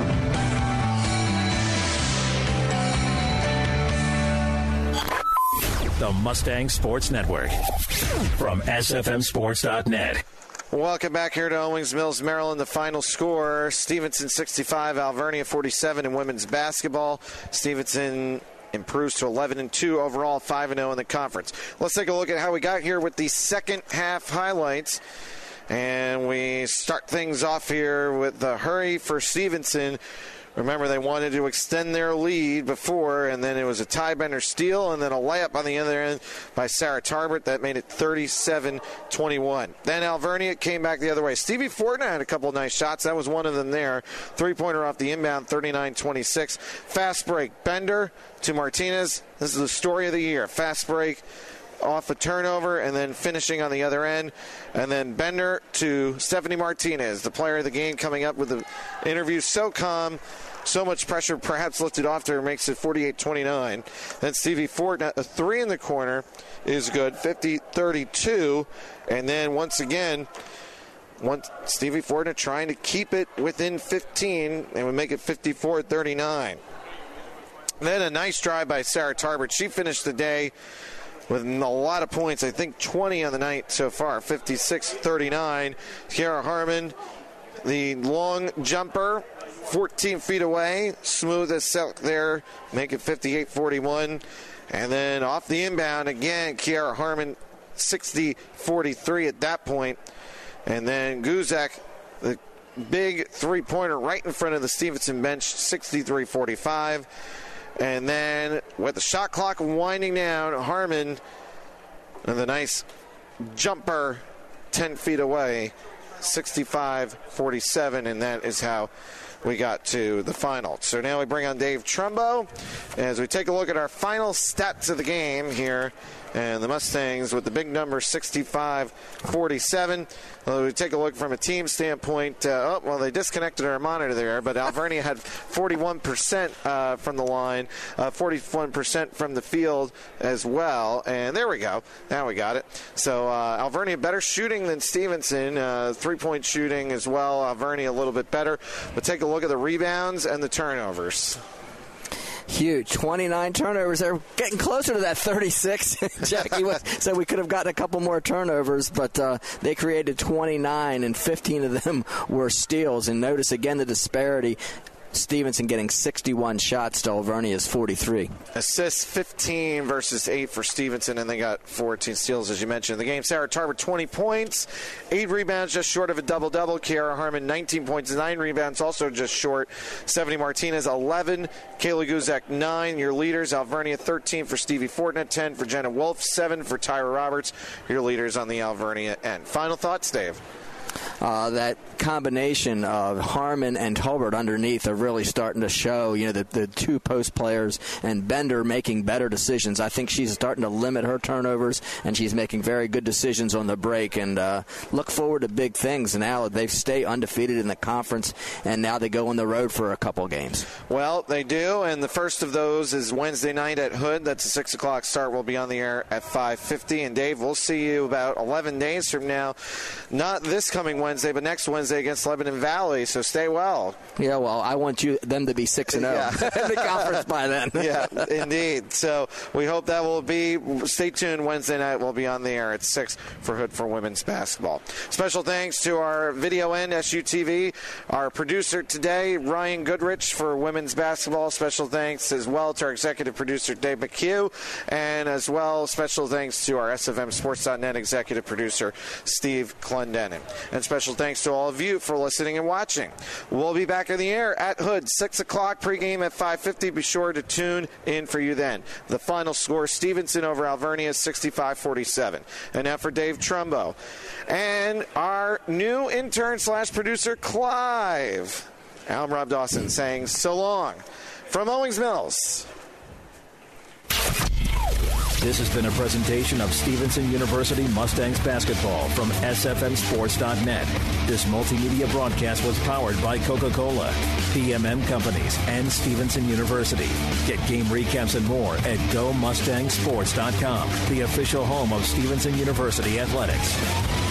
The Mustang Sports Network from SFMSports.net. Welcome back here to Owings Mills, Maryland. The final score, Stevenson 65, Alvernia 47 in women's basketball. Stevenson improves to 11-2 overall, 5-0 in the conference. Let's take a look at how we got here with the second half highlights. And we start things off here with the hurry for Stevenson. Remember, they wanted to extend their lead before, and then it was a tie-bender steal, and then a layup on the other end by Sarah Tarbert. That made it 37-21. Then Alvernia came back the other way. Stevie Fortner had a couple of nice shots. That was one of them there. Three-pointer off the inbound, 39-26. Fast break, Bender to Martinez. This is the story of the year. Fast break off a turnover and then finishing on the other end. And then Bender to Stephanie Martinez, the player of the game, coming up with the interview so calm. So much pressure perhaps lifted off her, makes it 48-29. Then Stevie Fortner, a three in the corner is good, 50-32. And then once again, Stevie Fortner trying to keep it within 15 and would make it 54-39. Then a nice drive by Sarah Tarbert. She finished the day with a lot of points, I think 20 on the night so far, 56-39. Kiara Harmon, the long jumper, 14 feet away, smooth as silk there, make it 58-41. And then off the inbound again, Kiara Harmon, 60-43 at that point. And then Guzak, the big three-pointer right in front of the Stevenson bench, 63-45. And then with the shot clock winding down, Harmon, and the nice jumper 10 feet away, 65-47, and that is how we got to the final. So now we bring on Dave Trumbo as we take a look at our final stats of the game here. And the Mustangs with the big number, 65-47. We take a look from a team standpoint. They disconnected our monitor there, but Alvernia had 41% from the line, 41% from the field as well. And there we go. Now we got it. So Alvernia better shooting than Stevenson. Three-point shooting as well. Alvernia a little bit better. But take a look at the rebounds and the turnovers. Huge. 29 turnovers. They're getting closer to that 36. Jackie said we could have gotten a couple more turnovers, but they created 29, and 15 of them were steals. And notice again the disparity. Stevenson getting 61 shots to Alvernia's 43. Assists 15 versus 8 for Stevenson, and they got 14 steals, as you mentioned in the game. Sarah Tarbert, 20 points, 8 rebounds, just short of a double-double. Kiara Harmon, 19 points, 9 rebounds, also just short. Stephanie Martinez, 11. Kayla Guzak, 9. Your leaders, Alvernia, 13 for Stevie Fortner, 10 for Jenna Wolf, 7 for Tyra Roberts. Your leaders on the Alvernia end. Final thoughts, Dave? that combination of Harmon and Tolbert underneath are really starting to show, the two post players and Bender making better decisions. I think she's starting to limit her turnovers, and she's making very good decisions on the break, and look forward to big things. Now they stay undefeated in the conference, and now they go on the road for a couple games. Well, they do, and the first of those is Wednesday night at Hood. That's a 6 o'clock start. We'll be on the air at 5:50. And Dave, we'll see you about 11 days from now. Not this coming Wednesday, but next Wednesday against Lebanon Valley, so stay well. Yeah, well, I want them to be 6-0 in the conference by then. Yeah, indeed. So we hope that will be. Stay tuned. Wednesday night we'll be on the air at 6 for Hood for women's basketball. Special thanks to our video end, SUTV, our producer today, Ryan Goodrich, for women's basketball. Special thanks as well to our executive producer, Dave McHugh, and as well special thanks to our SFMSports.net executive producer, Steve Clendenin. And special thanks to all of you for listening and watching. We'll be back in the air at Hood, 6 o'clock, pregame at 5:50. Be sure to tune in for you then. The final score, Stevenson over Alvernia, 65-47. And now for Dave Trumbo. And our new intern/producer, Clive. I'm Rob Dawson saying so long from Owings Mills. This has been a presentation of Stevenson University Mustangs basketball from SFMSports.net. This multimedia broadcast was powered by Coca-Cola, PMM Companies, and Stevenson University. Get game recaps and more at GoMustangSports.com, the official home of Stevenson University Athletics.